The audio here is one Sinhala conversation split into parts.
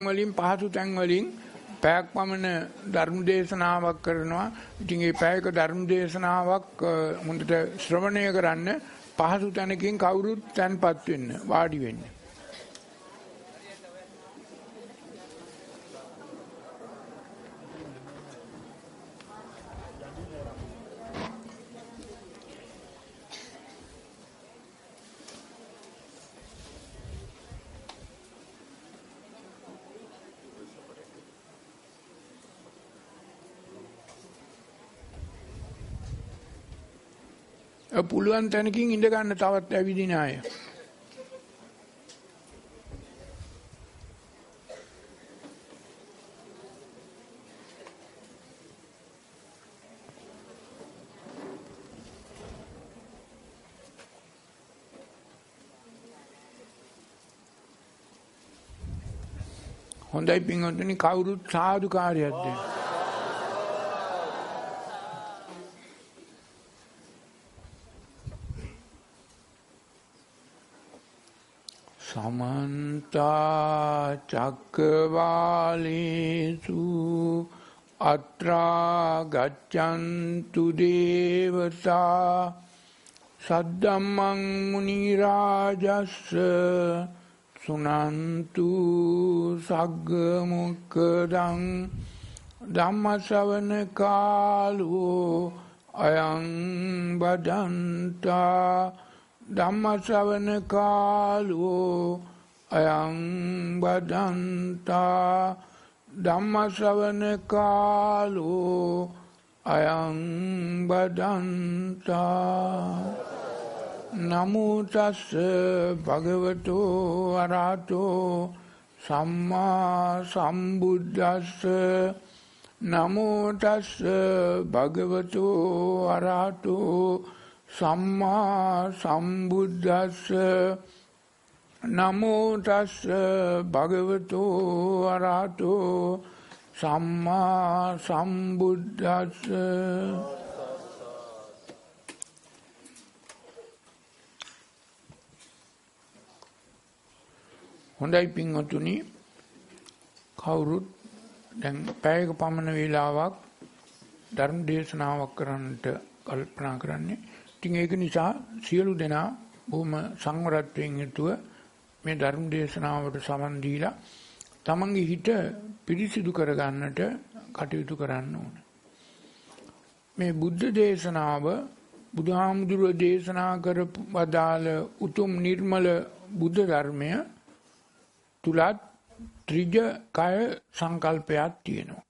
වලින් පහසු තැන් වලින් පැයක් පමණ ධර්ම දේශනාවක් කරනවා. ඉතින් මේ පැයක ධර්ම දේශනාවක් හොඳට ශ්‍රවණය කරන්න පහසු තැනකින් කවුරුත් තැන්පත් වෙන්න වාඩි වෙන්න. පුළුවන් තැනකින් ඉඳ ගන්න තවත් ඇවිදින අය. හොඳයි පින්වත්නි කවුරුත් සාදුකාරයක් දෙන්න. समन्ता चक्रवालेषु अत्रा गच्छन्तु देवता सद्धम्मं मुनिराजस्स सुनन्तु सग्गमुक्खदं ධම්මශ්‍රවණ කාලෝ අයං බදන්තා ධම්මශ්‍රවණ කාලෝ අයං බදන්තා ධම්මශ්‍රවණ කාලෝ අයං බදන්තා නමෝ තස්ස භගවතෝ අරහතෝ සම්මා සම්බුද්දස්ස නමෝ තස්ස භගවතෝ අරහතෝ සම්මා සම්බුද්දස්ස නමෝ තස්ස භගවතෝ අරහතෝ සම්මා සම්බුද්දස්ස. හොඳයි පින්වතුනි කවුරුත් දැන් පැයක පමණ වේලාවක් ධර්ම දේශනාවක් කරන්නට කල්පනා කරන්නේ. ඉතින් ඒක නිසා සියලු දෙනා බොහොම සංවරත්වයෙන් යුතුව මේ ධර්ම දේශනාවට සමන් දීලා තමන්ගේ හිත පිරිසිදු කරගන්නට කටයුතු කරන්න ඕන. මේ බුද්ධ දේශනාව බුදුහාමුදුරුවෝ දේශනා කරපු වදාළ උතුම් නිර්මල බුද්ධ ධර්මය තුලත් ත්‍රිජ කය සංකල්පයක් තියෙනවා.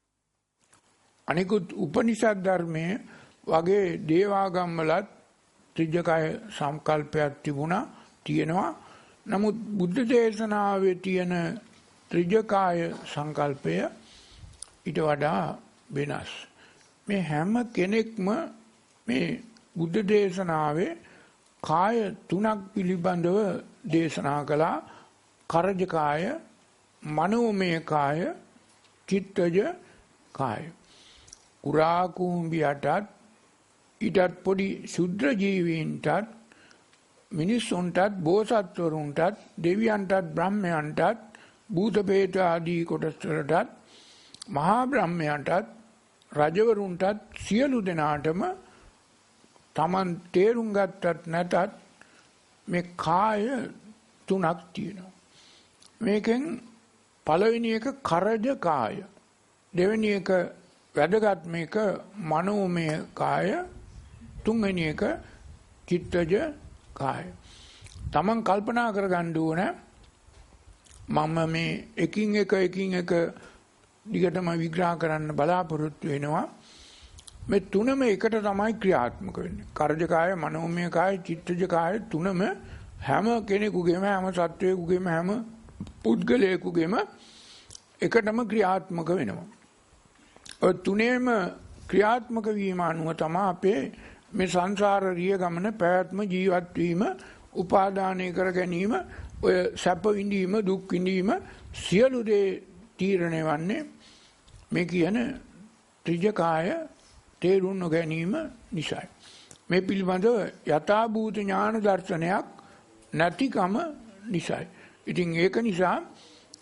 අනිකුත් උපනිෂද් ධර්මයේ වගේ දේවාගම් වලත් ත්‍රිජ කය සංකල්පයක් තියෙනවා. නමුත් බුද්ධ දේශනාවේ තියෙන ත්‍රිජ කය සංකල්පය ඊට වඩා වෙනස්. මේ හැම කෙනෙක්ම මේ බුද්ධ දේශනාවේ කාය තුනක් පිළිබඳව දේශනා කළා. කරජ කාය, මනෝමය කාය, චිත්තජ කාය. කුරා කුඹියටත් ඊටත් පොඩි ශුද්‍ර ජීවීන්ටත් මිනිස්සුන්ටත් බෝසත්වරුන්ටත් දෙවියන්ටත් බ්‍රහ්මයන්ටත් භූත ප්‍රේත ආදී කොටස් වලටත් මහා බ්‍රහ්මයන්ටත් රජවරුන්ටත් සියලු දෙනාටම Taman තේරුම් ගත්තත් නැතත් මේ කාය තුනක් තියෙනවා. මේකෙන් පළවෙනි එක කරජ කාය, දෙවෙනි එක වැදගත් මේක මනෝමය කාය, තුන්වෙනි එක චිත්තජ කාය. Taman කල්පනා කරගන්න ඕන මම මේ එකින් එක දිගටම විග්‍රහ කරන්න බලාපොරොත්තු වෙනවා. මේ තුනම එකට තමයි ක්‍රියාත්මක වෙන්නේ. කරජ කාය, මනෝමය කාය, චිත්තජ කාය තුනම හැම කෙනෙකුගේම හැම සත්වයෙකුගේම හැම පුද්ගලයෙකුගේම එකටම ක්‍රියාත්මක වෙනවා. ඔය තුනේම ක්‍රියාත්මක වීම අනුව තමයි අපේ මේ සංසාර රිය ගමන පැවැත්ම ජීවත් වීම උපාදානය කර ගැනීම ඔය සැප විඳීම දුක් විඳීම සියලු දේ තීරණය වන්නේ මේ කියන ත්‍රිජ කාය තේරුම් නොගැනීම නිසායි. මේ පිළිබඳව යථාභූත ඥාන දර්ශනයක් නැතිකම නිසායි. ඉතින් ඒක නිසා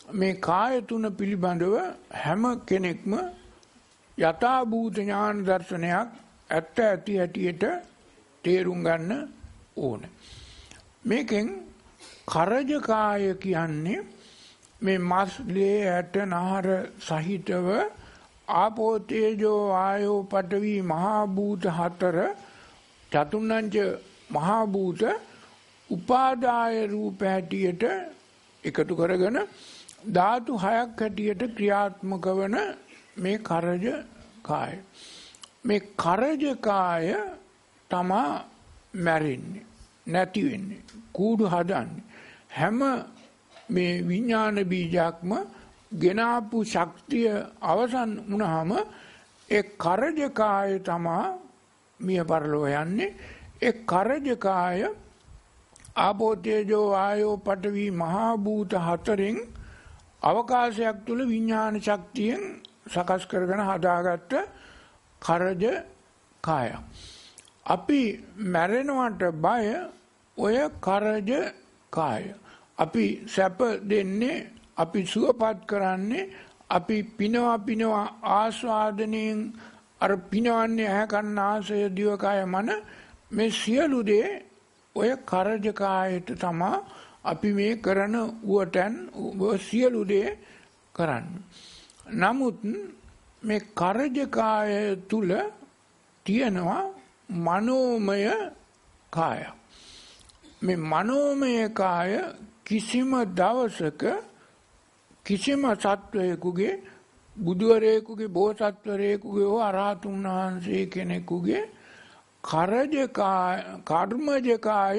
මේ කාය තුන පිළිබඳව හැම කෙනෙක්ම යථා භූත ඥාන දර්ශනයක් ඇත්ත ඇති හැටියට තේරුම් ගන්න ඕන. මේකෙන් කරජ කාය කියන්නේ මේ මස් ලේ ඇට නහර සහිතව ආපෝ තේජෝ වායෝ පඨවි මහා භූත හතර චතුර්ණංච මහා භූත උපාදාය රූප හැටියට එකතු කරගෙන ධාතු හයක් හැටියට ක්‍රියාත්මක වන මේ කරජ කාය. මේ කරජ කාය තමා මැරෙන්නේ නැති වෙන්නේ කූඩු හදන්නේ හැම මේ විඥාන බීජයක්ම ගෙනාපු ශක්තිය අවසන් වුණාම ඒ කරජ කාය තමා මිය පරලෝ යන්නේ. ඒ කරජ කාය ආපෝ තේජෝ වායෝ පඨවි මහා භූත හතරෙන් අවකාශයක් තුල විඥාන ශක්තියෙන් සකස් කරගෙන හදාගත්ත කරජ කාය. අපි මැරෙනවට බය ඔය කරජ කාය. අපි සැප දෙන්නේ අපි සුවපත් කරන්නේ අපි පිනවා ආස්වාදනයෙන් අර පිනවන්නේ ඇහැ කන නාසය දිවකය මන මේ සියලු දේ ඔය කරජ කායට තමා අපි මේ කරන උවටන් සියලු දේ කරන්නේ. නමුත් මේ කරජ කාය තුල තියෙනවා මනෝමය කාය. මේ මනෝමය කාය කිසිම දවසක කිසිම සත්වයෙකුගේ බුදුවරයෙකුගේ බෝසත්වරයෙකුගේ හෝ අරහතුන් වහන්සේ කෙනෙකුගේ කරජ කාය කර්මජ කාය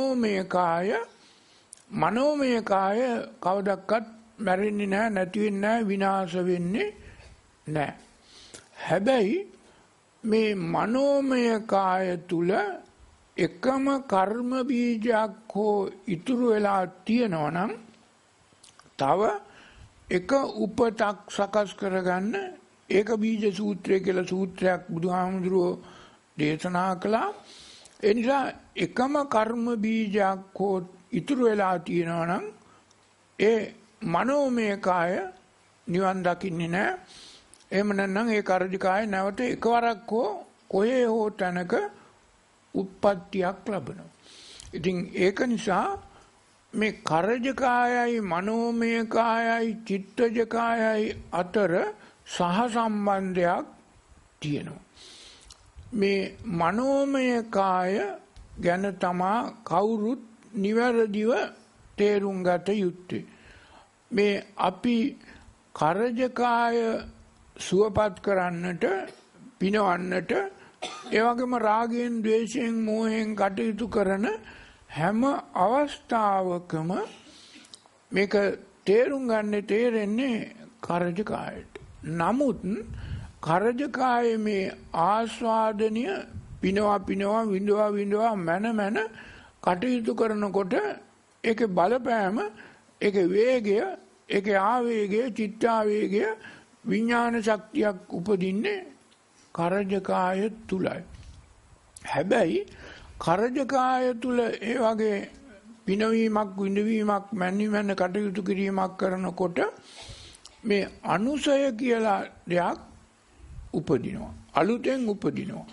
මනෝමය කාය කවදක්වත් මැරෙන්නේ නැහැ නැති වෙන්නේ නැහැ විනාශ වෙන්නේ නැහැ. හැබැයි මේ මනෝමය කාය තුල එකම කර්ම බීජයක් හෝ ඉතුරු වෙලා තියෙනවා නම් තව එක උපතක් සකස් කරගන්න ඒක බීජ සූත්‍රය කියලා සූත්‍රයක් බුදුහාමුදුරුවෝ දේශනා කළා. ඒ නිසා එකම කර්ම බීජයක් හෝ ඉතුරු වෙලා තියෙනවා නම් ඒ මනෝමය කාය නිවන් දකින්නේ නැහැ. එහෙම නැත්නම් ඒ කරජ කාය නැවත එකවරක් හෝ කොහේ හෝ තැනක උත්පත්තියක් ලැබෙනවා. ඉතින් ඒක නිසා මේ කරජ කායයි මනෝමය කායයි චිත්තජ කායයි අතර සහසම්බන්ධයක් තියෙනවා. මේ මනෝමය කාය ගැන තමා කවුරුත් නිවැරදිව තේරුම් ගත යුත්තේ. මේ අපි කරජ කාය සුවපත් කරන්නට පිනවන්නට ඒ වගේම රාගයෙන් ද්වේෂයෙන් මෝහයෙන් කටයුතු කරන හැම අවස්ථාවකම මේක තේරුම් ගන්න තේරෙන්නේ කරජ කායට. නමුත් කරජ කායේ මේ ආස්වාදනීය පිනවා විඳවා මන කටයුතු කරනකොට ඒකේ බලපෑම ඒකේ වේගය ඒකේ ආවේගය චිත්තාවේගය විඥාන ශක්තියක් උපදින්නේ කරජ කාය තුලයි. හැබැයි කරජ කාය තුල ඒ වගේ පිනවීමක් විඳවීමක් මැනීමෙන් කටයුතු කිරීමක් කරනකොට මේ අනුසය කියලා දෙයක් උපදිනවා. අලුතෙන් උපදිනවා.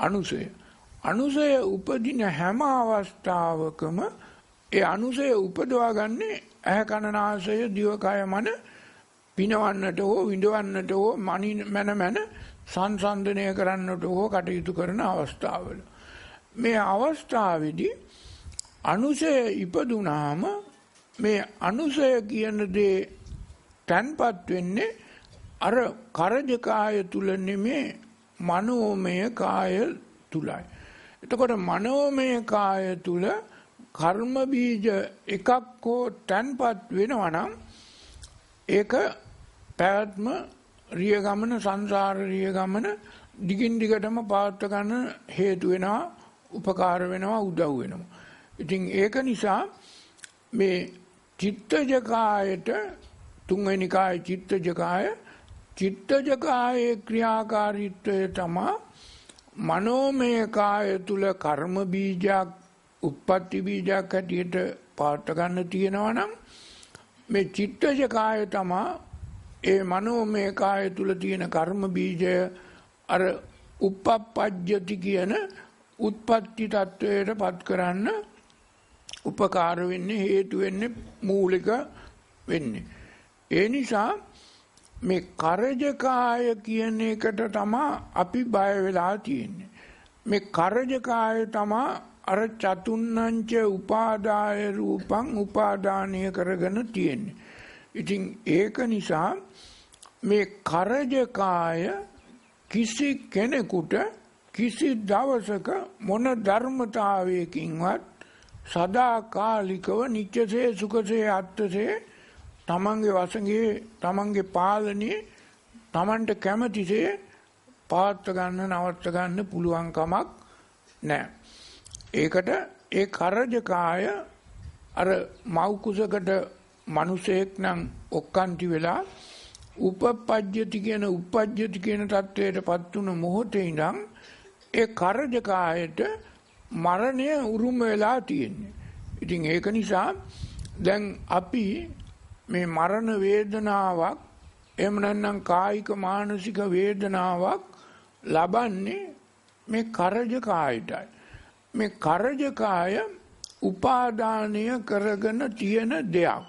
අනුසය උපදින හැම අවස්ථාවකම ඒ අනුසය උපදවා ගන්නේ ඇහැ කන නාසය දිවකය මන පිනවන්නට හෝ විඳවන්නට හෝ මන සංසන්දනය කරන්නට හෝ කටයුතු කරන අවස්ථාවල. මේ අවස්ථාවේදී අනුසය ඉපදුනාම මේ අනුසය කියන දේ තන්පත් වෙන්නේ අර කරජ කාය තුල නෙමේ මනෝමය කාය තුලයි. එතකොට මනෝමය කාය තුල කර්ම බීජ එකක් හෝ තන්පත් වෙනවා නම් ඒක පැවැත්ම රිය ගමන සංසාර රිය ගමන දිගින් දිගටම පවත්ව ගන්න හේතු වෙනවා උපකාර වෙනවා උදව් වෙනවා. ඉතින් ඒක නිසා මේ චිත්තජ කායට තුන්වෙනි කාය චිත්තජ කායේ ක්‍රියාකාරීත්වය තමයි මනෝමය කාය තුල කර්ම බීජයක් උප්පත්ති බීජයක් හැටියට පවත්ව ගන්න තියෙනවා නම් මේ චිත්තජ කාය තමයි ඒ මනෝමය කාය තුල තියෙන කර්ම බීජය අර උපප්පජ්ජති කියන උත්පත්ති තත්වයට පත් කරන්න උපකාර වෙන්නේ හේතු වෙන්නේ මූලික වෙන්නේ. ඒ නිසා මේ කරජකාය කියන එකට තමයි අපි බය වෙලා තියෙන්නේ. මේ කරජකාය තමයි අර චතුන්නංච උපාදාය රූපං උපාදානීය කරගෙන තියෙන්නේ. ඉතින් ඒක නිසා මේ කරජකාය කිසි කෙනෙකුට කිසි දවසක මොන ධර්මතාවයකින්වත් සදාකාලිකව නිත්‍යසේ සුඛසේ අත්ථසේ තමන්ගේ වශයෙන් තමන්ගේ පාලනයේ තමන්ට කැමතිසේ පාත්ව ගන්න නවත්ත ගන්න පුළුවන් කමක් නැහැ. ඒකට ඒ කරජකාය අර මව් කුසකට මිනිසෙක් නම් ඔක්කාන්ති වෙලා උපපජ්ජති කියන තත්වයටපත් වුණු මොහොතේ ඉඳන් ඒ කරජකායට මරණය උරුම වෙලා තියෙන්නේ. ඉතින් ඒක නිසා දැන් අපි මේ මරණ වේදනාවක් එහෙම නැත්නම් කායික මානසික වේදනාවක් ලබන්නේ මේ කරජකායටයි. මේ කරජකාය උපාදානීය කරගෙන තියෙන දෙයක්.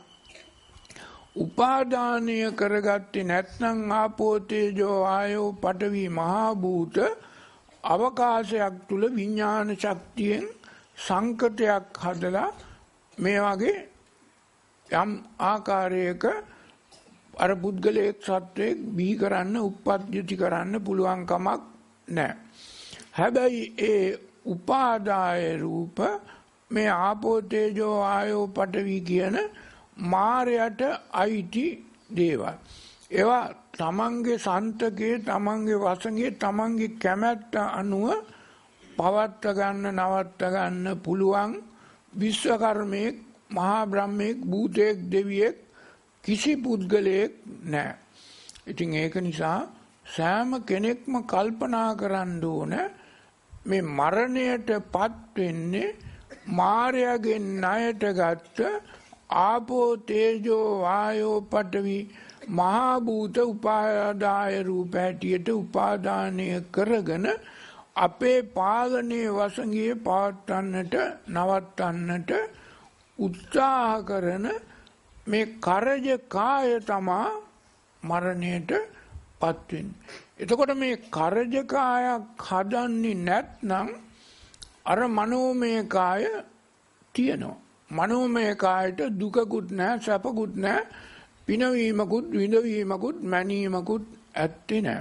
උපාදානීය කරගත්තේ නැත්නම් ආපෝ තේජෝ ආයෝ පඨවි මහා භූත අවකාශයක් තුල විඥාන ශක්තියෙන් සංකතයක් හදලා මේ වගේ යම් ආකාරයක අර පුද්ගලයෙක් සත්වයක් බිහි කරන්න උප්පත්ති කරන්න පුළුවන් කමක් නැහැ. හැබැයි ඒ උපාදාය රූප මේ ආපෝ තේජෝ ආයෝ පඨවි කියන මායයට අයිති දේවල්. ඒවා තමන්ගේ සන්තකේ තමන්ගේ වශයෙන් තමන්ගේ කැමැත්ත අනුව පවත්ව ගන්න නවත්ව ගන්න පුළුවන් විශ්වකර්මයෙක් මහා බ්‍රහ්මයෙක් භූතයෙක් දෙවියෙක් කිසි පුද්ගලයෙක් නැහැ. ඉතින් ඒක නිසා සෑම කෙනෙක්ම කල්පනා කරන්න ඕන මේ මරණයටපත් වෙන්නේ මායාවෙන් ණයට ගත්ත ආපෝ තේජෝ වායෝ පඨවි මහා භූත උපාදාය රූප හැටියට උපාදානය කරගෙන අපේ පාලනයේ වශයෙන් පවත්වන්නට නවත්තන්නට උත්සාහ කරන මේ කරජකාය තමා මරණයට පත් වෙන්නේ. එතකොට මේ කරජකායක් හදන්නේ නැත්නම් අර මනෝමය කාය තියෙනවා. මනෝමය කායට දුකකුත් නැහැ සැපකුත් නැහැ පිනවීමකුත් විඳවීමකුත් මැනීමකුත් ඇත්තේ නැහැ.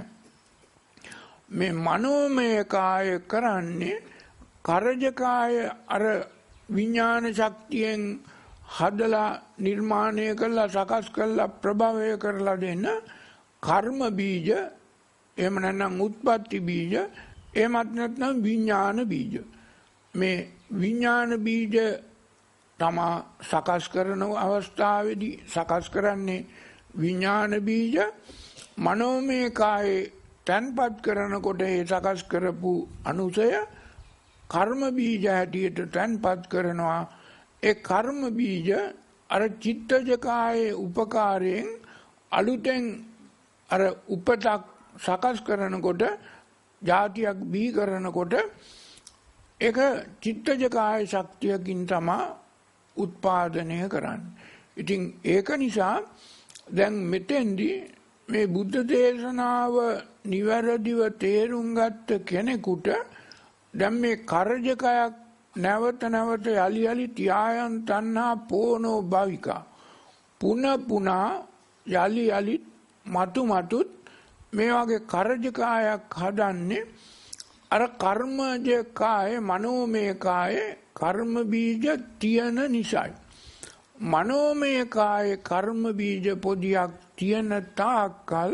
මේ මනෝමය කාය කරන්නේ කරජකාය අර විඥාන ශක්තියෙන් හදලා නිර්මාණය කළා සකස් කළා ප්‍රභවය කරලා දෙන කර්ම බීජ එහෙම නැත්නම් උත්පත්ති බීජ එහෙමත් නැත්නම් විඥාන බීජ. මේ විඥාන බීජ තමා සකස් කරන අවස්ථාවේදී සකස් කරන්නේ විඥාන බීජ මනෝමය කායේ තන්පත් කරනකොට ඒ සකස් කරපු අනුසය කර්ම බීජ හැටියට තන්පත් කරනවා. ඒ කර්ම බීජ අර චිත්තජ කායේ උපකාරයෙන් අලුතෙන් අර උපතක් සකස් කරනකොට જાතියක් බිහි කරනකොට ඒක චිත්තජ කාය ශක්තියකින් තමයි උත්පාදනය කරන්නේ. ඉතින් ඒක නිසා දැන් මෙතෙන්දී මේ බුද්ධ දේශනාව නිවැරදිව තේරුම් ගත්ත කෙනෙකුට දැන් මේ කරජකයක් නැවත නැවත යලි යලි තියායන් තණ්හා පෝනෝ භවිකා පුන පුනා යලි යලි මතු මතුත් මේ වගේ කරජකයක් හදන්නේ අර කර්මජ කාය මනෝමය කාය කර්ම බීජ තියෙන නිසායි. මනෝමය කාය කර්ම බීජ පොදියක් තියෙන තාක්කල්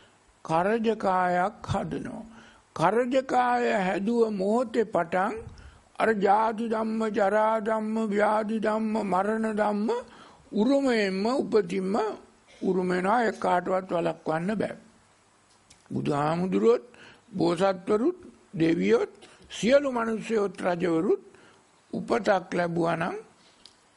කරජකායක් හදනවා. කරජකාය හැදුව මොහොතේ පටන් අර ජාති ධම්ම ජරා ධම්ම ව්‍යාධි ධම්ම මරණ ධම්ම උරුමයෙන්ම උපතින්ම උරුම වෙනවා. ඒ කාටවත් වළක්වන්න බෑ. බුදුහාමුදුරුවොත් බෝසත්වරුත් දෙවියොත් සියලු මිනිස්සුත් රජවරුත් උපතක් ලැබුවා නම්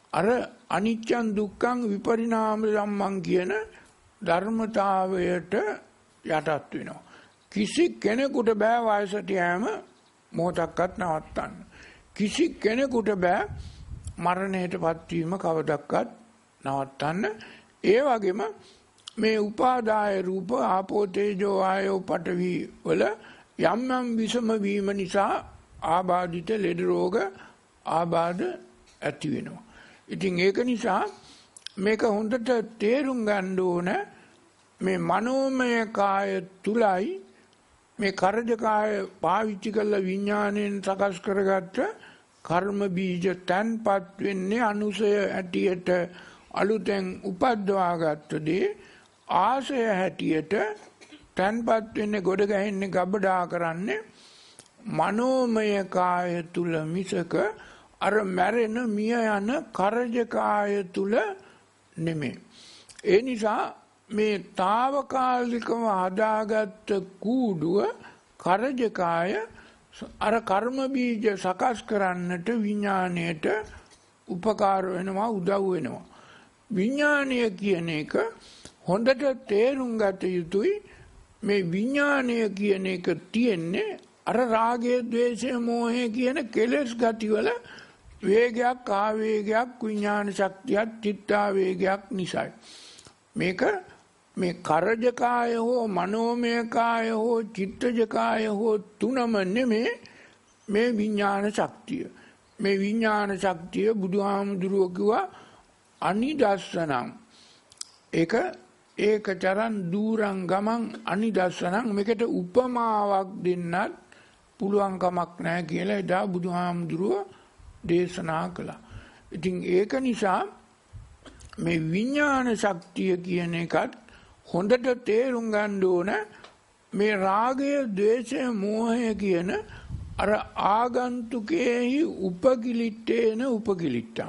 අර අනිච්චං දුක්ඛං විපරිණාම ධම්මං කියන ධර්මතාවයට යටත් වෙනවා. කිසි කෙනෙකුට බෑ වයසට යෑම මොහොතක්වත් නවත්තන්න. කිසි කෙනෙකුට බෑ මරණයටපත් වීම කවදක්වත් නවත්තන්න. ඒ වගේම මේ උපාදාය රූප ආපෝ තේජෝ ආයෝ පඨවි වල යම් යම් විසම වීම නිසා ආබාධිත ලෙඩ රෝග ආබාධ ඇති වෙනවා. ඉතින් ඒක නිසා මේක හොඳට තේරුම් ගන්න ඕන මේ මනෝමය කාය තුලයි මේ කර්ජ කාය පාවිච්චි කළ විඥාණයෙන් සකස් කරගත්ත කර්ම බීජ තන්පත් වෙන්නේ අනුසය හැටියට අලුතෙන් උපද්දවාගත්ත දේ ආසය හැටියට තන්පත් වෙන්නේ ගොඩ ගැහෙන්නේ ගබඩා කරන්නේ මනෝමය කාය තුල මිසක අර මැරෙන මිය යන කර්ජ කාය තුල නෙමෙයි. ඒ නිසා මේ తాවකාලිකව හදාගත්ත කූඩුව කර්ජ කාය අර කර්ම බීජ සකස් කරන්නට විඥාණයට උපකාර වෙනවා උදව් වෙනවා. විඥාණය කියන එක හොඳට තේරුම් ගත යුතුයි. මේ විඥාණය කියන එක තියෙන්නේ අර රාගය, ద్వේෂය, මෝහය කියන කෙලෙස් ගතිවල වේගයක්, ආවේගයක්, විඥාන ශක්තියක්, චිත්තාවේගයක් නිසායි. මේක මේ කර්ජ කාය හෝ මනෝමය කාය හෝ චිත්තජ කාය හෝ තුනම නෙමේ මේ විඥාන ශක්තිය. මේ විඥාන ශක්තිය බුදුහාමුදුරුවෝ කිව්වා අනිදස්සනං. ඒක චරන් දූරං ගමං අනිදස්සනං. මේකට උපමාවක් දෙන්නත් පුළුවන් කමක් නැහැ කියලා එදා බුදුහාමුදුරුවෝ දේශනා කළා. ඉතින් ඒක නිසා මේ විඥාන ශක්තිය කියන එකත් හොඳට තේරුම් ගන්න ඕන. මේ රාගය, ద్వේෂය, මෝහය කියන අර ආගන්තුකේහි උපකිලිට්ඨේන උපකිලිට්ඨං.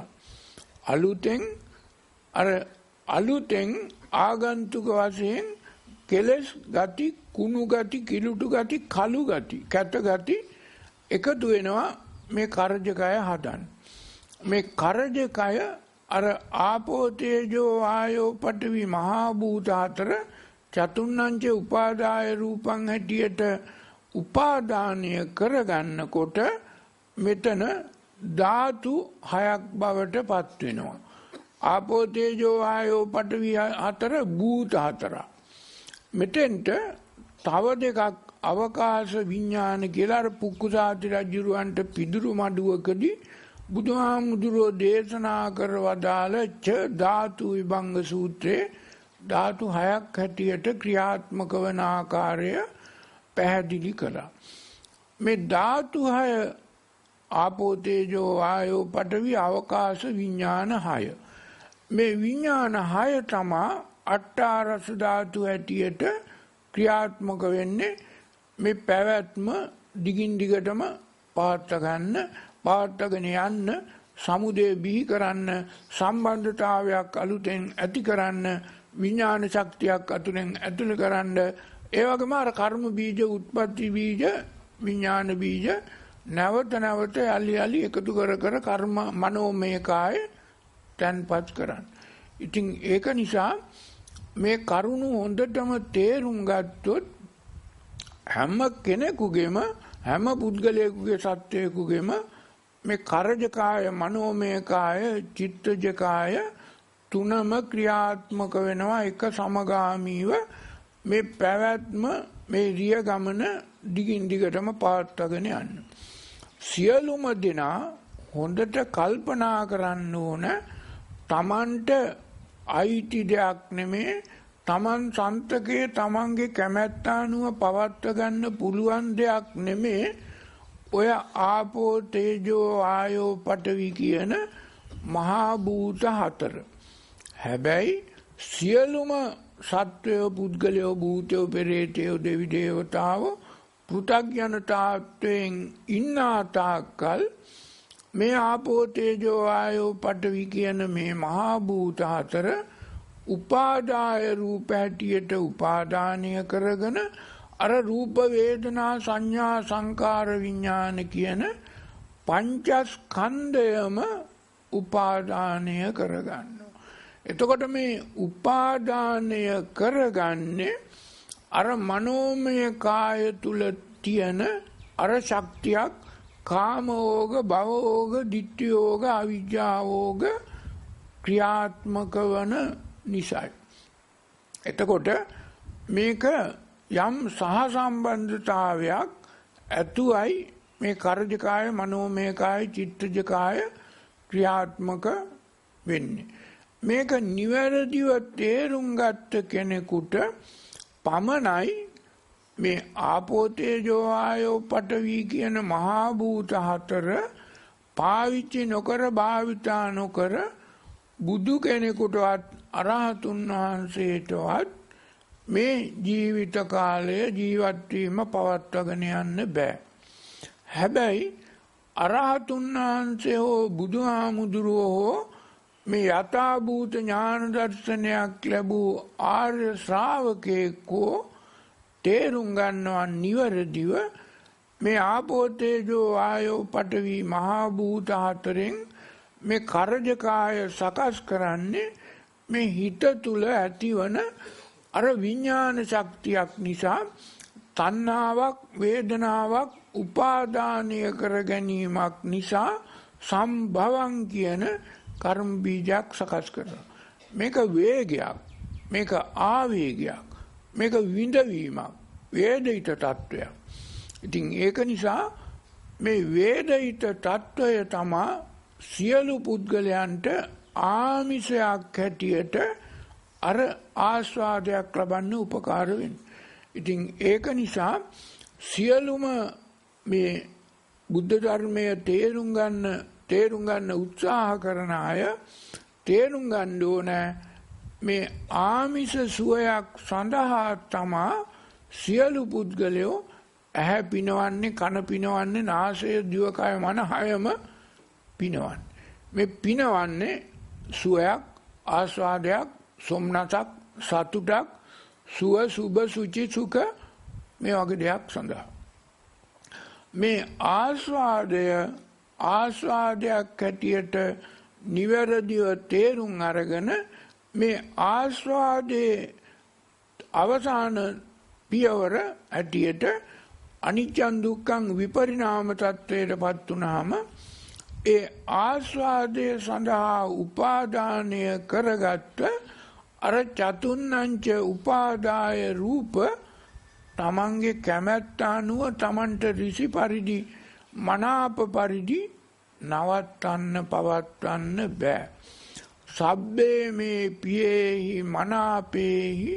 අලුතෙන් ආගන්තුක වශයෙන් කෙලස් ගති, කුණු ගති, කිලුටු ගති, කළු ගති, කැත ගති එකතු වෙනවා මේ කර්ජකය හදන්න. මේ කර්ජකය අර ආපෝ තේජෝ ආයෝ පඨවි මහා භූත හතර චතුන්නංච උපාදාය රූපං හැටියට උපාදානය කරගන්නකොට මෙතන ධාතු හයක් බවට පත් වෙනවා. ආපෝ තේජෝ ආයෝ පඨවි හතර භූත හතර. මෙතෙන්ට තව දෙකක් අවකාශ විඥාන කියලා අර පුක්කුසාති රජුරවන්ට පිදුරු මඩුවකදී බුදුහාමුදුරෝ දේශනා කර වදාළ ච ධාතු විභංග සූත්‍රයේ ධාතු හයක් හැටියට ක්‍රියාත්මක වන ආකාරය පැහැදිලි කළා. මේ ධාතු හය ආපෝ තේජෝ ආයෝ පඨවි අවකාශ විඥාන හය. මේ විඥාන හය තමයි අට්ඨාරස ධාතු හැටියට ක්‍රියාත්මක වෙන්නේ. මේ පැවැත්ම දිගින් දිගටම පවත්වාගෙන යන්න, සමුදය බිහි කරන්න, සම්බන්ධතාවයක් අලුතෙන් ඇති කරන්න, විඥාන ශක්තියක් අතුලෙන් ඇතුළේ කරන්න, ඒ වගේම අර කර්ම බීජ, උත්පත්ති බීජ, විඥාන බීජ නැවත නැවත යලි එකතු කර කර්ම මනෝමය කාය තන්පත් කරන්න. ඉතින් ඒක නිසා මේ කරුණු හොඳටම තේරුම් ගත්තොත් හැම කෙනෙකුගේම, හැම පුද්ගලයෙකුගේ, සත්වයෙකුගේම මේ කර්ජ කාය, මනෝමය කාය, චිත්තජ කාය තුනම ක්‍රියාත්මක වෙනවා එක සමගාමීව. මේ පැවැත්ම, මේ රිය ගමන දිගින් දිගටම පවත්වාගෙන යන්න. සියලුම දෙනා හොඳට කල්පනා කරන්න ඕන තමන්ට අයිති දෙයක් නෙමේ, තමන් සන්තකේ තමන්ගේ කැමැත්ත අනුව පවත්ව ගන්න පුළුවන් දෙයක් නෙමේ ඔය ආපෝ තේජෝ ආයෝ පඨවි කියන මහා භූත හතර. හැබැයි සියලුම සත්වයෝ, පුද්ගලයෝ, භූතයෝ, පෙරේතයෝ, දෙවි දේවතාවෝ පෘථග්ජනතාවයෙන් ඉන්නා තාක්කල් මේ ආපෝ තේජෝ ආයෝ පඨවි කියන මේ මහා භූත හතර උපාදාය රූප හැටියට උපාදානය කරගෙන අර රූප වේදනා සංඥා සංකාර විඥාන කියන පංචස්කන්ධයම උපාදානය කරගන්නවා. එතකොට මේ උපාදානය කරගන්නේ අර මනෝමය කාය තුල තියෙන අර ශක්තියක් කාමෝග භවෝග ditthiyෝග අවිජ්ජාවෝග ක්‍රියාත්මක වන නිසායි. එතකොට මේක යම් සහසම්බන්ධතාවයක් ඇතුවයි මේ කර්ජකාය මනෝමය කාය චිත්තජ කාය ක්‍රියාත්මක වෙන්නේ. මේක නිවැරදිව තේරුම් ගත්ත කෙනෙකුට පමණයි මේ ආපෝ තේජෝ ආයෝ පඨවි කියන මහා භූත හතර පාවිච්චි නොකර භාවිතා නොකර බුදු කෙනෙකුටවත් අරහතුන් වහන්සේටවත් මේ ජීවිත කාලය ජීවත් වීම පවත්වාගෙන යන්න බෑ. හැබැයි අරහතුන් වහන්සේ හෝ බුදුහාමුදුරුවෝ හෝ මේ යථාභූත ඥාන දර්ශනයක් ලැබූ ආර්ය ශ්‍රාවකයෙකෝ තේරුම් ගන්නවා නිවැරදිව මේ ආපෝ තේජෝ ආයෝ පඨවි මහා භූත හතරෙන් මේ කර්ජකාය සකස් කරන්නේ මේ හිත තුල ඇතිවන අර විඥාන ශක්තියක් නිසා තණ්හාවක් වේදනාවක් උපාදානය කර ගැනීමක් නිසා සම්භවං කියන කර්ම බීජයක් සකස් කරනවා. මේක වේගයක්, මේක ආවේගයක්, මේක විඳවීමක්, වේදිත තත්වයක්. ඉතින් ඒක නිසා මේ වේදිත තත්වය තමයි සියලු පුද්ගලයන්ට ආමිෂයක් හැටියට අර ආස්වාදයක් ලබන්න උපකාර වෙන්නේ. ඉතින් ඒක නිසා සියලුම මේ බුද්ධ ධර්මයේ තේරුම් ගන්න උත්සාහ කරන අය තේරුම් ගන්න ඕන මේ ආමිෂ සුවයක් සඳහා තමා සියලු පුද්ගලයෝ ඇහැ පිනවන්නේ, කන පිනවන්නේ, නාසය, දිවකය, මන හයම පිනවන්නේ. මේ පිනවන්නේ සුවයක්, ආස්වාදයක්, සොම්නසක්, සතුටක්, සුව සුභ සුචි සුඛ මේ වගේ දෙයක් සඳහා. මේ ආස්වාදයක් හැටියට නිවැරදිව තේරුම් අරගෙන මේ ආස්වාදයේ අවසාන පියවර හැටියට අනිච්චං දුක්ඛං විපරිණාම තත්වයටපත් වුනහම ඒ ආස්වාදයේ සඳහා උපාදානය කරගත්ත අර චතුන්නංච උපාදාය රූප තමන්ගේ කැමැත්ත අනුව තමන්ට ඍසි පරිදි මනාප පරිදි නවත්තන්න පවත්වන්න බෑ. සබ්බේ මේ පියේහි මනාපේහි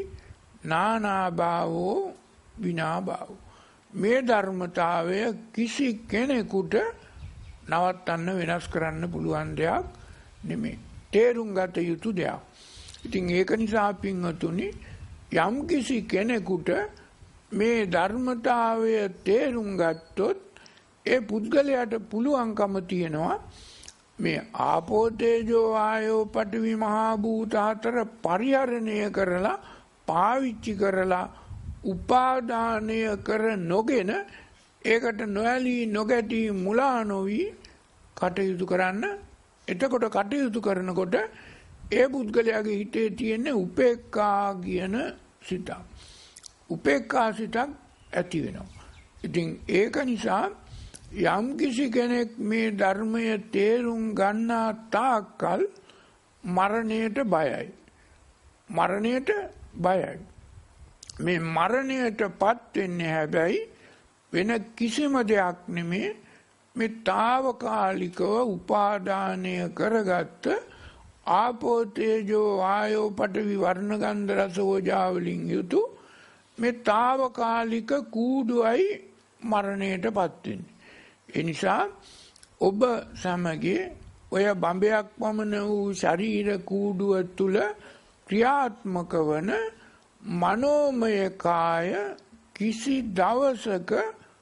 නානාභාවෝ විනාභාවෝ. මේ ධර්මතාවය කිසි කෙනෙකුට නවත්තන්න වෙනස් කරන්න පුළුවන් දෙයක් නෙමෙයි. තේරුම් ගත යුතු දෙයක්. ඉතින් ඒක නිසා පින්වතුනි යම් කිසි කෙනෙකුට මේ ධර්මතාවය තේරුම් ගත්තොත් ඒ පුද්ගලයාට පුළුවන්කම තියෙනවා මේ ආපෝ තේජෝ ආයෝ පඨවි මහා භූත හතර පරිහරණය කරලා පාවිච්චි කරලා උපාදානය කර නොගෙන ඒකට නොඇලී නොගැටී මුලා නොවි කටයුතු කරන්න. එතකොට කටයුතු කරනකොට ඒ පුද්ගලයාගේ හිතේ තියෙන උපේක්ඛා කියන සිතක්. උපේක්ඛා සිතක් ඇති වෙනවා. ඉතින් ඒක නිසා යම් කිසි කෙනෙක් මේ ධර්මය තේරුම් ගන්නා තාක්කල් මරණයට බයයි. මරණයට බයයි. මේ මරණයටපත් වෙන්නේ හැබැයි වෙන කිසිම දෙයක් නෙමේ මේ తాවකාලිකව උපාදානය කරගත්ත ආපෝ තේජෝ ආයෝ පඨවි වර්ණ ගන්ධ රස ඕජා වලින් යුතු මේ తాවකාලික කූඩුවයි මරණයටපත් වෙන්නේ. ඒ නිසා ඔබ සමගයේ ඔය බඹයක් වමන වූ ශරීර කූඩුව තුල ක්‍රියාත්මක වන මනෝමය කාය කිසි දවසක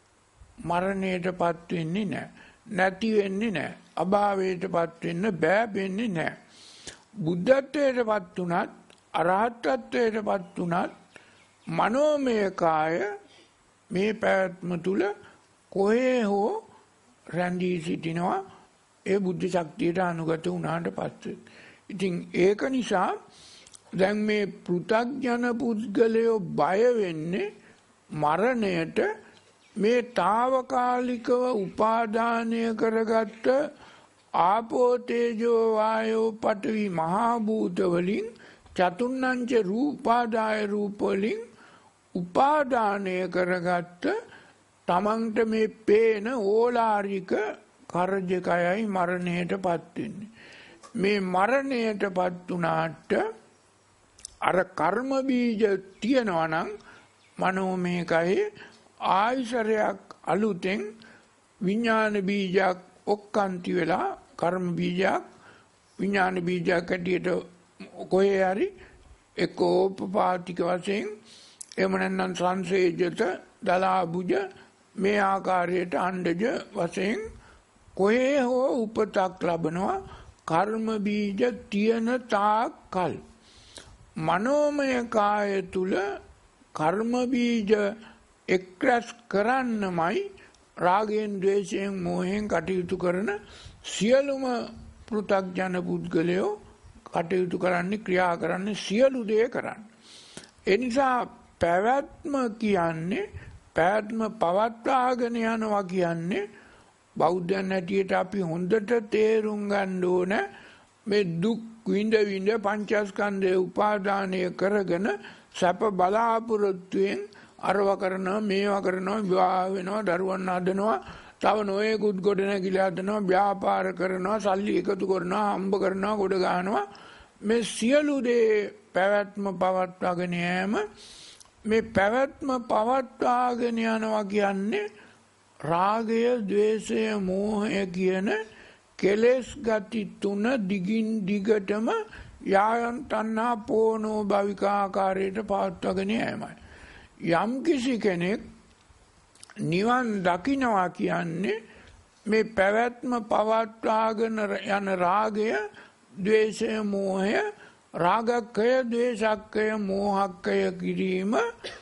මරණයටපත් වෙන්නේ නැහැ. නැති වෙන්නේ නැහැ. අභාවයටපත් වෙන්න බෑ වෙන්නේ නැහැ. බුද්ධත්වයටපත් උනත් අරහත්ත්වයටපත් උනත් මනෝමය කාය මේ පැවැත්ම තුල කොහේ හෝ රැඳී සිටිනවා. ඒ බුද්ධ ශක්තියට අනුගත වුණාට පස්සේ. ඉතින් ඒක නිසා දැන් මේ පෘථග්ජන පුද්ගලයෝ බය වෙන්නේ මරණයට මේ తాවකාලිකව උපාදානය කරගත්ත ආපෝ තේජෝ වායෝ පඨවි මහා භූත වලින් චතුර්ණංච රූපාදාය රූප වලින් උපාදානය කරගත්ත තමන්ට මේ පේන ඕලාරික කරජකයයි මරණයටපත් වෙන්නේ. මේ මරණයටපත් වුණාට අර කර්ම බීජ තියනවා නම් මනෝමය කයේ ආයසරයක් අලුතෙන් විඥාන බීජයක් ඔක්කාන්ති වෙලා කර්ම බීජයක් විඥාන බීජයක් ඇටියට කොහේ හරි ඒකෝපපාතික වශයෙන් එහෙම නැත්නම් සංසේජත දලාබුජ මේ ආකාරයට අණ්ඩජ වශයෙන් කොහේ හෝ උපතක් ලබනවා කර්ම බීජ තියෙන තාක් කල්. මනෝමය කාය තුල කර්ම බීජ එක්රැස් කරන්නමයි රාගයෙන් ද්වේෂයෙන් මෝහයෙන් කටයුතු කරන සියලුම පෘථග්ජන පුද්ගලයෝ කටයුතු කරන්නේ ක්‍රියා කරන්නේ සියලු දේ කරන්නේ. ඒ නිසා පැවැත්ම කියන්නේ පැවැත්ම පවත්වාගෙන යනවා කියන්නේ බෞද්ධයන් හැටියට අපි හොඳට තේරුම් ගන්න ඕන මේ දුක් විඳ විඳ පංචස්කන්ධය උපාදානය කරගෙන සැප බලාපොරොත්තුෙන් අරව කරනවා මේවා කරනවා විවාහ වෙනවා දරුවන් හදනවා තව නොයෙකුත් ගොඩ නැගිලා හදනවා ව්‍යාපාර කරනවා සල්ලි එකතු කරනවා හම්බ කරනවා ගොඩ ගන්නවා මේ සියලු දේ පැවැත්ම පවත්වාගෙන යෑම මේ පැවැත්ම පවත්වාගෙන යනවා කියන්නේ රාගය ද්වේෂය මෝහය කියන කෙලෙස් ගති තුන දිගින් දිගටම යායන් තණ්හා පෝනෝ භවික ආකාරයට පවත්වාගෙන යෑමයි. යම් කිසි කෙනෙක් නිවන් දකින්නවා කියන්නේ මේ පැවැත්ම පවත්වාගෙන යන රාගය ද්වේෂය මෝහය රාගක්කය ද්වේෂක්කය මෝහක්කය කිරීම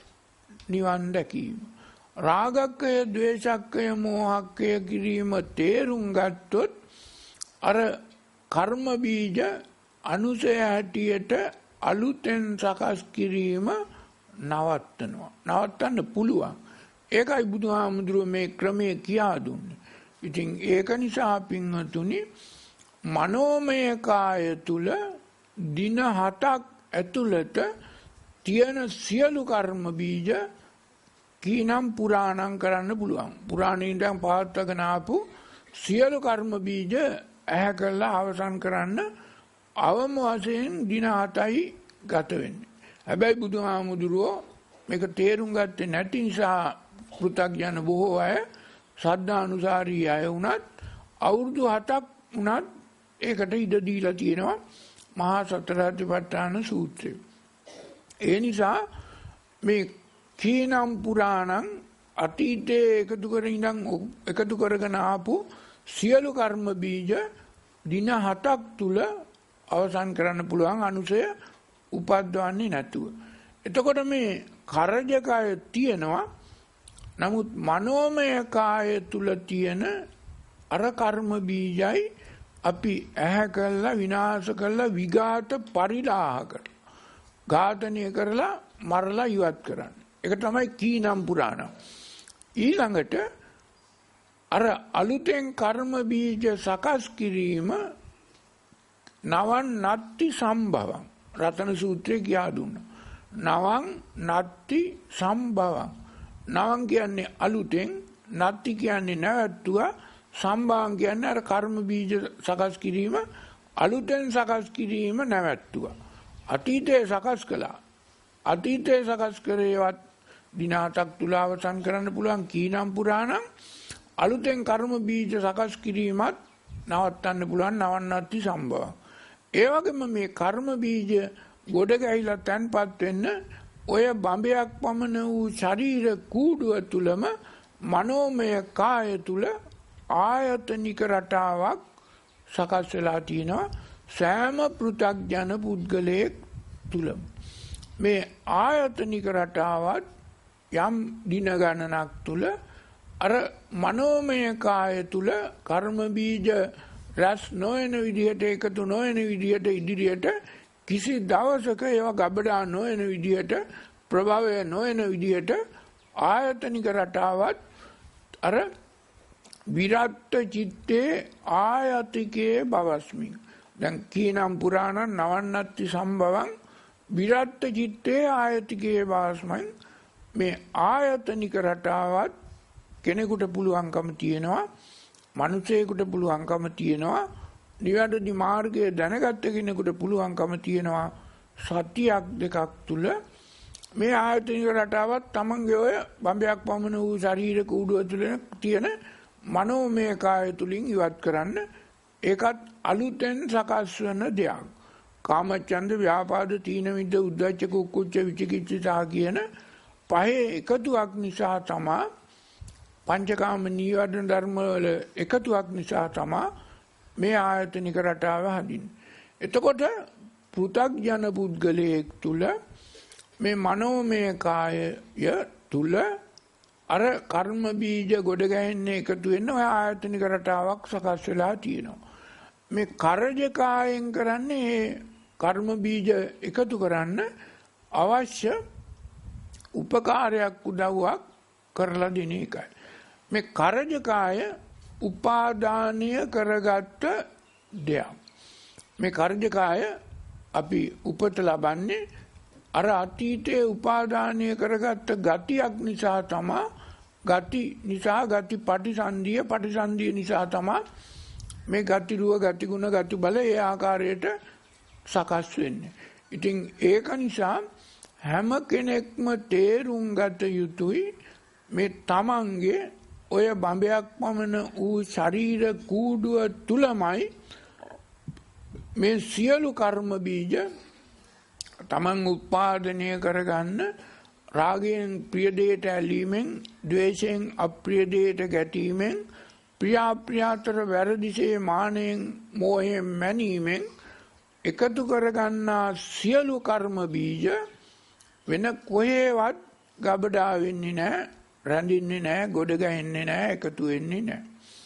නිවන් දැකීම. රාගක්කය ද්වේෂක්කය මෝහක්කය කිරීම තේරුම් ගත්තොත් අර කර්ම බීජ අනුසය හැටියට අලුතෙන් සකස් කිරීම නවත්තනවා. නවත්තන්න පුළුවන්. ඒකයි බුදුහාමුදුරුවෝ මේ ක්‍රමය කියා දුන්නේ. ඉතින් ඒක නිසා පින්වතුනි මනෝමය කාය තුල දින 7ක් ඇතුළත තියෙන සියලු කර්ම බීජ කීනම් පුරාණම් කරන්න පුළුවන්. පුරාණින්දන් පවත්වාගෙන ආපු සියලු කර්ම බීජ ඇහැ කළා අවසන් කරන්න අවම වශයෙන් දින 7යි ගත වෙන්නේ. හැබැයි බුදුහාමුදුරුවෝ මේක තේරුම් ගත්තේ නැති නිසා පෘථග්ජන බොහෝ අය ශ්‍රද්ධානුසාරී අය වුණත් අවුරුදු 7ක් වුණත් ඒකට ඉඩ දීලා තියෙනවා මහා සතරාතිපට්ඨාන සූත්‍රය. ඒ නිසා මේ කීනම් පුරාණං අතීතයේ එකතු කරගෙන ආපු සියලු කර්ම බීජ දින 7ක් තුල අවසන් කරන්න පුළුවන් අනුසය උපද්දවන්නේ නැතුව. එතකොට මේ කරජකය තියෙනවා. නමුත් මනෝමය කාය තුල තියෙන අර කර්ම බීජයි අපි ඇහැ කළා විනාශ කළා විඝාත පරිලාහකට ඝාතනය කරලා මරලා ඉවත් කරන්නේ. ඒක තමයි කීනම් පුරාණ. ඊළඟට අර අලුතෙන් කර්ම බීජ සකස් කිරීම නවන් නත්ති සම්භවං රතන සූත්‍රයේ කියා දුන්නා. නවන් නත්ති සම්භවං. නවන් කියන්නේ අලුතෙන්, නත්ති කියන්නේ නැවතුවා, සම්භවං කියන්නේ අර කර්ම බීජ සකස් කිරීම අලුතෙන් සකස් කිරීම නැවතුවා. අතීතයේ සකස් කළා. අතීතයේ සකස් කරේවත් දින 7ක් තුල අවසන් කරන්න පුළුවන් කීනම් පුරාණං. අලුතෙන් කර්ම බීජ සකස් කිරීමත් නවත්තන්න පුළුවන් නවන්නත්ති සම්භවං. ඒ වගේම මේ කර්ම බීජ ගොඩ ගැහිලා තැන්පත් වෙන්න ඔය බඹයක් පමණ වූ ශරීර කූඩුව තුලම මනෝමය කාය තුල ආයතනික රටාවක් සකස් වෙලා තිනවා සෑම පෘථග්ජන පුද්ගලයෙක් තුලම. මේ ආයතනික රටාවත් යම් දින ගණනක් තුල අර මනෝමය කාය තුල කර්ම බීජ රස නොවන විදිහට එකතු නොවන විදිහට ඉදිරියට කිසි දවසක ඒවා ගබඩා නොවන විදිහට ප්‍රභවය නොවන විදිහට ආයතනික රටාවත් අර විරත් චිත්තේ ආයතිකේ භවස්මින් දැන් කීනම් පුරාණ නවන්නත්ති සම්භවං විරත් චිත්තේ ආයතිකේ භවස්මින් මේ ආයතනික රටාවත් කෙනෙකුට පුළුවන්කම තියෙනවා මනුෂ්‍යයෙකුට පුළුවන්කම තියෙනවා නිවැරදි මාර්ගය දැනගත්ත කෙනෙකුට පුළුවන්කම තියෙනවා සතියක් දෙකක් තුල මේ ආයතනික රටාවත් තමන්ගේ ඔය බම්බයක් පමණ වූ ශරීර කූඩුව තුළ තියෙන මනෝමය කාය තුලින් ඉවත් කරන්න ඒකත් අලුතෙන් සකස් වෙන දෙයක්. කාමච්ඡන්ද ව්‍යාපාද තීන මිද්ද උද්ධච්ච කුක්කුච්ච විචිකිච්ඡා කියන පහේ එකතුවක් නිසා තමයි පංචකාම නීවරණ ධර්ම වල එකතුවක් නිසා තමයි මේ ආයතනික රටාව හදින්නේ. එතකොට පෘථග්ජන පුද්ගලයෙක් තුල මේ මනෝමය කායය තුල අර කර්ම බීජ ගොඩ ගැහෙන්නේ එකතු වෙන්න ඔය ආයතනික රටාවක් සකස් වෙලා තියෙනවා. මේ කරජ කායෙන් කරන්නේ කර්ම බීජ එකතු කරන්න අවශ්‍ය උපකාරයක් උදව්වක් කරලා දෙන එකයි. මේ කරජ කාය උපාදානය කරගත්ත දෙයක්. මේ කරජ කාය අපි උපත ලබන්නේ අර අතීතයේ උපාදානය කරගත්ත ගතියක් නිසා තමයි ගති නිසා ගති පටිසන්ධිය නිසා තමයි මේ ගති රුව ගති ගුණ ගති බල ඒ ආකාරයට සකස් වෙන්නේ. ඉතින් ඒක නිසා හැම කෙනෙක්ම තේරුම් ගත යුතුයි මේ තමන්ගේ ඔය බඹයක් පමණ වූ ශරීර කූඩුව තුලමයි මේ සියලු කර්ම බීජ තමන් උත්පාදනය කරගන්න රාගයෙන් ප්‍රිය දෙයට ඇලීමෙන් ද්වේෂයෙන් අප්‍රිය දෙයට ගැටීමෙන් ප්‍රියාප්‍රියාතර වැරදිසේ මානෙන් මෝහයෙන් මැනීමෙන් එකතු කරගන්නා සියලු කර්ම බීජ වෙන කොහේවත් ගබඩා වෙන්නේ නැහැ රැඳින්නේ නැහැ ගොඩ ගැහෙන්නේ නැහැ එකතු වෙන්නේ නැහැ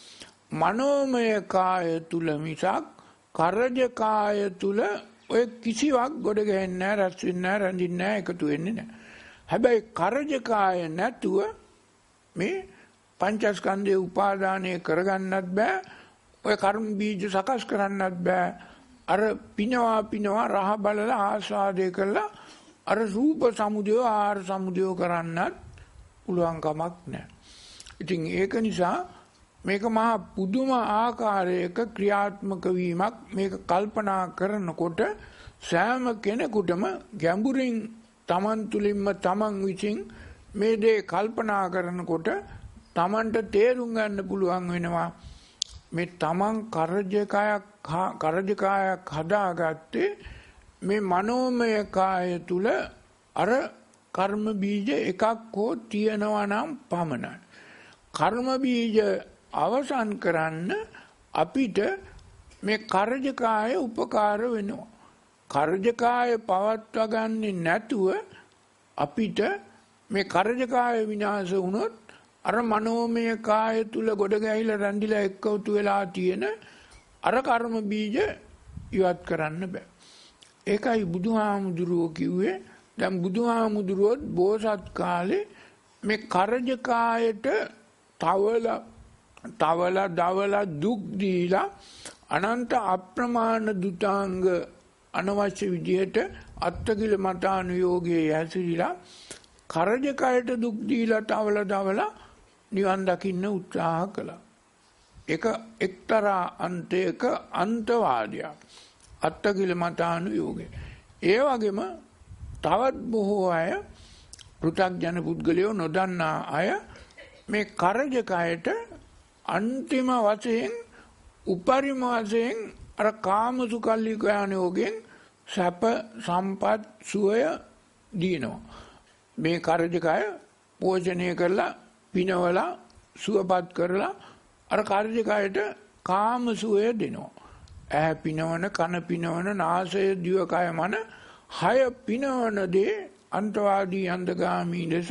මනෝමය කාය තුල මිසක් කරජ කාය තුල ඔය කිසිවක් ගොඩ ගහන්නේ නැහැ රැස් වෙන්නේ නැහැ රැඳින්නේ නැහැ එකතු වෙන්නේ නැහැ. හැබැයි කරජ කාය නැතුව මේ පංචස්කන්ධේ උපාදානය කරගන්නත් බෑ. ඔය කර්ම බීජ සකස් කරන්නත් බෑ. අර පිනවා රහ බලලා ආස්වාදේ කළා අර රූප සමුදය ආහාර සමුදය කරන්නත් පුළුවන් කමක් නැහැ. ඉතින් ඒක නිසා මේක මහා පුදුම ආකාරයක ක්‍රියාත්මක වීමක් මේක කල්පනා කරනකොට සෑම කෙනෙකුටම ගැඹුරින් තමන් තුළින්ම තමන් විසින් මේ දේ කල්පනා කරනකොට තමන්ට තේරුම් ගන්න පුළුවන් වෙනවා මේ තමන් කරජකායක් හදාගත්තේ මේ මනෝමය කාය තුල අර කර්ම බීජ එකක් හෝ තියෙනවා නම් පමණයි. කර්ම බීජ අවසන් කරන්න අපිට මේ කරජකාය උපකාර වෙනවා. කරජකාය පවත්වා ගන්නේ නැතුව අපිට මේ කරජකාය විනාශ වුණොත් අර මනෝමය කාය තුල ගොඩ ගැහිලා රැඳිලා එක්කවතු වෙලා තියෙන අර කර්ම බීජ ඉවත් කරන්න බෑ. ඒකයි බුදුහාමුදුරුවෝ කිව්වේ දැන් බුදුහාමුදුරුවෝ බෝසත් කාලේ මේ කරජකායට තවලා දුක් දීලා අනන්ත අප්‍රමාණ දුතාංග අනවශ්‍ය විදිහට අත්තකිල මතානුയോഗයේ හැසිරීලා කරජකයට දුක් දීලා තවලා නිවන් දකින්න උත්සාහ කළා. ඒක එක්තරා අන්තයක අන්තවාදයක්. අත්තකිල මතානුയോഗය. ඒ වගේම තවත් බොහෝ අය පෘථග්ජන පුද්ගලයෝ නොදන්නා අය මේ කරජකයට අන්තිම වශයෙන් උපරිම වශයෙන් අර කාමසුකල්ලිකාණෝගෙන් සැප සම්පත් සුවය දිනනවා. මේ කරජකය පෝෂණය කරලා පිනවලා සුවපත් කරලා අර කරජකයට කාම සුවය දෙනවා. ඇහැ පිනවන කන පිනවන නාසය දිවකය මන හය පිනවන දේ අන්තවාදී අන්තගාමී ලෙස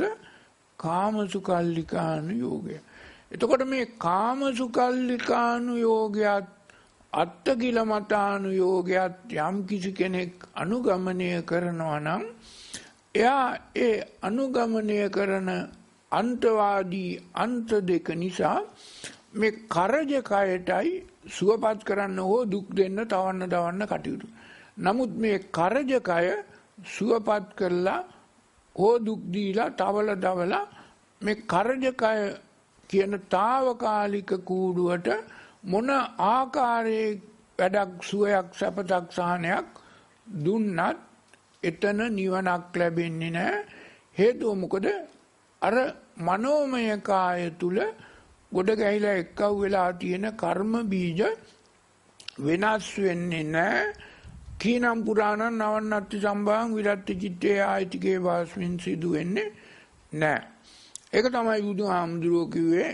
කාමසුකල්ලිකාණු යෝගය. එතකොට මේ කාමසුකල්ලිකාණු යෝගයත් අත්කිලමතානුයෝගයත් යම් කිසි කෙනෙක් අනුගමනය කරනවා නම් එයා ඒ අනුගමනය කරන අන්තවාදී අන්ත දෙක නිසා මේ කරජකයටයි සුවපත් කරන්න හෝ දුක් දෙන්න තවන්න කටයුතු. නමුත් මේ කරජකය සුවපත් කරලා හෝ දුක් දීලා දවලා මේ කරජකය කියන తాවකාලික කූඩුවට මොන ආකාරයේ වැඩක් සුවයක් සැපතක් සහනයක් දුන්නත් එතන නිවනක් ලැබෙන්නේ නැහැ. හේතුව මොකද? අර මනෝමය කාය තුල ගොඩ ගැහිලා එක්කව වෙලා තියෙන කර්ම බීජ වෙනස් වෙන්නේ නැහැ. කීනම් පුරාණං නවන්නත්ති සම්භාං විරත්ති චිත්තේ ආයතිකේ වාස්මින් සිදු වෙන්නේ නැහැ. ඒක තමයි බුදුහාමුදුරුවෝ කිව්වේ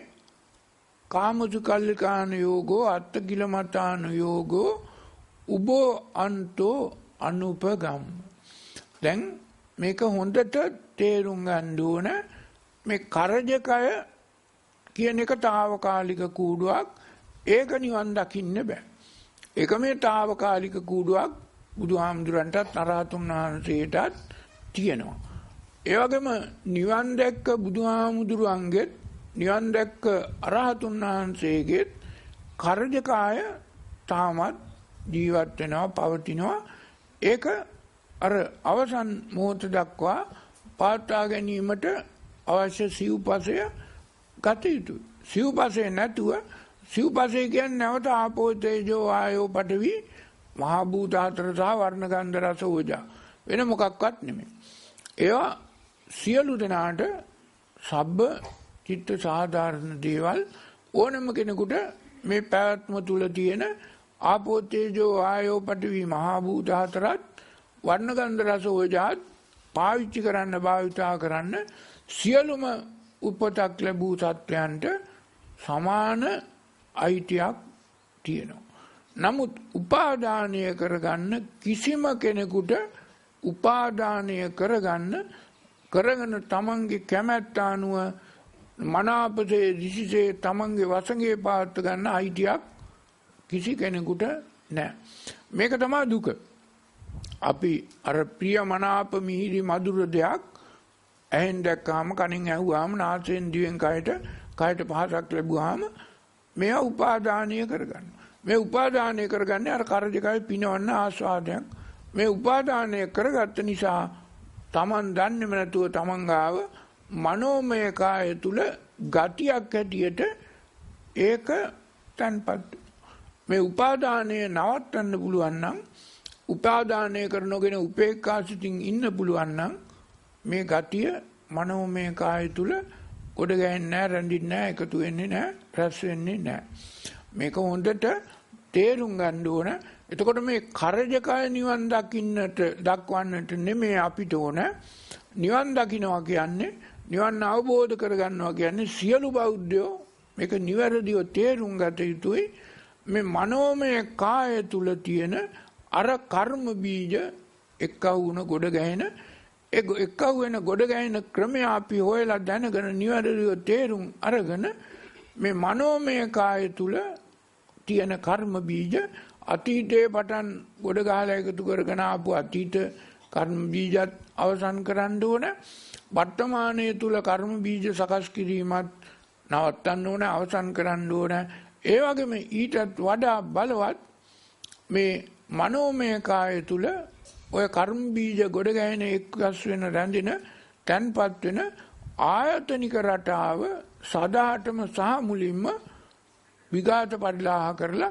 කාමසුකල්ලිකාන යෝගෝ අත්තකිලමතාන යෝගෝ උබෝ අන්තෝ අනුපගම්. දැන් මේක හොඳට තේරුම් ගන්න ඕන. මේ කරජකය කියන එක తాවකාලික කූඩුවක්. ඒක නිවන් දකින්න බෑ. ඒක මේ తాවකාලික කූඩුවක් බුදුහාමුදුරන්ටත් අරහතුන් වහන්සේටත් තියෙනවා. ඒ වගේම නිවන් දැක්ක බුදුහාමුදුරුවන්ගෙත් නිවන් දැක්ක අරහතුන් වහන්සේගෙත් කරජකාය තාමත් ජීවත් වෙනවා පවතිනවා. ඒක අර අවසන් මොහොත දක්වා පාත්වා ගැනීමට අවශ්‍ය සිව්පසය ගත යුතුයි. සිව්පසය නැතුව සිව්පසය කියන්නේ නැවත ආපෝ තේජෝ ආයෝ පඨවි මහ භූත හතර සහ වර්ණ ගන්ධ රස ඕජා වෙන මොකක්වත් නෙමෙයි. ඒවා සියලු දෙනාට සබ්බ චිත්ත සාධාරණ දේවල් ඕනම කෙනෙකුට මේ පැවැත්ම තුල තියෙන ආපෝ තේජෝ ආයෝ පඨවි මහ භූත හතරත් වර්ණ ගන්ධ රස ඕජාත් පාවිච්චි කරන්න භාවිතා කරන්න සියලුම උපතක් ලැබූ සත්වයන්ට සමාන අයිතියක් තියෙනවා. නමුත් උපාදානය කරගන්න කිසිම කෙනෙකුට උපාදානය කරගන්න කරගෙන තමන්ගේ කැමැත්ත අනුව මනාපසේ දිසිසේ තමන්ගේ වසඟේ පාත් ගන්න අයිතියක් කිසි කෙනෙකුට නැහැ. මේක තමයි දුක. අපි අර ප්‍රිය මනාප මිහිරි මధుර දෙයක් ඇහෙන් දැක්කාම කනින් ඇහුවාම නාසයෙන් දිවෙන් කයට පහසක් ලැබුවාම මේවා උපාදානය කරගන්න. මේ උපාදානය කරගන්නේ අර කරජකයි පිනවන්න ආස්වාදයක්. මේ උපාදානය කරගත්ත නිසා තමන් දන්නේම නැතුව තමන් ගාව මනෝමය කාය තුල ගතියක් හැටියට ඒක තන්පත්. මේ උපාදානය නවත්තන්න පුළුවන් නම් උපාදානය කරනගෙන උපේක්ඛා සිතින් ඉන්න පුළුවන් නම් මේ ගතිය මනෝමය කාය තුල ගොඩ ගැහෙන්නේ නැහැ, රැඳින්නේ නැහැ, එකතු වෙන්නේ නැහැ, රැස් වෙන්නේ නැහැ. මේක හොඳට තේරුම් ගන්න ඕන. එතකොට මේ කරජකය නිවන් දක්වන්නට නෙමෙයි අපිට ඕන. නිවන් දකින්නවා කියන්නේ නිවන් අවබෝධ කරගන්නවා කියන්නේ සියලු බෞද්ධයෝ මේක නිවැරදිව තේරුම් ගත යුතුයි. මේ මනෝමය කාය තුල තියෙන අර කර්ම බීජ එක්කව වුණ ගොඩ ගැහෙන එක්කව වෙන ගොඩ ගැහෙන ක්‍රමය අපි හොයලා දැනගෙන නිවැරදිව තේරුම් අරගෙන මේ මනෝමය කාය තුල තියෙන කර්ම බීජ අතීතයේ පටන් ගොඩ ගහලා එකතු කරගෙන ආපු අතීත කර්ම බීජත් අවසන් කරන්න ඕන. වර්තමානයේ තුල කර්ම බීජ සකස් කිරීමත් නවත්තන්න ඕන, අවසන් කරන්න ඕන. ඒ වගේම ඊටත් වඩා බලවත් මේ මනෝමය කාය තුල ඔය කර්ම බීජ ගොඩ ගැහෙන එක්වස් වෙන රැඳෙන තන්පත් වෙන ආයතනික රටාව සදාටම සහ මුලින්ම විඝාත පරිලාහ කරලා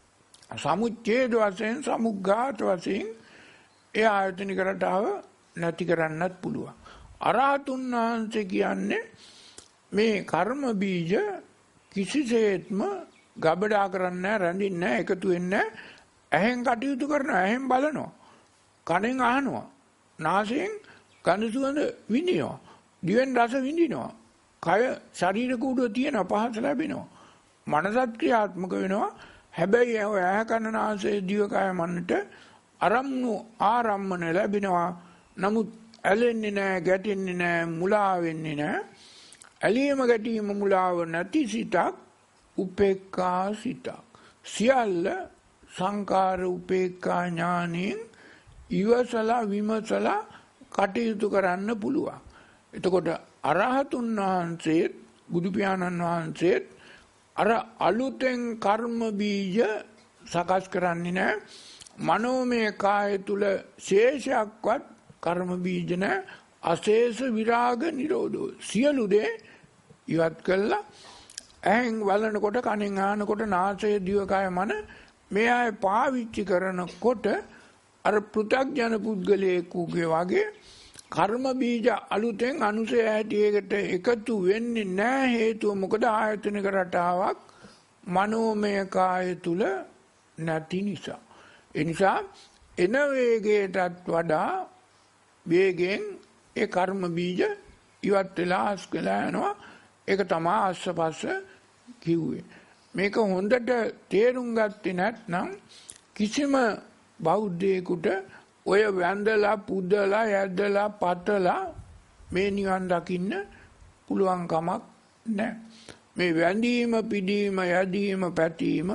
සමුච්ඡේද වශයෙන් සමුග්ඝාත වශයෙන් ඒ ආයතනික රටාව නැති කරන්නත් පුළුවන්. අරහතුන් වහන්සේ කියන්නේ මේ කර්ම බීජ කිසිසේත්ම ගබඩා කරන්නේ නැහැ, රැඳින්නේ නැහැ, එකතු වෙන්නේ නැහැ. ඇහෙන් කටයුතු කරනවා, ඇහෙන් බලනවා, කනෙන් අහනවා, නාසයෙන් ගඳ සුවඳ විඳිනවා, දිවෙන් රස විඳිනවා, කය ශරීර කූඩුව තියෙන පහස ලැබෙනවා, මනසත් ක්‍රියාත්මක වෙනවා. හැබැයි ඔය ඇහ කන නාසය දිව කය මනට අරමුණු ආරම්මන ලැබෙනවා. නමුත් ඇලෙන්නේ නැහැ, ගැටෙන්නේ නැහැ, මුලා වෙන්නේ නැහැ. ඇලීම ගැටීම මුලාව නැති සිතක් උපේක්ඛා සිතක්. සියල්ල සංකාර උපේක්ඛා ඥානෙන් ඉවසලා විමසලා කටයුතු කරන්න පුළුවන්. එතකොට අරහතුන් වහන්සේත් බුදු පියාණන් වහන්සේත් අර අලුතෙන් කර්ම බීජ සකස් කරන්නේ නැහැ. මනෝමය කාය තුල ශේෂයක්වත් කර්ම බීජ නැහැ. අශේෂ විරාග නිරෝධෝ සියලු දේ ඉවත් කළා. ඇහෙන් බලනකොට කනෙන් අහනකොට නාසය දිවකය මන මේ අය පාවිච්චි කරනකොට අර පෘථග්ජන පුද්ගලයෙකුගේ වගේ කර්ම බීජ අලුතෙන් අනුසය හැටියකට එකතු වෙන්නේ නැහැ. හේතුව මොකද ආයතනික රටාවක් මනෝමය කාය තුල නැති නිසා. ඒ නිසා එන වේගයටත් වඩා වේගෙන් ඒ කර්ම බීජ ඉවත් වෙලා අස්කලා යනවා. ඒක තමයි අස්සපස්ස කිව්වේ. මේක හොඳට තේරුම් ගත්තේ නැත්නම් කිසිම බෞද්ධයෙකුට ඔය වැඳලා පුදලා යැදලා පතලා මේ නිවන් දකින්න පුළුවන් කමක් නැහැ. මේ වැඳීම පිදීම යදීම පැතීම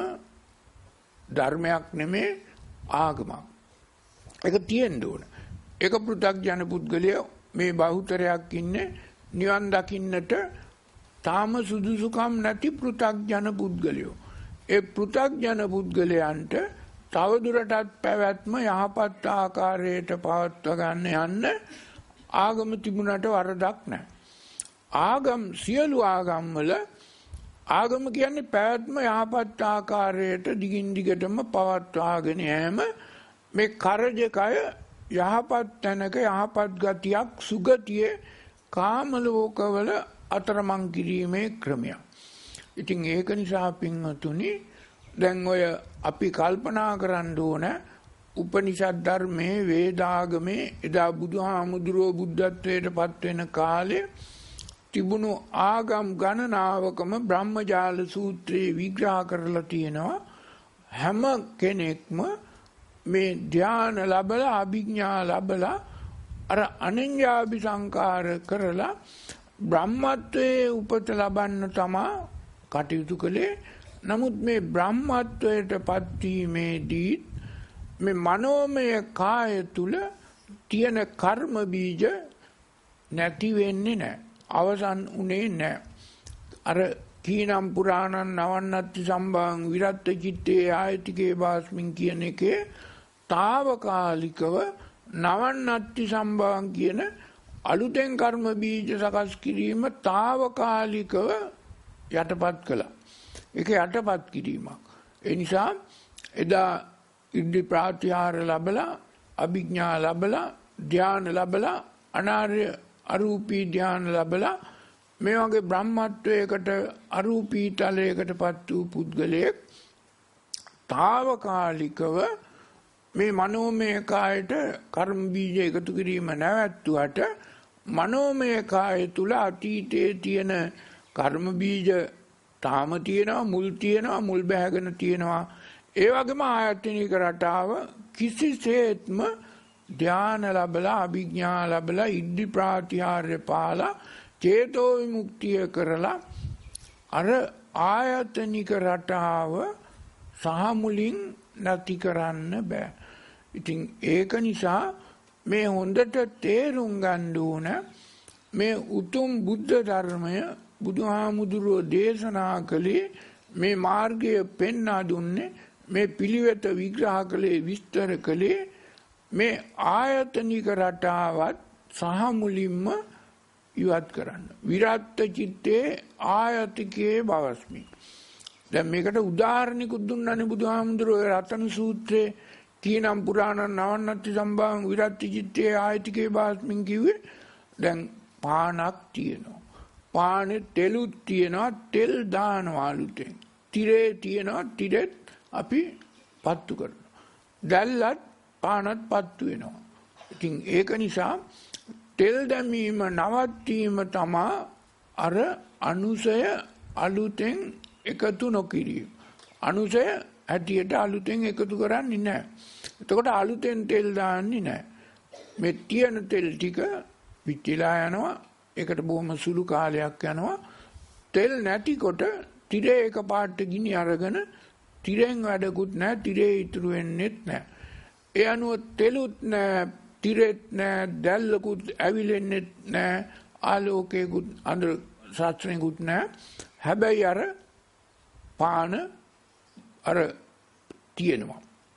ධර්මයක් නෙමේ ආගමක්. ඒක තියෙන්න ඕන. ඒක පෘථග්ජන පුද්ගලයා මේ බහුතරයක් ඉන්නේ නිවන් දකින්නට තාම සුදුසුකම් නැති පෘථග්ජන පුද්ගලයෝ. ඒ පෘථග්ජන පුද්ගලයන්ට තවදුරටත් පැවැත්ම යහපත් ආකාරයට පවත්වා ගන්න යන්න ආගම තිබුණට වරදක් නැහැ. ආගම් සියලු ආගම් වල ආගම කියන්නේ පැවැත්ම යහපත් ආකාරයට දිගින් දිගටම පවත්වාගෙන යෑම. මේ කරජකය යහපත් තැනක යහපත් ගතියක් සුගතියේ කාම ලෝකවල අතරමං කිරීමේ ක්‍රමයක්. ඉතින් ඒක නිසා පින්වතුනි දැන් ඔය අපි කල්පනා කරන්න ඕන උපනිෂද් ධර්මයේ වේදාගමේ එදා බුදුහාමුදුරුවෝ බුද්ධත්වයට පත් වෙන කාලේ තිබුණු ආගම් ගණනාවකම බ්‍රහ්මජාල සූත්‍රයේ විග්‍රහ කරලා තියෙනවා. හැම කෙනෙක්ම මේ ධ්‍යාන ලැබලා අභිඥා ලැබලා අර අනඤ්ඤාභි සංකාර කරලා බ්‍රහ්මත්වයේ උපත ලබන්න තමා කටයුතු කළේ. නමුත් මේ බ්‍රහ්මත්වයට පත්වීමේදී මේ මනෝමය කාය තුල තියෙන කර්ම බීජ නැති වෙන්නේ නැහැ. අවසන් උනේ නැහැ. අර කීනම් පුරාණං නවන්නත්ති සම්භාං විරත්ත චිත්තේ ආයතිකේ බාස්මින් කියන එකේ తాවකාලිකව නවන්නත්ති සම්භාං කියන අලුතෙන් කර්ම බීජ සකස් කිරීම తాවකාලිකව යටපත් කළා. ඒක යටපත් කිරීමක්. ඒ නිසා එදා ඉද්ධි ප්‍රාතිහාර ලැබලා අභිඥා ලැබලා ධ්‍යාන ලැබලා අනාර්ය අරූපී ධ්‍යාන ලැබලා මේ වගේ බ්‍රහ්මත්වයකට අරූපී තලයකටපත් වූ පුද්ගලයෙක් తాවකාලිකව මේ මනෝමය කායට කර්ම බීජ එකතු කිරීම නැවැත්තුවට මනෝමය කාය තුල අතීතයේ තියෙන කර්ම බීජ තාම තියෙනවා, මුල් තියෙනවා, මුල් බැහැගෙන තියෙනවා. ඒ වගේම ආයතනික රටාව කිසිසේත්ම ධ්‍යාන ලැබලා අභිඥා ලැබලා ඉද්ධි ප්‍රාතිහාර්ය පාලා චේතෝ විමුක්තිය කරලා අර ආයතනික රටාව සහ මුලින් නැති කරන්න බෑ. ඉතින් ඒක නිසා මේ හොඳට තේරුම් ගන්න ඕන මේ උතුම් බුද්ධ ධර්මය බුදුහාමුදුරුවෝ දේශනා කළේ මේ මාර්ගය පෙන්වා දුන්නේ මේ පිළිවෙත විග්‍රහ කළේ විස්තර කළේ මේ ආයතනික රටාවත් සහ මුලින්ම ඉවත් කරන්න. විරත්ත චිත්තේ ආයතිකේ බවස්මි. දැන් මේකට උදාහරණිකුත් දුන්නානේ බුදුහාමුදුරුවෝ රතන සූත්‍රයේ කීනම් පුරාණං නවන්නත්ති සම්භාං විරත්ති චිත්තේ ආයතිකේ බවස්මින් කිව්වේ. දැන් පානක් තියෙනවා. පානේ තෙලුත් තියෙනවා, තෙල් දානවා අලුතෙන්. තිරේ තියෙනවා, තිරෙත් අපි පත්තු කරනවා. දැල්ලත් පානත් පත්තු වෙනවා. ඉතින් ඒක නිසා තෙල් දැමීම නවත්තීම තමා අර අනුසය අලුතෙන් එකතු නොකිරීම. අනුසය හැටියට අලුතෙන් එකතු කරන්නේ නැහැ. එතකොට අලුතෙන් තෙල් දාන්නේ නැහැ. මේ තියෙන තෙල් ටික පිටිලා යනවා. ඒකට බොහොම සුළු කාලයක් යනවා. තෙල් නැතිකොට තිරේ එක පාට ගිනි අරගෙන තිරෙන් වැඩකුත් නැහැ, තිරේ ඉතුරු වෙන්නෙත් නැහැ. ඒ අනුව තෙලුත් නැහැ, තිරෙත් නැහැ, දැල්ලකුත් ඇවිලෙන්නෙත් නැහැ, ආලෝකයකුත් අඳුර සාත්‍රණයකුත් නැහැ. හැබැයි අර පාන අර තියෙනවා.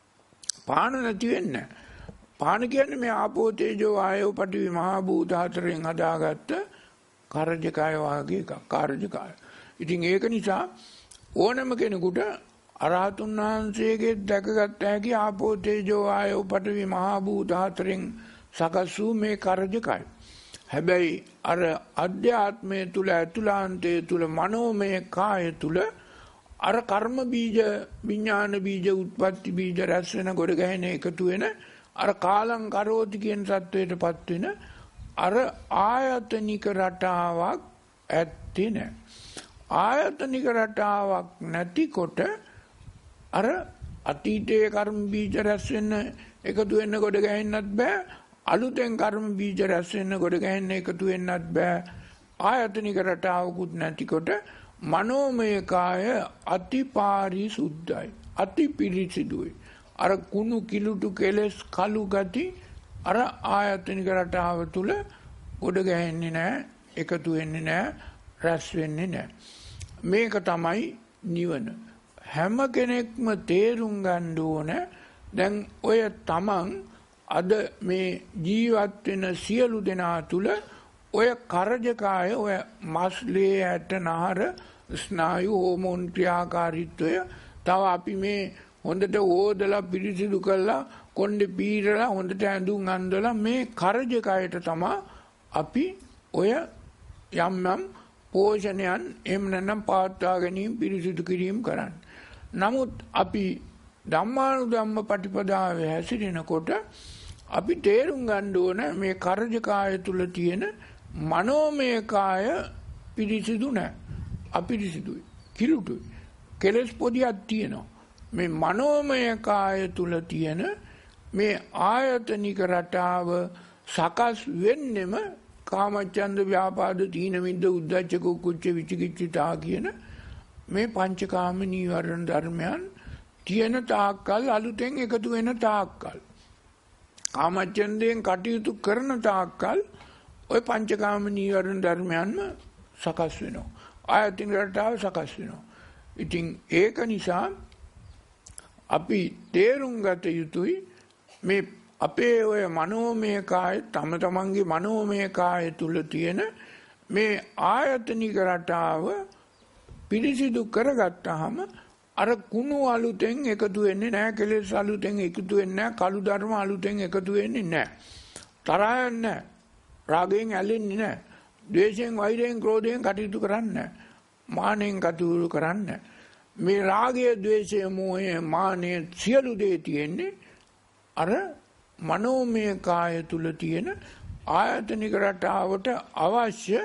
පාන නැති වෙන්නේ නැහැ. පාන කියන්නේ මේ ආපෝ තේජෝ වායෝ පඨවි මහා භූත හතරෙන් හදාගත්ත කාර්යකාය වාගේ එකක්. කාර්යකාය. ඉතින් ඒක නිසා ඕනම කෙනෙකුට අරහතුන් වහන්සේගේ දැකගත හැකි ආපෝ තේජෝ වායෝ පඨවි මහා භූත හතරෙන් සකස් වූ මේ කාර්යකාය. හැබැයි අර අධ්‍යාත්මය තුල අතුලාන්තයේ තුල මනෝමය කාය තුල අර කර්ම බීජ විඥාන බීජ උත්පත්ති බීජ රැස් වෙන ගොඩ ගැහෙන එකතු වෙන අර කාලං කරෝති කියන සත්වයටපත් වෙන අර ආයතනික රටාවක් ඇත්තේ නැහැ. ආයතනික රටාවක් නැතිකොට අර අතීතයේ කර්ම බීජ රැස් වෙන එකතු වෙන්න ගොඩ ගැහෙන්නත් බෑ. අලුතෙන් කර්ම බීජ රැස් වෙන්න ගොඩ ගැහෙන්න එකතු වෙන්නත් බෑ. ආයතනික රටාවකුත් නැතිකොට මනෝමය කාය අතිපාරිසුද්ධයි, අතිපිරිසිදුයි. අර කුණු කිලුටු කෙලස් කළු ගති අර ආයතනික රටාව තුල ගොඩ ගැහෙන්නේ නැහැ, එකතු වෙන්නේ නැහැ, රැස් වෙන්නේ නැහැ. මේක තමයි නිවන. හැම කෙනෙක්ම තේරුම් ගන්න ඕන. දැන් ඔය තමන් අද මේ ජීවත් වෙන සියලු දෙනා තුල ඔය කරජකාය, ඔය මස්ලේ ඇට නහර ස්නායු හෝමෝන් ක්‍රියාකාරීත්වය තව අපි මේ හොඳට ඕදලා පිරිසිදු කරලා කොණ්ඩේ පීරලා හොඳට ඇඳුම් අඳලා මේ කරජකයට තමයි අපි ඔය යම් යම් පෝෂණයන් එහෙම නැත්නම් පාත්වා ගැනීම පිරිසිදු කිරීම කරන්නේ. නමුත් අපි ධම්මානුධම්ම පටිපදාවේ හැසිරෙනකොට අපි තේරුම් ගන්න ඕන මේ කරජකාය තුල තියෙන මනෝමය කාය පිරිසිදු නැහැ. අපිරිසිදුයි, කිලුටුයි, කෙලස් පොදියක් තියෙනවා. මේ මනෝමය කාය තුල තියෙන මේ ආයතනික රටාව සකස් වෙන්නෙම කාමච්ඡන්ද ව්‍යාපාද තීන මිද්ද උද්ධච්ච කුච්ච විචිකිච්ඡා කියන මේ පංචකාම නීවරණ ධර්මයන් තියෙන තාක්කල්, අලුතෙන් එකතු වෙන තාක්කල්, කාමච්ඡන්දයෙන් කටයුතු කරන තාක්කල් ওই පංචකාම නීවරණ ධර්මයන්ම සකස් වෙනවා. ආයතනික රටාව සකස් වෙනවා. ඉතින් ඒක නිසා අපි තේරුම් ගත යුතුයි මේ අපේ ඔය මනෝමය කාය, තම තමන්ගේ මනෝමය කාය තුල තියෙන මේ ආයතනික රටාව පිරිසිදු කරගත්තාම අර කුණු අලුතෙන් එකතු වෙන්නේ නැහැ, කෙලෙස් අලුතෙන් එකතු වෙන්නේ නැහැ, කළු ධර්ම අලුතෙන් එකතු වෙන්නේ නැහැ, තරහ නැහැ, රාගයෙන් ඇලෙන්නේ නැහැ, ද්වේෂයෙන් වෛරයෙන් ක්‍රෝධයෙන් කටයුතු කරන්නේ නැහැ, මානෙන් කටයුතු කරන්නේ නැහැ. මේ රාගය, ද්වේෂය, මෝහය, මානය සියලු දේ තියෙන්නේ අර මනෝමය කාය තුල තියෙන ආයතනික රටාවට අවශ්‍ය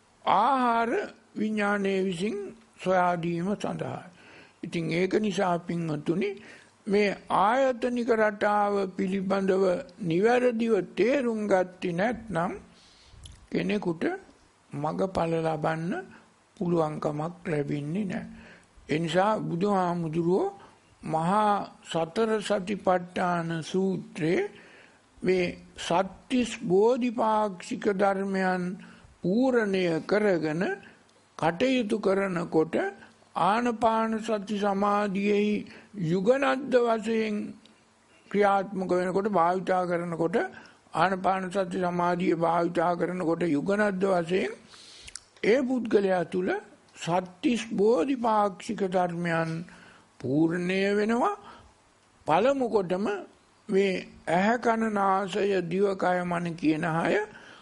ආහාර විඥානයේ විසින් සොයා දීම සඳහා. ඉතින් ඒක නිසා පින්වතුනි මේ ආයතනික රටාව පිළිබඳව නිවැරදිව තේරුම් ගත්තේ නැත්නම් කෙනෙකුට මගඵල ලබන්න පුළුවන්කමක් ලැබෙන්නේ නැහැ. ඒ නිසා බුදුහාමුදුරුවෝ මහා සතර සතිපට්ඨාන සූත්‍රයේ මේ සත්‍තිස් බෝධිපාක්ෂික ධර්මයන් පූර්ණය කරගෙන කටයුතු කරනකොට ආනපාන සති සමාධියෙහි යුගනද්ද වශයෙන් ක්‍රියාත්මක වෙනකොට, භාවිතා කරනකොට, ආනපාන සති සමාධිය භාවිතා කරනකොට යුගනද්ද වශයෙන් ඒ පුද්ගලයා තුල සත්‍තිස් බෝධිපාක්ෂික ධර්මයන් පූර්ණය වෙනවා. පළමු කොටම මේ ඇහැ කන නාසය දිවකය මන කියන හය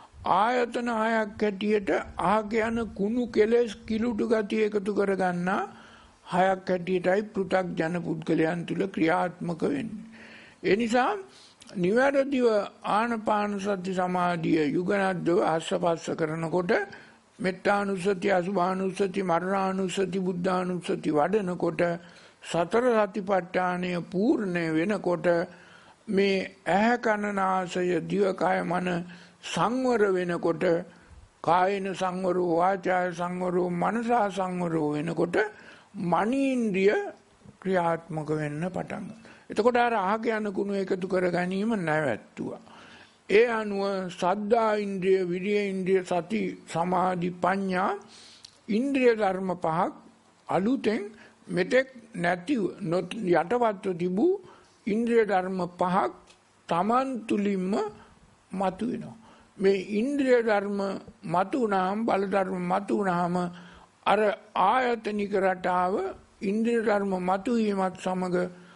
ආයතන හයක් හැටියට අහක යන කුණු කෙලෙස් කිලුටු ගති එකතු කරගන්නා හයක් හැටියටයි පෘථග්ජන පුද්ගලයන් තුල ක්‍රියාත්මක වෙන්නේ. ඒ නිසා නිවැරදිව ආනපාන සති සමාධිය යුගනද්දව ආස්වාස කරනකොට මෙත්තානුස්සති, අසුභානුස්සති, මරණානුස්සති, බුද්ධානුස්සති වඩනකොට සතර සතිපට්ඨානය පූර්ණ වෙනකොට මේ ඇහැ කන නාසය දිවකය මන සංවර වෙනකොට, කායන සංවරෝ වාචාය සංවරෝ මනසා සංවරෝ වෙනකොට මනීන්ද්‍රිය ක්‍රියාත්මක වෙන්න පටන් ගන්නවා. එතකොට අර අහක යන කුණු එකතු කර ගැනීම නැවැත්තුවා. ඒ අනුව සද්ධා ඉන්ද්‍රිය, විරිය ඉන්ද්‍රිය, සති, සමාධි, ප්‍රඥා ඉන්ද්‍රිය ධර්ම පහක් අලුතෙන් මෙතෙක් නැතිව යටවත්ව තිබූ ඉන්ද්‍රිය ධර්ම පහක් Taman තුලින්ම මතුවෙනවා. මේ ඉන්ද්‍රිය ධර්ම මතුවුනහම, බල ධර්ම මතුවුනහම අර ආයතනික රටාව ඉන්ද්‍රිය ධර්ම මතුවීමත් සමග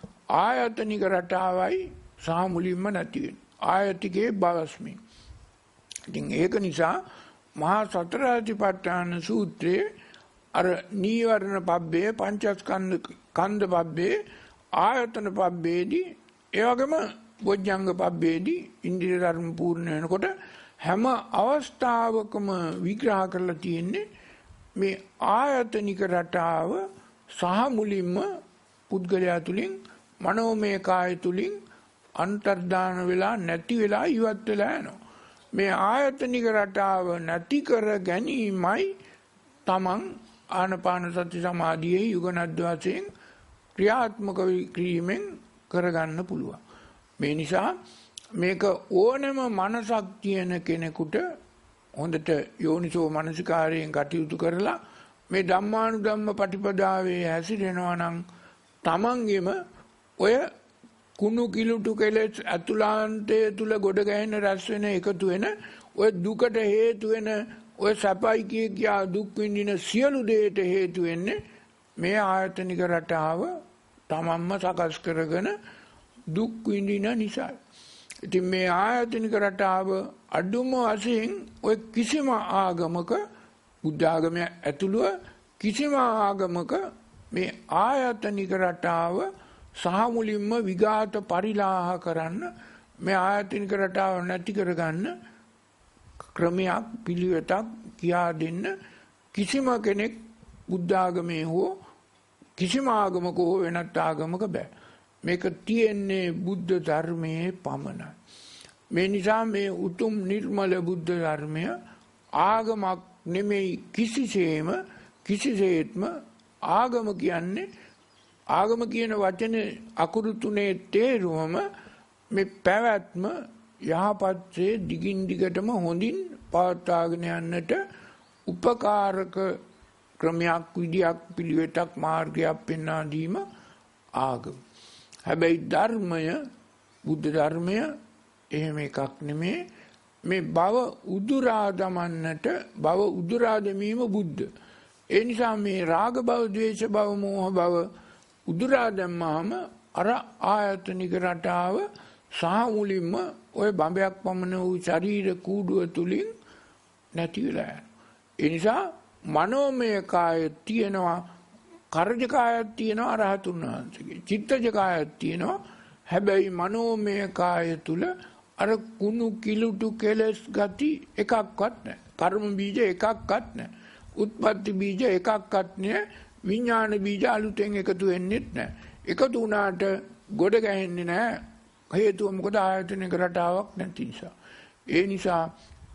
ආයතනික රටාවයි සහ මුලින්ම නැති වෙනවා. ආයතිකේ භවස්මි. ඉතින් ඒක නිසා මහා සතරාතිපට්ඨාන සූත්‍රයේ අර නීවරණ පබ්බේ, පංචස්කන්ධ කන්ද පබ්බේ, ආයතන පබ්බේදී ඒ වගේම බොජ්ජංග පබ්බේදී ඉන්ද්‍රිය ධර්ම පූර්ණ වෙනකොට හැම අවස්ථාවකම විග්‍රහ කරලා තියෙන්නේ මේ ආයතනික රටාව සහ මුලින්ම පුද්ගලයා තුලින් මනෝමය කාය තුලින් අන්තර්දාන වෙලා නැති වෙලා ඉවත් වෙලා යනවා. මේ ආයතනික රටාව නැති කර ගැනීමයි තමන් ආනපාන සති සමාධියේ යුගනද්ද වශයෙන් ක්‍රියාත්මක කිරීමෙන් කරගන්න පුළුවන්. මේ නිසා මේක ඕනෑම මනසක් තියෙන කෙනෙකුට හොඳට යෝනිසෝ මනසිකාරයෙන් කටයුතු කරලා මේ ධම්මානුධම්ම පටිපදාවේ හැසිරෙනවා නම් තමන්ගෙම ඔය කුණු කිලුටු කෙලෙස් අතුලාන්තයේ තුල ගොඩ ගැහෙන රැස් වෙන එකතු වෙන ඔය දුකට හේතු වෙන ඔය සපයි කියා දුක් විඳින සියලු දේට හේතු වෙන්නේ මේ ආයතනික රටාව තමන්ම සකස් කරගෙන දුක් විඳින නිසා. ඉතින් මේ ආයතනික රටාව අඩුම වශයෙන් ඔය කිසිම ආගමක, බුද්ධ ආගමේ ඇතුළුව කිසිම ආගමක මේ ආයතනික රටාව සහ මුලින්ම විඝාත පරිලාහ කරන්න, මේ ආයතනික රටාව නැති කරගන්න ක්‍රමයක්, පිළිවෙතක් කියා දෙන්න කිසිම කෙනෙක් බුද්ධ ආගමේ හෝ කිසිම ආගමක හෝ වෙනත් ආගමක බෑ. මේක තියෙන්නේ බුද්ධ ධර්මයේ පමණයි. මේ නිසා මේ උතුම් නිර්මල බුද්ධ ධර්මය ආගමක් නෙමෙයි කිසිසේත්ම ආගම කියන්නේ, ආගම කියන වචනේ අකුරු තුනේ තේරුවම මේ පැවැත්ම යහපත්සේ දිගින් දිගටම හොඳින් පවත්වාගෙන යන්නට උපකාරක ක්‍රමයක්, විදියක්, පිළිවෙතක්, මාර්ගයක් පෙන්වා දීම ආගම. හැබැයි ධර්මය, බුද්ධ ධර්මය එහෙම එකක් නෙමේ. මේ භව උදුරා දමන්නට, භව උදුරා දැමීම බුද්ධ. ඒ නිසා මේ රාග භව, ද්වේෂ භව, මෝහ භව උදුරා දැම්මාම අර ආයතනික රටාව සහ මුලින්ම ඔය බඹයක් පමණ වූ ශරීර කූඩුව තුලින් නැති වෙලා යනවා. ඒ නිසා මනෝමය කාය තියෙනවා, කර්ජ කායයක් තියෙනවා රහතුන් වහන්සේගේ, චිත්තජ කායයක් තියෙනවා. හැබැයි මනෝමය කාය තුල අර කුණු කිලුටු කෙලස් ගති එකක්වත් නැහැ. කර්ම බීජ එකක්වත් නැහැ. උත්පත්ති බීජ එකක්වත් නැහැ. විඥාන බීජ අලුතෙන් එකතු වෙන්නෙත් නැහැ. එකතු වුණාට ගොඩ ගැහෙන්නේ නැහැ. හේතුව මොකද? ආයතනික රටාවක් නැති නිසා. ඒ නිසා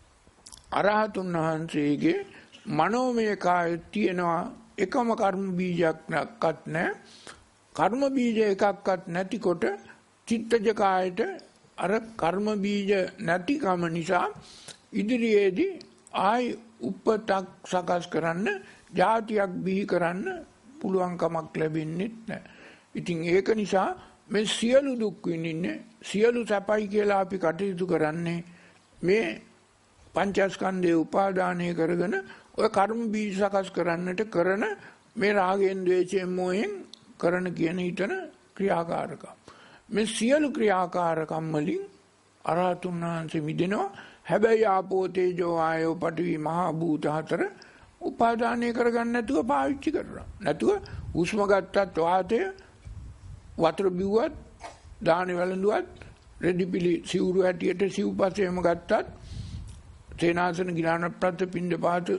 අරහතුන් වහන්සේගේ මනෝමය කාය තියෙනවා, එකම කර්ම බීජයක් නැක්කත් නැහැ. කර්ම බීජ එකක්වත් නැතිකොට චිත්තජ කායට අර කර්ම බීජ නැතිකම නිසා ඉදිරියේදී ආයි උපතක් සකස් කරන්න, ජාතියක් බිහි කරන්න පුළුවන් කමක් ලැබෙන්නේ නැහැ. ඉතින් ඒක නිසා මේ සියලු දුක් විඳින්නේ, සියලු සැපයි කියලා අපි කටයුතු කරන්නේ මේ පංචස්කන්ධය උපාදානය කරගෙන ඔය කර්ම බීජ සකස් කරන්නට කරන මේ රාගයෙන්, ද්වේෂයෙන්, මොහෙන් කරන කියන හිතන ක්‍රියාකාරකම්. මේ සියලු ක්‍රියාකාරකම් වලින් අරහතුන් වහන්සේ මිදෙනවා. හැබැයි ආපෝ තේජෝ ආයෝ පඨවි මහා භූත හතර උපාදානය කරගන්න නැතුව පාවිච්චි කරනවා. නැතුව හුස්ම ගත්තත් වාතය, වතුර බිව්වත්, දාන වළඳුවත්, රෙදිපිලි සිවුරු හැටියට සිව්පසෙම ගත්තත්, සේනාසන ගිලාන ප්‍රත්‍ය පින්ඩ පාත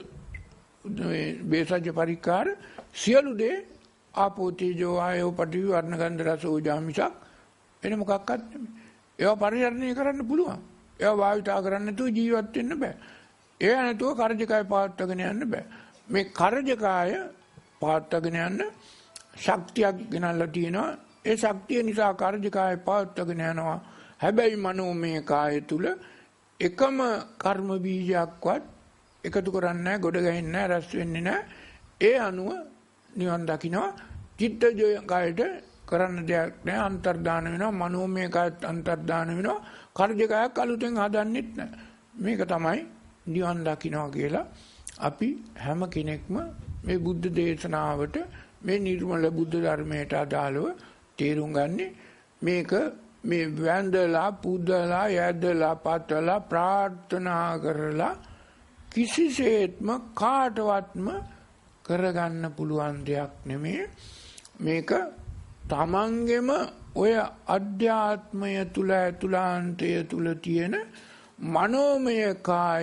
බේසජ්‍ය පරික්කාර සියලු දේ ආපෝ තේජෝ ආයෝ පඨවි වර්ණ ගන්ධ රස ඕජා මිසක් වෙන මොකක්වත් නෙමෙයි. ඒවා පරිහරණය කරන්න පුළුවන්. ඒවා භාවිතා කරන්න නැතුව ජීවත් වෙන්න බෑ. ඒ නැතුව කර්ජකාය පාත්තගෙන යන්න බෑ. මේ කර්ජකාය පාත්තගෙන යන්න ශක්තියක් ගෙනල්ලා තියෙනවා. ඒ ශක්තිය නිසා කාර්යකාය පවත්වාගෙන යනවා. හැබැයි මනෝමය කාය තුල එකම කර්ම බීජයක්වත් එකතු කරන්නේ නැහැ, ගොඩ ගහින්නේ නැහැ, රැස් වෙන්නේ නැහැ. ඒ අනුව නිවන් දකින්නවා. චිත්තජ කායට කරන්න දෙයක් නැහැ, අන්තර්දාන වෙනවා. මනෝමය කායත් අන්තර්දාන වෙනවා. කාර්යකායක් අලුතෙන් හදන්නෙත් නැහැ. මේක තමයි නිවන් දකින්නවා කියලා අපි හැම කෙනෙක්ම මේ බුද්ධ දේශනාවට මේ නිර්මල බුද්ධ ධර්මයට අදාළව තේරුම් ගන්නේ. මේක මේ වැඳලා පුදලා යදලා පතලා ප්‍රාර්ථනා කරලා කිසිසේත්ම කාටවත්ම කරගන්න පුළුවන් දෙයක් නෙමෙයි. මේක තමන්ගෙම ඔය අධ්‍යාත්මය තුල ඇතුළාන්තය තුල තියෙන මනෝමය කාය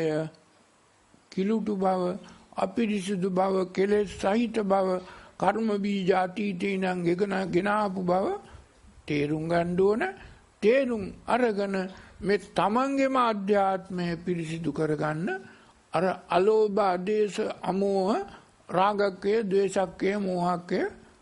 කිලුටු බව, අපිරිසුදු බව, කෙලෙස් සහිත බව, කර්ම බීජ අතීතේ ඉඳන් ගෙනාපු බව තේරුම් ගන්න ඕන. තේරුම් අරගෙන මේ තමන්ගේම අධ්‍යාත්මය පිරිසිදු කරගන්න අර අලෝභ, ආදේශ, අමෝහ, රාගකය, ද්වේෂකය, මෝහකය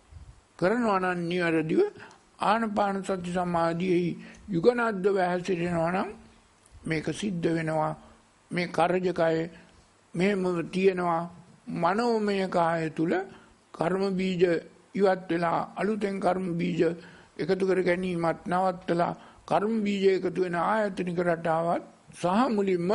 කරනවා නම් නිවැරදිව ආනපාන සති සමාධියේ යුගනද්දව හැසිරෙනවා නම් මේක සිද්ධ වෙනවා. මේ කාර්යකය මෙහෙම තියෙනවා. මනෝමය කාය තුල කර්ම බීජ ඉවත් වෙලා අලුතෙන් කර්ම බීජ එකතු කර ගැනීමත් නවත්තලා කර්ම බීජ එකතු වෙන ආයතනික රටාවත් සහ මුලින්ම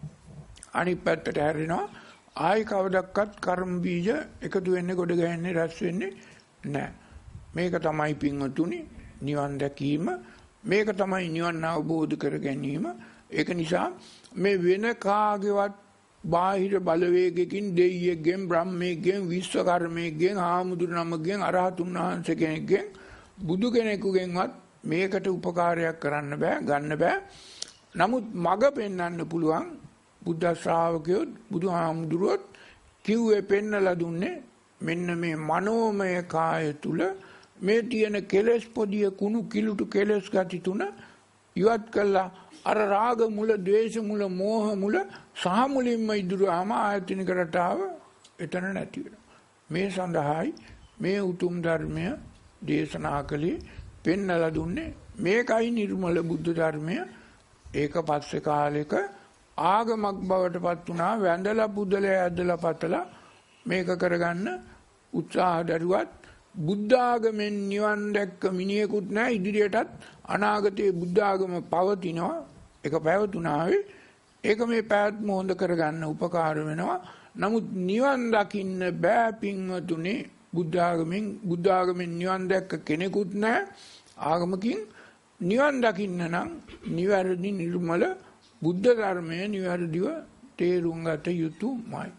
අනිත් පැත්තට හැරෙනවා. ආයි කවදක්වත් කර්ම බීජ එකතු වෙන්නේ, ගොඩ ගහන්නේ, රැස් වෙන්නේ නැහැ. මේක තමයි පින්වතුනි නිවන් දැකීම. මේක තමයි නිවන් අවබෝධ කර ගැනීම. ඒක නිසා මේ වෙන කාගේවත් බාහිර බලවේගකින්, දෙයියෙක්ගෙන්, බ්‍රහ්මයෙක්ගෙන්, විශ්වකර්මයෙක්ගෙන්, ආමුදුනමගෙන්, අරහතුන් වහන්සේ කෙනෙක්ගෙන්, බුදු කෙනෙකුගෙන්වත් මේකට උපකාරයක් කරන්න බෑ, ගන්න බෑ. නමුත් මඟ පෙන්වන්න පුළුවන්. බුද්ධ ශ්‍රාවකයෝ, බුදුහාමුදුරුවොත් කිව්වේ, පෙන්නලා දුන්නේ මෙන්න මේ මනෝමය කාය තුල මේ තියෙන කෙලෙස් පොදිය, කුණු කිලුටු කෙලෙස් ගති තුන ඉවත් කළා. අර රාග මුල, ද්වේෂ මුල, මෝහ මුල සහ මුලින්ම ඉදිරියම ආයතනික රටාව එතන නැති වෙනවා. මේ සඳහායි මේ උතුම් ධර්මය දේශනා කළේ, පෙන්නලා දුන්නේ. මේකයි නිර්මල බුද්ධ ධර්මය. ඒක පස්සේ කාලෙක ආගමක් බවට පත් වුණා. වැඳලා පුදලා ඇදලා පතලා මේක කරගන්න උත්සාහ දරුවත් බුද්ධ ආගමෙන් නිවන් දැක්ක මිනිහෙකුත් නැහැ. ඉදිරියටත් අනාගතයේ බුද්ධ ආගම පවතිනවා. ඒක පැවතුනාවේ. ඒක මේ පැවැත්ම හොඳ කරගන්න උපකාර වෙනවා. නමුත් නිවන් දකින්න බෑ පින්වතුනි. බුද්ධ ආගමෙන් නිවන් දැක්ක කෙනෙකුත් නැහැ. ආගමකින් නිවන් දකින්න නම් නිවැරදි නිර්මල බුද්ධ ධර්මය නිවැරදිව තේරුම් ගත යුතුමයි.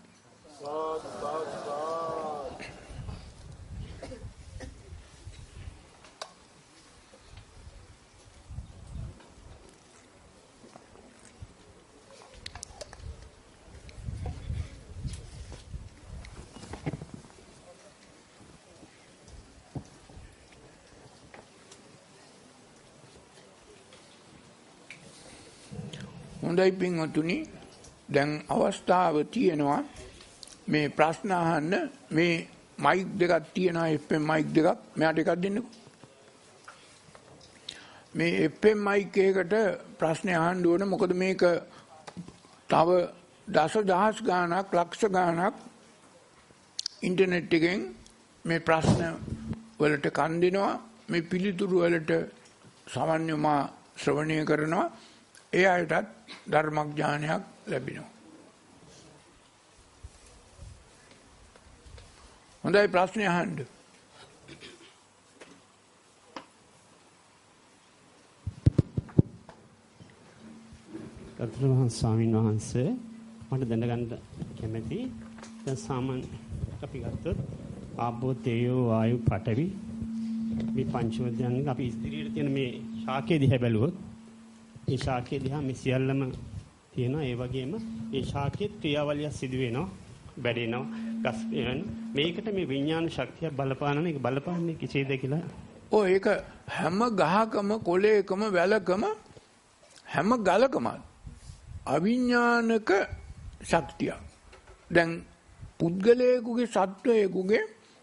හොඳයි පින්වතුනි, දැන් අවස්ථාව තියෙනවා මේ ප්‍රශ්න අහන්න. මේ මයික් දෙකක් තියෙනවා, FM මයික් දෙකක්. මෙයාට එකක් දෙන්නකෝ. මේ FM මයික් එකකට ප්‍රශ්න අහන්න ඕන. මොකද මේක තව දසදහස් ගාණක්, ලක්ෂ ගාණක් ඉන්ටර්නෙට් එකෙන් මේ ප්‍රශ්න වලට කන් දෙනවා. මේ පිළිතුරු වලට සමන්වම ශ්‍රවණය කරනවා. ඒ අයටත් ධර්මඥානයක් ලැබෙනවා. හොඳයි, ප්‍රශ්න අහන්න. ගෞරවනීය ස්වාමීන් වහන්සේ, මට දැනගන්න කැමැති, දැන් සාමාන්‍ය අපි ගත්තොත් ආපෝ, තේයෝ, වායු, පඨවි මේ පංචවදයන් අපි ඉදිරියට තියෙන මේ ශාකයේ දිහා බැලුවොත් ඒ ශාකයේ දිහා මේ සියල්ලම තියෙනවා. ඒ වගේම ඒ ශාකයේ ක්‍රියාවලිය සිදු වෙනවා, බැඩෙනවා, ගස් වෙනවා. මේකට මේ විඥාන ශක්තිය බලපාන එක බලපාන්නේ කිසිද කියලා? ඒක හැම ගහකම, කොළයකම, වැලකම, හැම ගලකම අවිඥානික ශක්තියක්. දැන් පුද්ගලයෙකුගේ, සත්වයෙකුගේ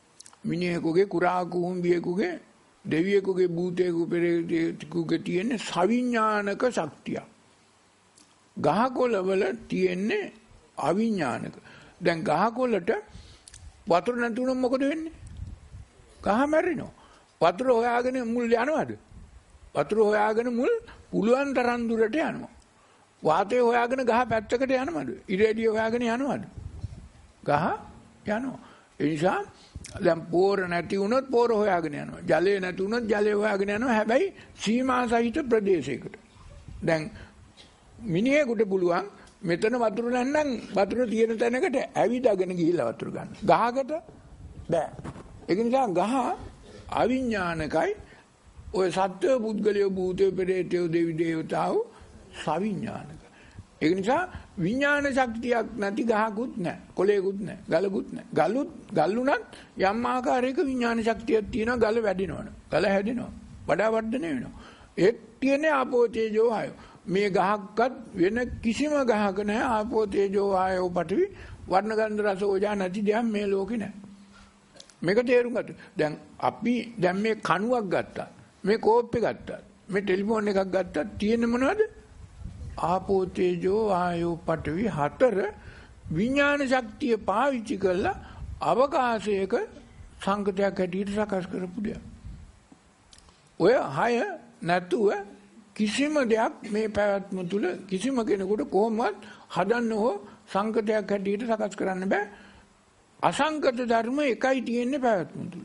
මිනිහෙකුගේ කුරා කුඹියෙකුගේ දෙවියෙකුගේ භූතයෙකුගේ තියෙන සවිඥානික ශක්තිය. ගහකොළ වල තියෙන්නේ අවිඥානික. දැන් ගහකොළට වතුර නැතුනොත් මොකද වෙන්නේ? ගහ මැරෙනවා. වතුර හොයාගෙන මුල් යනවද? වතුර හොයාගෙන මුල් පුළුවන් තරම් දුරට යනවා. වාතය හොයාගෙන ගහ පැත්තකට යනවද? ඉරේඩිය හොයාගෙන යනවද? ගහ යනවා. ඒ නිසා දැන් පෝර නැති වුණොත් පෝර හොයාගෙන යනවා. ජලය නැති වුණොත් ජලය හොයාගෙන යනවා. හැබැයි සීමා සහිත ප්‍රදේශයකට. දැන් මිනිහෙකුට පුළුවන් මෙතන වතුර නැත්නම් වතුර තියෙන තැනකට ඇවිදගෙන ගිහිල්ලා වතුර ගන්න. ගහකට බෑ. ඒක නිසා ගහ අවිඥානිකයි. ඔය සත්ව පුද්ගලයෝ භූතයෝ පෙරේතයෝ දෙවි දේවතාවෝ සවිඥානික. ඒක නිසා විඥාන ශක්තියක් නැති ගහකුත් නැහැ, කොළයකුත් නැහැ, ගලකුත් නැහැ. ගල්ුණත් යම් ආකාරයක විඥාන ශක්තියක් තියෙනවා. ගල වැඩිනවනේ. ගල හැදෙනවා. වඩා වර්ධනය වෙනවා. ඒ තියෙන්නේ ආපෝ තේජෝ ආයෝ. මේ ගහක්වත් වෙන කිසිම ගහක නැහැ ආපෝ තේජෝ ආයෝ පඨවි වර්ණ ගන්ධ රස ඕජා නැති දෙයක් මේ ලෝකේ නැහැ. මේක තේරුම් ගන්න. දැන් අපි දැන් මේ කණුවක් ගත්තා. මේ කෝප්පේ ගත්තා. මේ ටෙලිෆෝන් එකක් ගත්තා. තියෙන්නේ මොනවද? ආපෝ තේජෝ ආයෝ පඨවි හතර විඥාන ශක්තිය පාවිච්චි කරලා අවකාශයක සංකතයක් හැටියට සකස් කරපු දෙයක්. ඔය හය නැතුව කිසිම දෙයක් මේ පැවැත්ම තුල කිසිම කෙනෙකුට කොහොමවත් හදන්න හෝ සංකතයක් හැටියට සකස් කරන්න බෑ. අසංකත ධර්ම එකයි තියෙන්නේ පැවැත්ම තුල.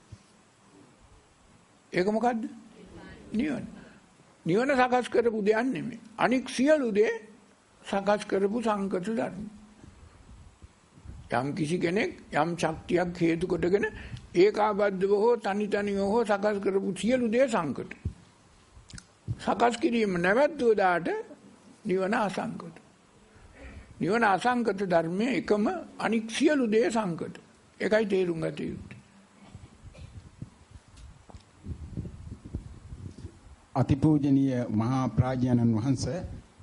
ඒක මොකද්ද? නිවන. නිවන සකස් කරපු දෙයක් නෙමෙයි. අනික් සියලු දේ සකස් කරපු සංකත ධර්ම. යම් කිසි කෙනෙක් යම් ශක්තියක් හේතු කොටගෙන ඒකාබද්ධව හෝ තනි තනිව හෝ සකස් කරපු සියලු දේ සංකත. සකස් කිරීම නැවැත්තුව දාට නිවන අසංකත. නිවන අසංකත ධර්මයේ එකම අනික් සියලු දේ සංකත. ඒකයි තේරුම් ගත යුත්තේ. අතිපූජනීය මහා ප්‍රඥානන් වහන්සේ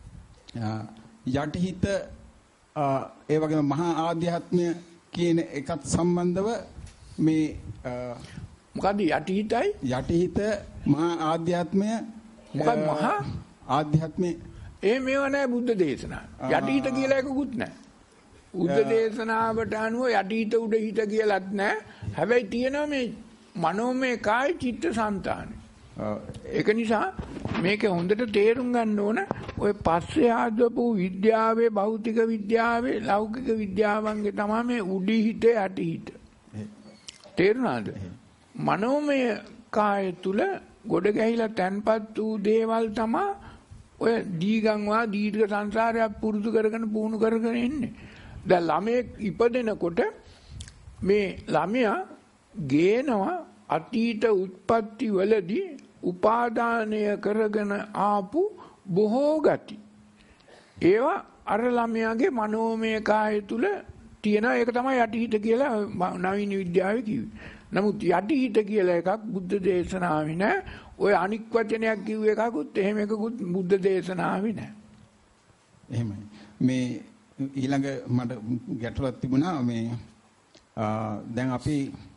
යටිහිත ඒ වගේම මහා ආධ්‍යාත්මය කියන එකත් සම්බන්ධව මේ මොකද්ද යටිහිතයි? යටිහිත මහා ආධ්‍යාත්මය මොකක්ද මහා ආධ්‍යාත්මය? මේව නෑ බුද්ධ දේශනා. යටිහිත කියලා එකකුත් නෑ. බුද්ධ දේශනාවට අනුව යටිහිත උඩහිත කියලාත් නෑ. හැබැයි තියෙනවා මේ මනෝමය කාය චිත්ත සංතාන. ඒක නිසා මේක හොඳට තේරුම් ගන්න ඕන. ඔය පස්සේ ආදපු විද්‍යාවේ භෞතික විද්‍යාවේ ලෞකික විද්‍යාවන්ගේ තමයි මේ උඩිහිත යටිහිත. තේරුණාද? මනෝමය කාය තුල ගොඩ ගැහිලා තැන්පත් වූ දේවල් තමයි ඔය දීගන්වා දීර්ඝ සංසාරයක් පුරුදු කරගෙන පුහුණු කරගෙන ඉන්නේ. දැන් ළමයෙක් ඉපදෙනකොට මේ ළමයා ගේනවා අතීත උත්පත්ති වලදී උපාදානය කරගෙන ආපු බොහෝ ගති. ඒවා අර ළමයාගේ මනෝමය කාය තුල තියෙන ඒක තමයි යටිහිත කියලා නවීන විද්‍යාවේ කිව්වේ. නමුත් යටිහිත කියලා එකක් බුද්ධ දේශනාවේ නෑ. ඔය අනික් වචනයක් කිව්ව එකකුත් එහෙම එකකුත් බුද්ධ දේශනාවේ නෑ. එහෙමයි. මේ ඊළඟ මට ගැටලුවක් තිබුණා මේ දැන් අපි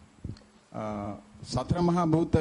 සතර මහා භූත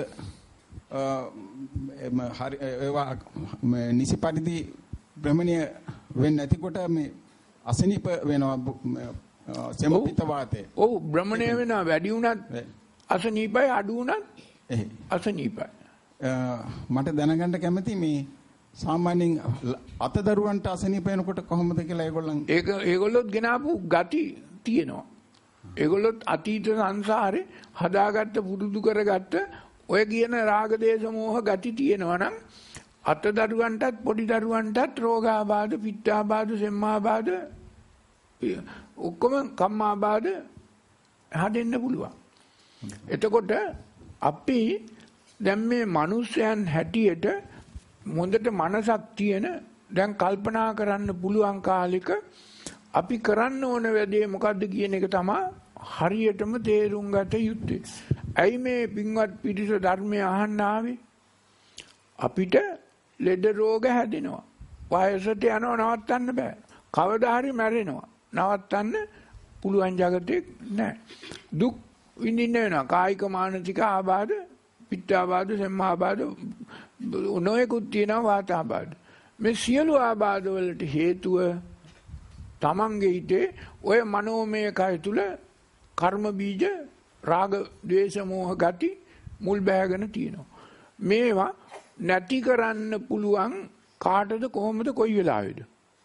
ඒවා නිසි පරිදි භ්‍රමණය වෙන්නේ නැතිකොට මේ අසනීප වෙනවා සෙමපිත වාතේ. ඔව් භ්‍රමණය වෙනවා වැඩි වුණත් අසනීපයි අඩු වුණත් අසනීපයි. මට දැනගන්න කැමති මේ සාමාන්‍යයෙන් අතදරුවන්ට අසනීප වෙනකොට කොහොමද කියලා ඒගොල්ලොත් ගෙනාපු ගති තියෙනවා. ඒගොල්ලොත් අතීත සංසාරේ හදාගත්ත පුරුදු කරගත්ත ඔය කියන රාග දේශ මොහ ගති තියෙනවා නම් අතදරුවන්ටත් පොඩි දරුවන්ටත් රෝගාබාධ, පිත්තාබාධ, සෙම්මාබාධ ඔක්කොම කම්මාබාධ හදෙන්න පුළුවන්. එතකොට අපි දැන් මේ මිනිස්යන් හැටියට මොඳට මනසක් තියෙන දැන් කල්පනා කරන්න පුළුවන් කාලෙක අපි කරන්න ඕන වැඩේ මොකද්ද කියන එක තමයි හරියටම තේරුම් ගත යුත්තේ. ඇයි මේ පින්වත් පිරිස ධර්මය අහන්න ආවේ? අපිට ලෙඩ රෝග හැදෙනවා. වයසට යනවා නවත්තන්න බෑ. කවදා හරි මැරෙනවා. නවත්තන්න පුළුවන් జగතේ නැහැ. දුක් විඳින්න වෙනවා. කායික මානසික ආබාධ, පිත්තාබාධ, සම්මාබාධ නොයෙකුත් තියෙනවා වාතාබාධ. මේ සියලු ආබාධ වලට හේතුව තමන්ගේ හිතේ ඔය මනෝමය කය තුල කර්ම බීජ රාග, ද්වේෂ, මෝහ ගති මුල් බැහැගෙන තියෙනවා. මේවා නැති කරන්න පුළුවන් කාටද කොහොමද කොයි වෙලාවෙද?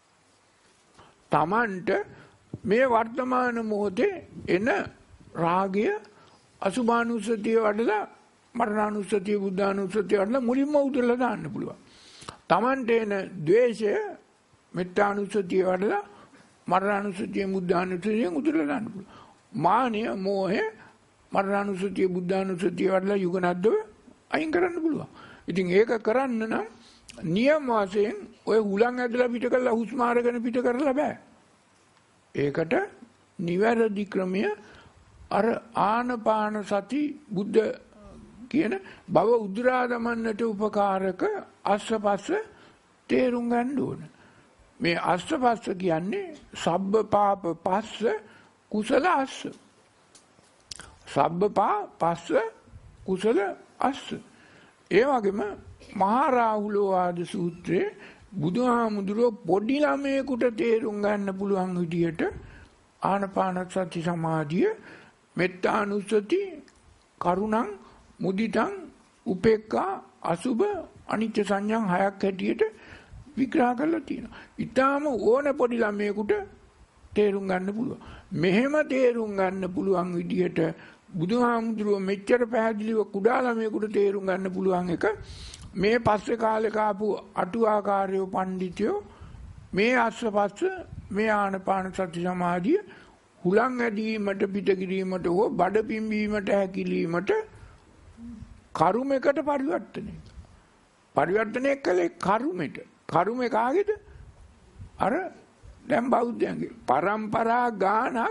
තමන්ට මේ වර්තමාන මොහොතේ එන රාගය අසුභානුස්සතිය වඩලා මරණානුස්සතිය බුද්ධානුස්සතිය වඩලා මුලින්ම උදලා දාන්න පුළුවන්. තමන්ට එන ද්වේෂය මෙත්තානුස්සතිය වඩලා මරණානුස්සතිය බුද්ධානුස්සතිය උදලා දාන්න පුළුවන්. මානය මෝහය මරණානුස්සතිය බුද්ධානුස්සතිය වඩලා යුගනද්දව අයින් කරන්න පුළුවන්. ඉතින් ඒක කරන්න නම් නියම වශයෙන් ඔය හුලං ඇදලා පිට කරලා හුස්ම අරගෙන පිට කරලා බෑ. ඒකට නිවැරදි ක්‍රමය අර ආනපාන සති බුද්ධ කියන භව උද්දරා දමන්නට උපකාරක අස්සපස්ස තේරුම් ගන්න ඕන. මේ අස්සපස්ස කියන්නේ සබ්බ පාප පස්ස කුසල අස්ස. සබ්බපා පස්ස කුසල අස්ස. ඒ වගේම මහා රාහුලෝ ආද සූත්‍රයේ බුදුහාමුදුරුවෝ පොඩි ළමයෙකුට තේරුම් ගන්න පුළුවන් විදියට ආනපාන සති සමාධිය මෙත්තානුස්සති කරුණං මුදිතං උපේක්ඛා අසුභ අනිත්‍ය සංඥා හයක් හැටියට විග්‍රහ කරලා තියෙනවා. ඊටාම ඕන පොඩි ළමයෙකුට තේරුම් ගන්න පුළුවන්. මෙහෙම තේරුම් ගන්න පුළුවන් විදියට බුදුහාමුදුරුවෝ මෙච්චර පැහැදිලිව කුඩා ළමයෙකුට තේරුම් ගන්න පුළුවන් එක මේ පස්සේ කාලේ කාපු අටුවාකාරයෝ පඬිතුයෝ මේ අස්සපස්ස මේ ආනපාන සති සමාධිය හුලං ඇදීමට පිට කිරීමට හෝ බඩ පිම්බීමට හැකිලීමට කරුමයකට පරිවර්තනය කළේ කරුමේ කාගේද? අර දැන් බෞද්ධයන්ගේ පරම්පරා ගානක්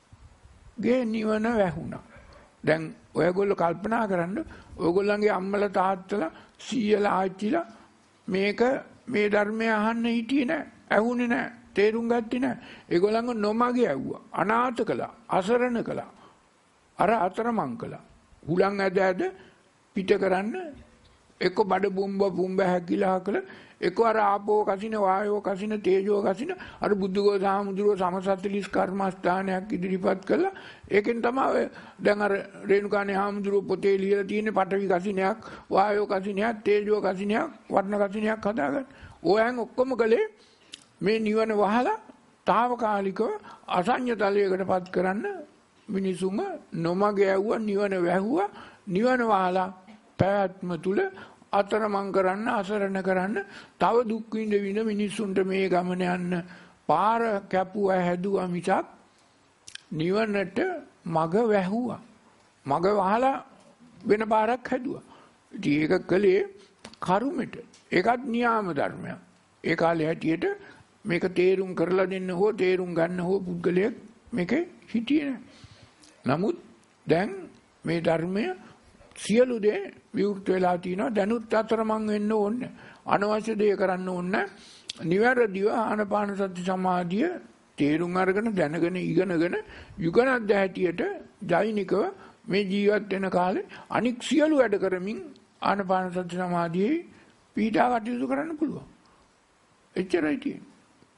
ගේ නිවන වැහුණා. දැන් ඔයගොල්ලෝ කල්පනා කරන්න ඔයගොල්ලන්ගේ අම්මලා තාත්තලා සීයලා ආච්චිලා මේක මේ ධර්මය අහන්න හිටියේ නැහැ, ඇහුනේ නැහැ, තේරුම් ගත්තේ නැහැ. ඒගොල්ලන්ව නොමගේ ඇව්වා, අනාථ කළා, අසරණ කළා, අර අතරමං කළා. හුලං ඇද පිට කරන්න එක්ක බඩ බුම්බ හැකිලා කළ එක්ක අර ආපෝ කසින වායෝ කසින තේජෝ කසින අර බුද්ධඝෝස සාමුද්‍රෝ සමසත්ලිස් කර්මස්ථානයක් ඉදිරිපත් කළා. ඒකෙන් තමයි දැන් අර රේණුකාණේ හාමුදුරුවෝ පොතේ ලියලා තියෙන පඨවි කසිනයක් වායෝ කසිනයක් තේජෝ කසිනයක් වර්ණ කසිනයක් හදාගන්න. ඕයන් ඔක්කොම කළේ මේ නිවන වහලා తాවකාලිකව අසඤ්ඤ තලයකටපත් කරන්න මිනිසුන්ව නොමගේ ඇව්වා, නිවන වැහුවා. නිවන වහලා පැවැත්ම තුල අතරමං කරන්න, අසරණ කරන්න, තව දුක් විඳ මිනිස්සුන්ට මේ ගමන යන්න පාර කැපුවා හැදුවා මිසක් නිවනට මග වැහුවා. මග වහලා වෙන පාරක් හැදුවා. ඉතින් ඒක කලේ කරුමෙට. ඒකත් න්‍යාම ධර්මයක්. ඒ කාලේ හැටියට මේක තේරුම් කරලා දෙන්න හෝ තේරුම් ගන්න හෝ පුද්ගලයෙක් මේකේ හිටියේ නැහැ. නමුත් දැන් මේ ධර්මය සියලු දේ විවෘත වෙලා තිනවා. දැනුත් අතරමං වෙන්න ඕනේ. අනවශ්‍ය දේ කරන්න ඕනේ. නිවැරදිව ආනපාන සති සමාධිය තේරුම් අරගෙන දැනගෙන ඉගෙනගෙන යුගනද්ද හැටියට ජෛනිකව මේ ජීවත් වෙන කාලේ අනික් සියලු වැඩ කරමින් ආනපාන සති සමාධියේ පීඩා කටයුතු කරන්න පුළුවන්. එච්චරයි තියෙන්නේ.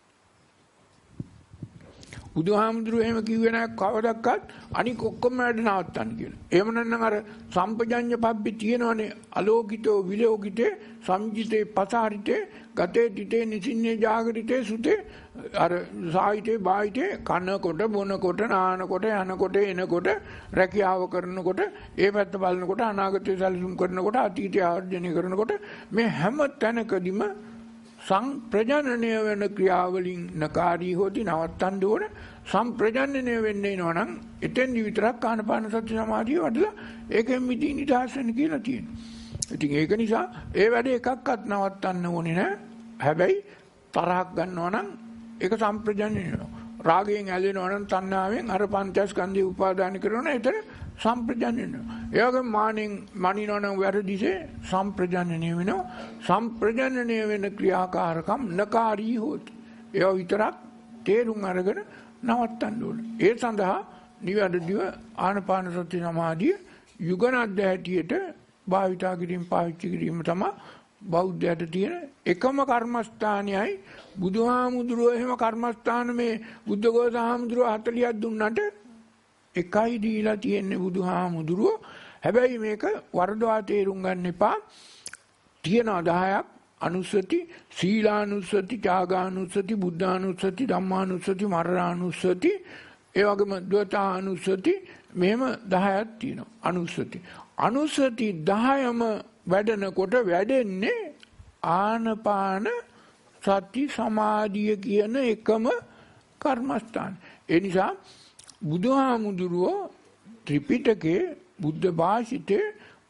බුදුහාමුදුරුවෝ එහෙම කිව්වේ නැහැ කවදක්වත් අනික ඔක්කොම වැඩ නවත්තන්න කියලා. එහෙම නැත්නම් අර සම්පජඤ්ඤ පබ්බේ තියෙනවනේ අලෝකිතෝ විලෝකිතේ සම්ජිතේ පසාරිතේ ගතේ තිතේ නිසින්නේ ජාගරිතේ සුතේ අර සාහිතේ බාහිතේ කනකොට බොනකොට නානකොට යනකොට එනකොට රැකියාව කරනකොට ඒ පැත්ත බලනකොට අනාගතය සැලසුම් කරනකොට අතීතය ආර්ජනය කරනකොට මේ හැම තැනකදීම සංප්‍රජනනය වෙන ක්‍රියාවලින් නකාරී හොති නවත්තන්න ඕන. සංප්‍රජනනය වෙන්නේ නෝනම් එතෙන්දි විතරක් ආනපාන සති සමාධිය වඩලා ඒකෙන් මිදී නිදහස් වෙන්න කියලා තියෙනවා. ඉතින් ඒක නිසා ඒ වැඩ එකක්වත් නවත්තන්න ඕනේ නැහැ. හැබැයි තරහක් ගන්නවා නම් ඒක සංප්‍රජනනය වෙනවා. රාගයෙන් ඇලෙනවා නම් තණ්හාවෙන් අර පංචස්කන්ධය උපාදාන කරනවා. ඒතර සංප්‍රජනනය වෙනවා. ඒ වගේම මානෙන් මනිනවා නම් වැරදිසේ සංප්‍රජනනය වෙනවා. සංප්‍රජනනය වෙන ක්‍රියාකාරකම් නකාරී හොත්. ඒව විතරක් තේරුම් අරගෙන නවත්තන්න ඕනේ. ඒ සඳහා නිවැරදිව ආනාපාන සති සමාධිය යුගනද්ද හැටියට භාවිතා කිරීම පාවිච්චි කිරීම තමයි බෞද්ධයට තියෙන එකම කර්මස්ථානයයි. බුදුහාමුදුරුවෝ එහෙම කර්මස්ථාන මේ බුද්ධඝෝෂ හාමුදුරුවෝ 40ක් දුන්නට එකයි දීලා තියෙන්නේ බුදුහාමුදුරුවෝ. හැබැයි මේක වරදවා තේරුම් ගන්න එපා. තියෙනවා 10ක් අනුස්සති, සීලානුස්සති, ත්‍යාගානුස්සති, බුද්ධානුස්සති, ධම්මානුස්සති, මරණානුස්සති, ඒ වගේම ද්වතානුස්සති, මෙහෙම 10ක් තියෙනවා අනුස්සති. අනුස්සති 10ම වැඩනකොට වැඩෙන්නේ ආනපාන සති සමාධිය කියන එකම කර්මස්ථාන. ඒ නිසා බුදුහාමුදුරුවෝ ත්‍රිපිටකේ බුද්ධ භාෂිතේ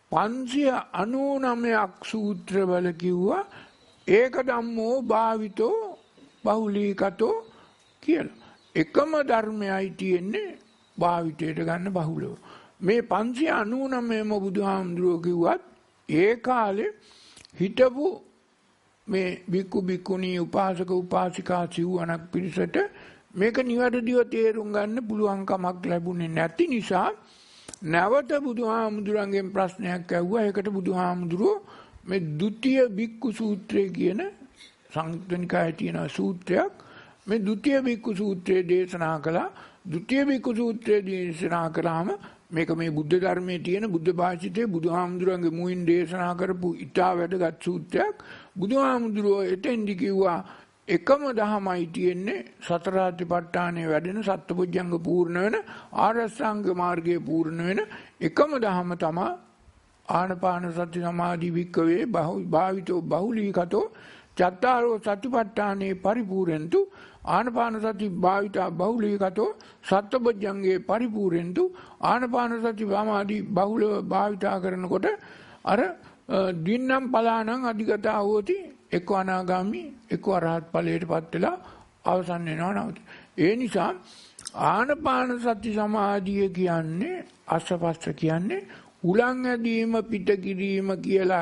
599ක් සූත්‍රවල කිව්වා ඒක ධම්මෝ භාවිතෝ බහුලීකතෝ කියලා. එකම ධර්මයයි තියෙන්නේ භාවිතයට ගන්න බහුලව. මේ 599ම බුදුහාමුදුරුවෝ කිව්වත් ඒ කාලේ හිටපු මේ බික්කු බික්කුණී උපාසක උපාසිකා සිව්වණක් පිරිසට මේක නිවැරදිව තේරුම් ගන්න පුළුවන් කමක් ලැබුණේ නැති නිසා නැවත බුදුහාමුදුරන්ගෙන් ප්‍රශ්නයක් ඇහුවා. ඒකට බුදුහාමුදුරුවෝ මේ ဒုတိ ය බික්කු සූත්‍රය කියන සංයුත්ත නිකායේ තියෙන සූත්‍රයක් මේ ဒုတိ ය බික්කු සූත්‍රය දේශනා කළා. ဒုတိ ය බික්කු සූත්‍රය දේශනා කළාම මේක මේ බුද්ධ ධර්මයේ තියෙන බුද්ධ භාෂිතේ බුදුහාමුදුරන්ගේ මුවින් දේශනා කරපු ඊටා වැදගත් සූත්‍රයක්. බුදුහාමුදුරුවෝ එතෙන්දි කිව්වා එකම දහමයි තියෙන්නේ සතර සතිපට්ඨානයේ වැඩෙන සත්පුජ්ජංග පූර්ණ වෙන ආරස්සංග මාර්ගයේ පූර්ණ වෙන එකම දහම තමයි ආනපාන සති සමාධි වික්කවේ භාවිතෝ බහුලීකතෝ චත්තාරෝ සතිපට්ඨානේ පරිපූර්ණන්තු ආනපාන සති භාවිතා බහුලීකතෝ සත්පුජ්ජංගේ පරිපූර්ණන්තු ආනපාන සති සමාධි බහුල භාවිතා කරනකොට අර දින්නම් පලානම් අධිගතා හොති එක්ක අනාගාමි එක්ක අරහත් ඵලයටපත් වෙලා අවසන් වෙනවා නේද? ඒ නිසා ආනපාන සති සමාධිය කියන්නේ අස්පස්ස කියන්නේ උලං ඇදීම පිට කිරීම කියලා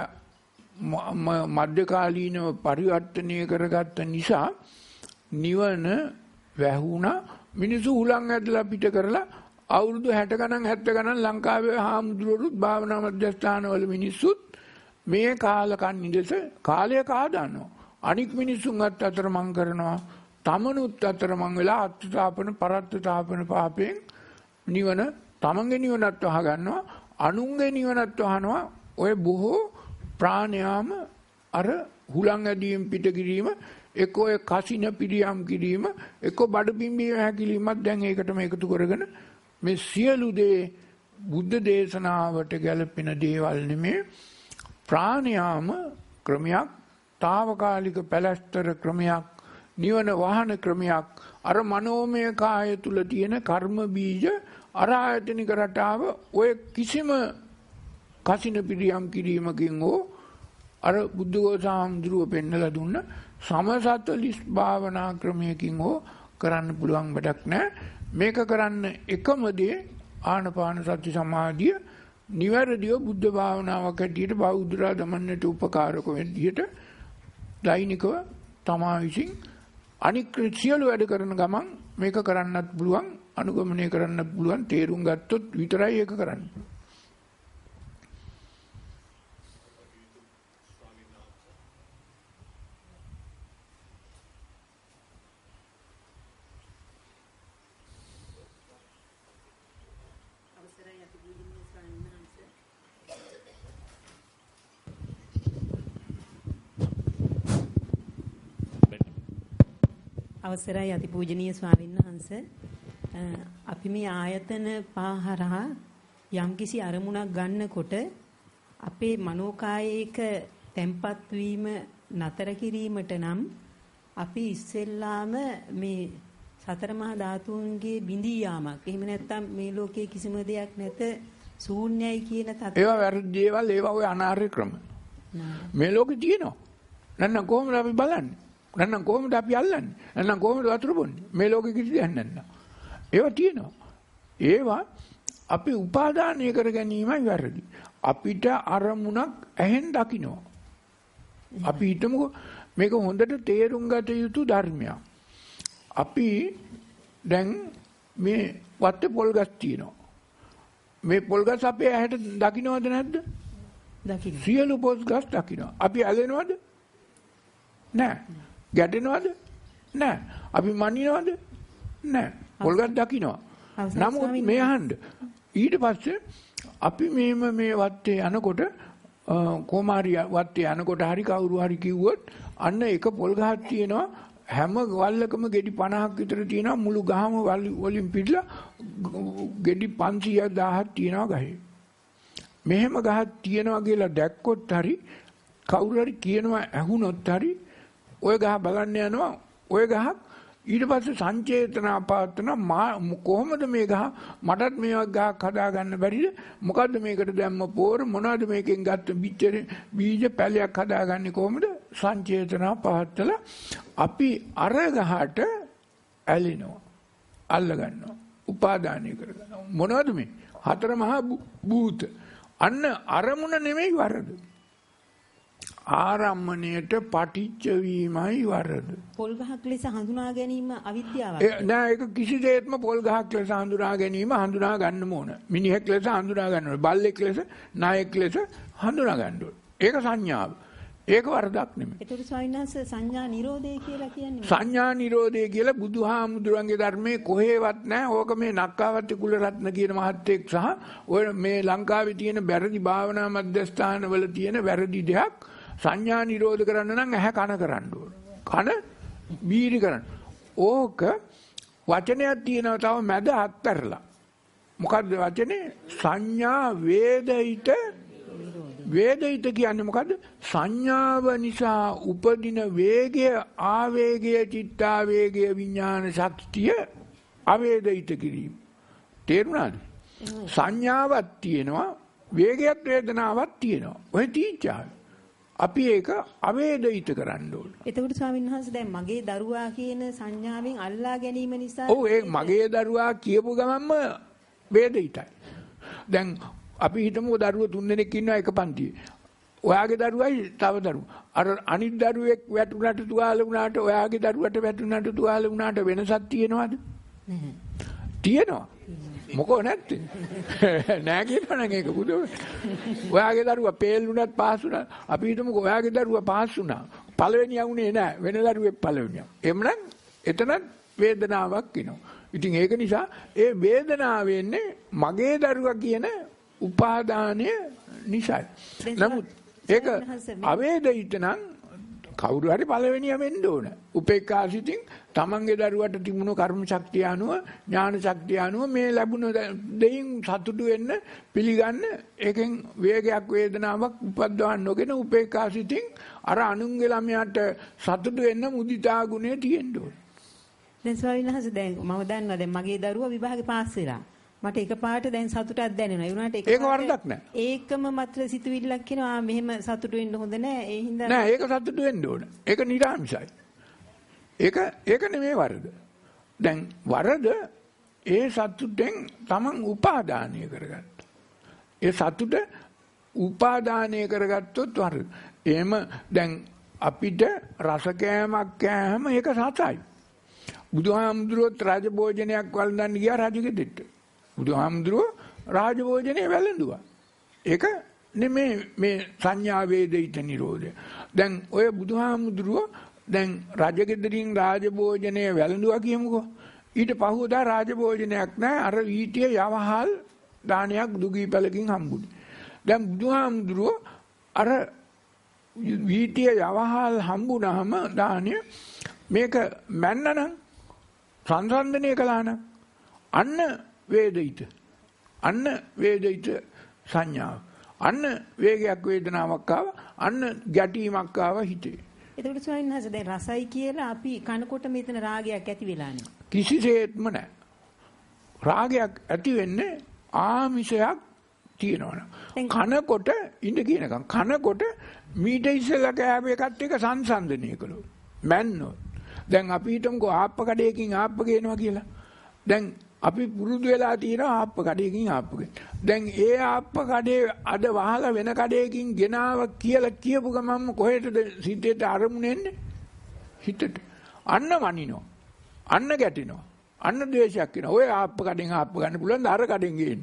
මධ්‍යකාලීනව පරිවර්තනය කරගත්ත නිසා නිවන වැහුණා. මිනිස්සු උලං ඇදලා පිට කරලා අවුරුදු 60 ගණන් 70 ගණන් ලංකාවේ හාමුදුරුවෝත් භාවනා මධ්‍යස්ථානවල මිනිස්සුත් මේ කාලකන්නිදස කාලය කාදානවා. අනික් මිනිස්සුන්වත් අතරමං කරනවා. තමනුත් අතරමං වෙලා අත්තාපන පරත්තාපන පාපයෙන් නිවන තමන්ගේ නිවනත් වහ ගන්නවා. අනුන්ගේ නිවනත් වහනවා. ඔය බොහෝ ප්‍රාණයාම අර හුලං ඇදීම් පිට කිරීම එක්ක ඔය කසින පිරියම් කිරීම එක්ක බඩ පිම්බීම හැකිලීමත් දැන් ඒකටම එකතු කරගෙන මේ සියලු දේ බුද්ධ දේශනාවට ගැලපෙන දේවල් නෙමේ. ප්‍රාණයාම ක්‍රමයක්, తాවකාලික පැලැස්තර ක්‍රමයක්, නිවන වහන ක්‍රමයක්, අර මනෝමය කාය තුල තියෙන කර්ම බීජ අර ආයතනික රටාව ඔය කිසිම කසින පිරියම් කිරීමකින් හෝ අර බුද්ධඝෝසාම්දුරුව පෙන්නලා දුන්න සමසතලිස් භාවනා ක්‍රමයකින් හෝ කරන්න පුළුවන් වැඩක් නැහැ. මේක කරන්න එකම දේ ආනපාන සති සමාධිය නිවැරදිව බුද්ධ භාවනාවක් හැටියට බෞද්ධලා දමන්නට උපකාරක වෙද්දියට දෛනිකව තමා විසින් අනික් සියලු වැඩ කරන ගමන් මේක කරන්නත් පුළුවන්, අනුගමනය කරන්නත් පුළුවන්. තේරුම් ගත්තොත් විතරයි ඒක කරන්නේ. අවසරයි අතිපූජනීය ස්වාමීන් වහන්සේ. අපි මේ ආයතන පහරහා යම්කිසි අරමුණක් ගන්නකොට අපේ මනෝකායයක තැම්පත් වීම නතර කිරීමට නම් අපි ඉස්සෙල්ලාම මේ සතර මහා ධාතුන්ගේ බිඳී යාමක්. එහෙම නැත්නම් මේ ලෝකයේ කිසිම දෙයක් නැත ශූන්‍යයි කියන තත්ත්වය. ඒවා වැරදි දේවල්, ඒවා ඔය අනාර්ය ක්‍රම. මේ ලෝකේ තියෙනවා. නැත්නම් කොහොමද අපි බලන්නේ? නැත්නම් කොහොමද අපි අල්ලන්නේ? නැත්නම් කොහොමද වතුර බොන්නේ? මේ ලෝකෙ කිසි දෙයක් නැත්නම්. ඒවා තියෙනවා. ඒවා අපි උපාදානය කර ගැනීමයි වැරදි. අපිට අරමුණක් ඇහෙන් දකින්නවා. අපි හිතමුකෝ මේක හොඳට තේරුම් ගත යුතු ධර්මයක්. අපි දැන් මේ වත්තේ පොල් ගස් තියෙනවා. මේ පොල් ගස් අපේ ඇහැට දකින්නවද නැද්ද? දකින්න. සියලු පොල් ගස් දකින්නවා. අපි ඇලෙනවද? නෑ. ගැටෙනවද? නෑ. අපි මනිනවද? නෑ. පොල් ගස් දකින්නවා. නමුත් මේ අහන්න ඊට පස්සේ අපි මේ වත්තේ යනකොට කොමාරි වත්තේ යනකොට හරි කවුරු හරි කිව්වොත් අන්න එක පොල් ගහක් තියෙනවා හැම වල්ලකම ගෙඩි 50ක් විතර තියෙනවා මුළු ගහම වලින් පිටලා ගෙඩි 500,000ක් තියෙනවා ගහේ. මෙහෙම ගහක් තියෙනවා කියලා දැක්කොත් හරි කවුරු හරි කියනවා ඇහුනොත් හරි ඔය ගහ බලන්න යනවා ඔය ගහක් ඊට පස්සේ සංචේතනා පාත්‍රන කොහොමද මේ ගහ මටත් මේ ගහක් හදා ගන්න බැරිද මොකද්ද මේකට දැම්ම පෝර මොනවද මේකෙන් ගත්ත බීජ පැලයක් හදාගන්නේ කොහොමද සංචේතනා පාත්‍රලා අපි අර ගහට ඇලෙනවා අල්ල ගන්නවා උපාදානය කරගන්නවා මොනවද මේ හතර මහා භූත අන්න අරමුණ නෙමෙයි වරද ආරම්මණයට පටිච්ච වීමයි වරද. පොල් ගහක් ලෙස හඳුනා ගැනීම අවිද්‍යාවක්. නෑ ඒක කිසිසේත්ම පොල් ගහක් ලෙස හඳුනා ගැනීම හඳුනා ගන්න ඕන. මිනිහෙක් ලෙස හඳුනා ගන්න ඕන. බල්ලෙක් ලෙස, නායෙක් ලෙස හඳුනා ගන්න ඕන. ඒක සංඥාව. ඒක වරදක් නෙමෙයි. ඒතර ස්වාමීන් වහන්සේ සංඥා නිරෝධය කියලා කියන්නේ. සංඥා නිරෝධය කියලා බුදුහාමුදුරන්ගේ ධර්මයේ කොහෙවත් නැහැ. ඕක මේ නක්කාවත්ති කුලරත්න කියන මහත්තයෙක් සහ ඔය මේ ලංකාවේ තියෙන වැරදි භාවනා මධ්‍යස්ථානවල තියෙන වැරදි දෙයක් සංඥා නිරෝධ කරන්න නම් ඇහැ කන කරන්න ඕන. කන බීරි කරන්න. ඕක වචනයක් තියෙනවා තව මැද අත්තරලා. මොකද්ද වචනේ? සංඥා වේදිත වේදිත කියන්නේ මොකද්ද? සංඥාව නිසා උපදින වේගය, ආවේගය, චිත්තාවේගය, විඥාන ශක්තිය අවේදිත කිරීම. තේරුණාද? සංඥාවක් තියෙනවා, වේගයක් වේදනාවක් තියෙනවා. ඔය තීච්ඡාව අපි ඒක අවේදිත කරන්න ඕන. එතකොට ස්වාමීන් වහන්සේ දැන් මගේ දරුවා කියන සංඥාවෙන් අල්ලා ගැනීම නිසා ඔව් ඒ මගේ දරුවා කියපු ගමන්ම වේදිතයි. දැන් අපි හිතමු දරුවෝ 3 දෙනෙක් ඉන්නවා එක පන්තියේ. ඔයාගේ දරුවයි තව දරුවෝ. අර අනිත් දරුවෙක් වැටුණාට තුවාල වුණාට ඔයාගේ දරුවට වැටුණාට තුවාල වුණාට වෙනසක් තියෙනවද? නැහැ. තියෙනවා. මොකෝ නැත්තේ? නෑ කියනවනම් ඒක බුදු. ඔයාගේ දරුවා පේල් වුණත් පාස් වුණා. අපි හිතමුකෝ ඔයාගේ දරුවා පාස් වුණා. පළවෙනියා වුණේ නෑ. වෙන දරුවෙක් පළවෙනියා. එම්නම් එතනත් වේදනාවක් එනවා. ඉතින් ඒක නිසා ඒ වේදනාව වෙන්නේ මගේ දරුවා කියන උපාදානය නිසායි. නමුත් ඒක අවේදිත නම් කවුරු හරි පළවෙනියා වෙන්න ඕන. උපේක්ඛාසිතින් තමන්ගේ දරුවට තිබුණු කර්ම ශක්තිය අනුව ඥාන ශක්තිය අනුව මේ ලැබුණ දෙයින් සතුටු වෙන්න පිළිගන්න ඒකෙන් වේගයක් වේදනාවක් උපද්දවන්න නොගෙන උපේක්ඛාසිතින් අර අනුන්ගේ ළමයාට සතුටු වෙන්න මුදිතා ගුණය තියෙන්න ඕන. දැන් ස්වාමීන් වහන්සේ දැන් මම දන්නවා දැන් මගේ දරුවා විභාගේ පාස් වෙලා. මට එකපාරට දැන් සතුටක් දැනෙනවා. ඒ වුණාට ඒක වරදක් නෑ. ඒකම මාත්‍ර සිතුවිල්ලක් කියනවා මෙහෙම සතුටු වෙන්න හොඳ නෑ. ඒ හින්දා නෑ ඒක සතුටු වෙන්න ඕන. ඒක නිරාමිසයි. ඒක නෙමෙයි වරද. දැන් වරද ඒ සතුටෙන් තමන් උපාදානය කරගත්තා. ඒ සතුට උපාදානය කරගත්තොත් වරද. එහෙම දැන් අපිට රස කෑමක් කෑම ඒක සතයි. බුදුහාමුදුරුවෝ රාජභෝජනයක් වළඳන්න ගියා රජගෙදරට. බුදුහාමුදුරුවෝ රාජභෝජනේ වැළඳුවා. ඒක නෙමෙයි මේ සංඥා වේදිත නිරෝධය. දැන් ඔය බුදුහාමුදුරුවෝ දැන් රජගෙදරින් රාජභෝජනේ වැළඳුවා කියමුකෝ. ඊට පහුවදා රාජභෝජනයක් නැහැ. අර ඊටිය යවහල් දානයක් දුගී පැලකින් හම්බුනේ. දැන් බුදුහාමුදුරුවෝ අර ඊටිය යවහල් හම්බුනහම දානය මේක මැන්නනම් සංසන්දනය කළානම් අන්න වේදිත. අන්න වේදිත සංඥාව. අන්න වේගයක් වේදනාවක් ආව. අන්න ගැටීමක් ආව හිතේ. එතකොට ස්වාමීන් වහන්සේ දැන් රසයි කියලා අපි කනකොට මෙතන රාගයක් ඇති වෙලා නැහැ. කිසිසේත්ම නැහැ. රාගයක් ඇති වෙන්නේ ආමිෂයක් තියෙනවනේ. කනකොට ඉඳ කියනකම් කනකොට මීට ඉස්සෙල්ලා කෑව එකත් එක සංසන්දනය කළොත් මැන්නොත්. දැන් අපි හිතමුකෝ ආප්ප කඩේකින් ආප්ප ගේනවා කියලා. දැන් අපි පුරුදු වෙලා තියෙනවා ආප්ප කඩේකින් ආප්ප ගේන. දැන් ඒ ආප්ප කඩේ අද වහලා වෙන කඩේකින් ගෙනාව කියලා කියපු ගමන්ම කොහෙටද සිතේට අරමුණ එන්නේ? හිතට. අන්න වනිනවා. අන්න ගැටෙනවා. අන්න ද්වේෂයක් වෙනවා. ඔය ආප්ප කඩෙන් ආප්ප ගන්න පුළුවන් ද අර කඩෙන් ගේන්න.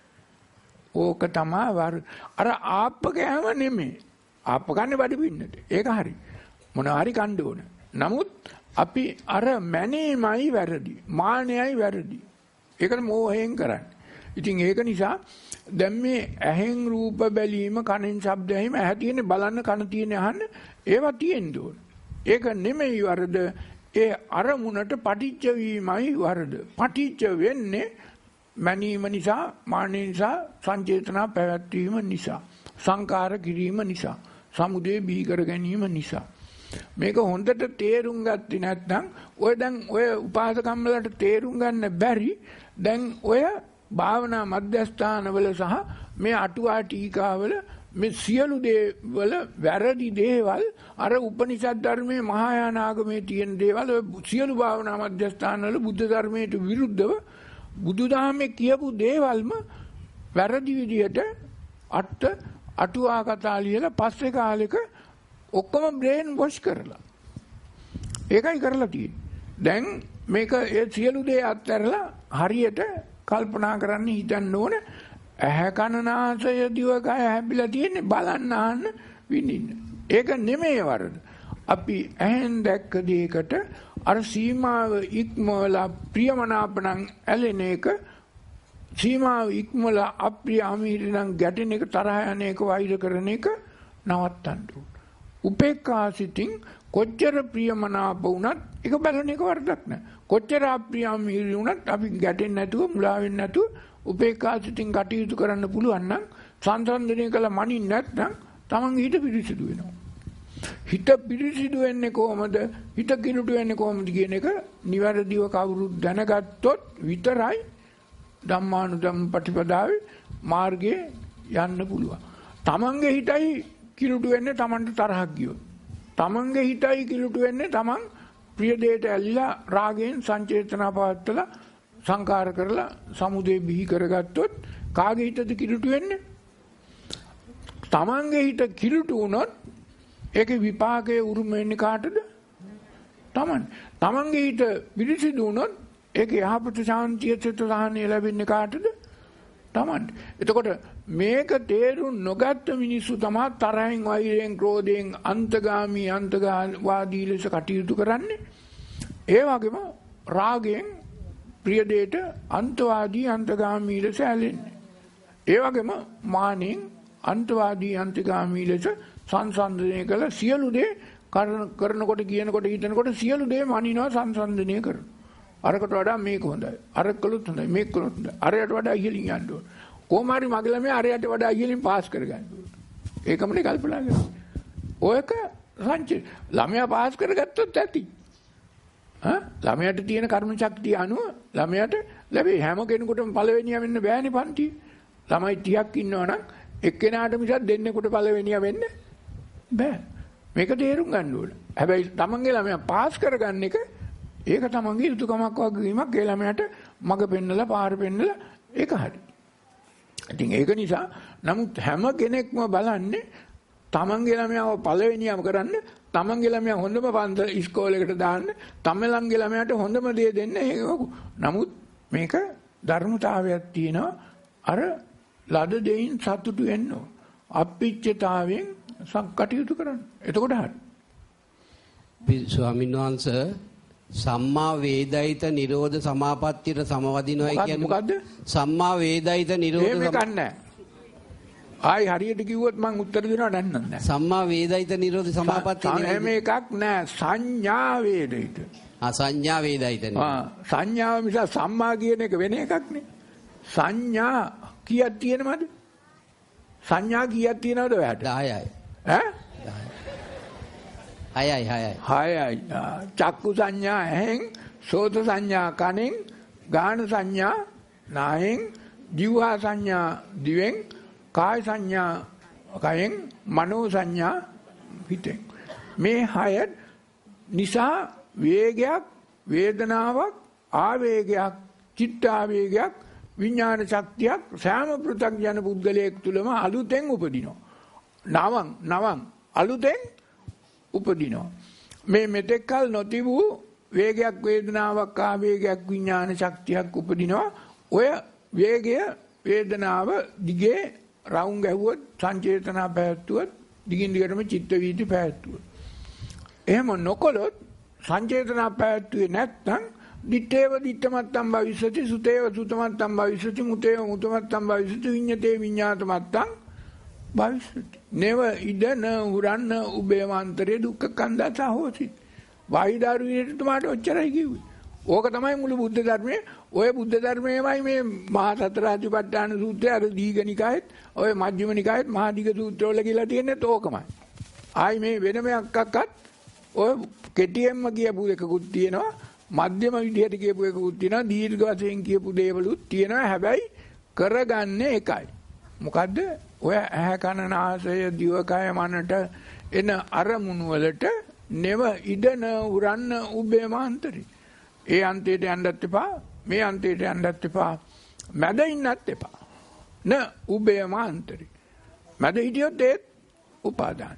ඕක තමයි අර ආප්ප කෑම නෙමෙයි. ආප්ප කන්නේ බඩ පින්නට. ඒක හරි. මොනවා හරි කන්න ඕන. නමුත් අපි අර මැනීමයි වැරදි. මානයයි වැරදි. ඒකට මෝහයෙන් කරන්නේ. ඉතින් ඒක නිසා දැන් මේ ඇහෙන් රූප බැලීම කනෙන් ශබ්ද ඇහිම ඇහැ තියෙන බලන්න කන තියෙන අහන්න ඒවා තියෙන්න ඕන. ඒක නෙමෙයි වරද. ඒ අරමුණට පටිච්ච වීමයි වරද. පටිච්ච වෙන්නේ මැනීම නිසා, මානෙ නිසා, සංචේතනා පැවැත්වීම නිසා, සංකාර කිරීම නිසා, සමුදේ බිහි කර ගැනීම නිසා. මේක හොඳට තේරුම් ගත්තේ නැත්නම් ඔය දැන් ඔය උපාසකම් වලට තේරුම් ගන්න බැරි දැන් ඔය භාවනා මධ්‍යස්ථානවල සහ මේ අටුවා ටීකාවල මේ සියලු දේවල වැරදි දේවල් අර උපනිෂද් ධර්මයේ මහායාන ආගමේ තියෙන දේවල් ඔය සියලු භාවනා මධ්‍යස්ථානවල බුද්ධ ධර්මයට විරුද්ධව බුදුදහමේ කියපු දේවල්ම වැරදි විදියට අටුවා කතා ලියලා පස්සේ කාලෙක ඔක්කොම බ්‍රේන් වොෂ් කරලා ඒකයි කරලා තියෙන්නේ. දැන් මේක ඒ සියලු දේ අත්හැරලා හරියට කල්පනා කරන්න හිතන්න ඕන. ඇහැ කන නාසය දිවකය හැබිලා තියෙන්නේ බලන්න අහන්න විඳින්න. ඒක නෙමෙයි වරද. අපි ඇහෙන් දැක්ක දෙයකට අර සීමාව ඉක්මවලා ප්‍රියමනාපණං ඇලෙන එක, සීමාව ඉක්මවලා අප්‍රිය අමීරිනම් ගැටෙන එක, තරහ යන එක, වෛර කරන එක නවත්තන්න ඕන. උපේක්ඛා සිතින් කොච්චර ප්‍රියමනාප වුණත් ඒක බලන එක වරදක් නෑ. කොච්චර අප්‍රිය අමීරි වුණත් අපි ගැටෙන්නේ නැතුව, මුලා වෙන්නේ නැතුව උපේක්ඛා සිතින් කටයුතු කරන්න පුළුවන් නම්, සංසන්දනය කළ මනින් නැත්නම් තමන් හිත පිරිසිදු වෙනවා. හිත පිරිසිදු වෙන්නේ කොහොමද? හිත කිලුට වෙන්නේ කොහොමද කියන එක නිවැරදිව කවුරුත් දැනගත්තොත් විතරයි ධම්මානුධම්ම ප්‍රතිපදාවේ මාර්ගයේ යන්න පුළුවන්. තමන්ගේ හිතයි කිලුට වෙන්නේ තමන්ට තරහක් ගියොත්. තමන්ගේ හිතයි කිලුට වෙන්නේ තමන් ප්‍රිය දෙයට ඇලිලා රාගයෙන් සංචේතනා පවත්තලා සංකාර කරලා සමුදේ බිහි කරගත්තොත් කාගේ හිතද කිලුට වෙන්නේ? තමන්ගේ හිත කිලුට වුණොත් ඒකේ විපාකයේ උරුම වෙන්නේ කාටද? තමන්ගේ හිත පිරිසිදු වුණොත් ඒකේ යහපත ශාන්තිය චිත්ත සහනය ලැබෙන්නේ කාටද? තමන්ට. එතකොට මේක තේරුම් නොගත්ත මිනිස්සු තමයි තරහෙන්, වෛරයෙන්, ක්‍රෝධයෙන් අන්තවාදී ලෙස කටයුතු කරන්නේ. ඒ වගේම රාගයෙන් ප්‍රිය දෙයට අන්තවාදී අන්තගාමී ලෙස ඇලෙන්නේ. ඒ වගේම මානෙන් අන්තවාදී අන්තගාමී ලෙස සංසන්දනය කළ සියලු දේ කරනකොට, කියනකොට, හිතනකොට සියලු දේ මනිනවා, සංසන්දනය කරනවා. අරකට වඩා මේක හොඳයි. අරක කළොත් හොඳයි. මේක කළොත් හොඳයි. අරයට වඩා ඉහළින් යන්න ඕන. කොහොම හරි මගේ ළමයා අරයට වඩා ඉහළින් පාස් කරගන්න ඕන. ඒකමනේ කල්පනා කරන්නේ. ඔයක ළමයා පාස් කරගත්තොත් ඇති. ළමයාට තියෙන කර්ම ශක්තිය අනුව ළමයාට ලැබෙයි. හැම කෙනෙකුටම පළවෙනියා වෙන්න බෑනේ පන්ති. ළමයි 30ක් ඉන්නවනම් එක්කෙනාට මිසක් දෙන්නෙකුට පළවෙනියා වෙන්න බෑ. මේක තේරුම් ගන්න ඕන. හැබැයි තමන්ගේ ළමයා පාස් කරගන්න එක ඒක තමන්ගේ යුතුයකමක් වගේමක්. ඒ ළමයාට මඟ පෙන්නලා, පාර පෙන්නලා ඒක හරි. ඉතින් ඒක නිසා නමුත් හැම කෙනෙක්ම බලන්නේ තමන්ගේ ළමයාව පළවෙනියම කරන්න, තමන්ගේ ළමයා හොඳම පන්සල ඉස්කෝලේකට දාන්න, තමන්ගේ ළමයාට හොඳම දේ දෙන්න. නමුත් මේක ධර්මතාවයක් තියෙනවා. අර ලද දෙයින් සතුටු වෙන්න ඕන. අපිච්චතාවයෙන් කටයුතු කරන්න. එතකොට හරි. ස්වාමීන් වහන්සේ සම්මා වේදිත නිරෝධ සමාපත්තියට සමවදිනවයි කියන්නේ මොකද්ද? සම්මා වේදිත නිරෝධ මේක නැහැ. ආයි හරියට කිව්වොත් මම උත්තර දෙනවා නැත්නම් නැහැ. සම්මා වේදිත නිරෝධ සමාපත්තිය එහෙම එකක් නැහැ. සංඥා වේදිත. සංඥා වේදිත නේ. සංඥාව මිස සම්මා කියන එක වෙන එකක් නේ. සංඥා කීයක් තියෙනවද? සංඥා කීයක් තියෙනවද ඔයාලට? 10යි. ඈ? 6යි. චක්කු සංඥා ඇහෙන්, සෝත සංඥා කනෙන්, ගාන සංඥා නායෙන්, જીවහා සංඥා දිවෙන්, කාය සංඥා කයෙන්, මනෝ සංඥා හිතෙන්. මේ 6 නිසා වේගයක්, වේදනාවක්, ආවේගයක්, චිත්තාවේගයක්, විඥාන ශක්තියක් සෑම පෘථග්ජන පුද්ගලයෙක් තුළම අලුතෙන් උපදිනවා. නවම් අලුතෙන් උපදිනවා. මේ මෙතෙක්කල් නොතිබූ වේගයක් වේදනාවක් ආවේගයක් විඥාන ශක්තියක් උපදිනවා. ඔය වේගය වේදනාව දිගේ රවුම් ගැහුවොත් සංචේතනා පැවැත්වුවොත් දිගින් දිගටම චිත්ත වීති පැවැත්වුවොත්. එහෙම නොකොලොත් සංචේතනා පැවැත්වුවේ නැත්නම් දිත්තේව දිත්තමත්තම් භවිෂති සුතේව සුතමත්තම් භවිෂති මුතේව මුතමත්තම් භවිෂති විඤ්ඤතේ විඤ්ඤාතමත්තම් භවිෂති. නේව ඉදන උරන්න උබේවන්තරේ දුක්ඛ කන්දස හොසි. වයිදාරු විනයටමාට ඔච්චරයි කිව්වේ. ඕක තමයි මුළු බුද්ධ ධර්මයේ. ඔය බුද්ධ ධර්මයේමයි මේ මහා සතර අධිපට්ඨාන සූත්‍රය අර දීඝනිකායෙත් ඔය මජ්ක්‍ධිම නිකායෙත් මහා දීඝ සූත්‍රවල කියලා තියෙන්නේ ඕකමයි. ආයි මේ වෙනම එකක්වත් ඔය කෙටියෙන්ම කියපු එකකුත් තියෙනවා. මධ්‍යම විදිහට කියපු එකකුත් තියෙනවා. දීර්ඝ වශයෙන් කියපු දේවලුත් තියෙනවා. හැබැයි කරගන්නේ එකයි. මොකද්ද? ඔය ඇහැ කන නාසය දිවකය මනට එන අරමුණු වලට නෙව ඉදන උරන්න උබේමාන්තරේ. ඒ අන්තයට යන්නත් එපා, මේ අන්තයට යන්නත් එපා, මැද ඉන්නත් එපා. න උබේමාන්තරේ. මැද හිටියොත් ඒත් උපාදානය.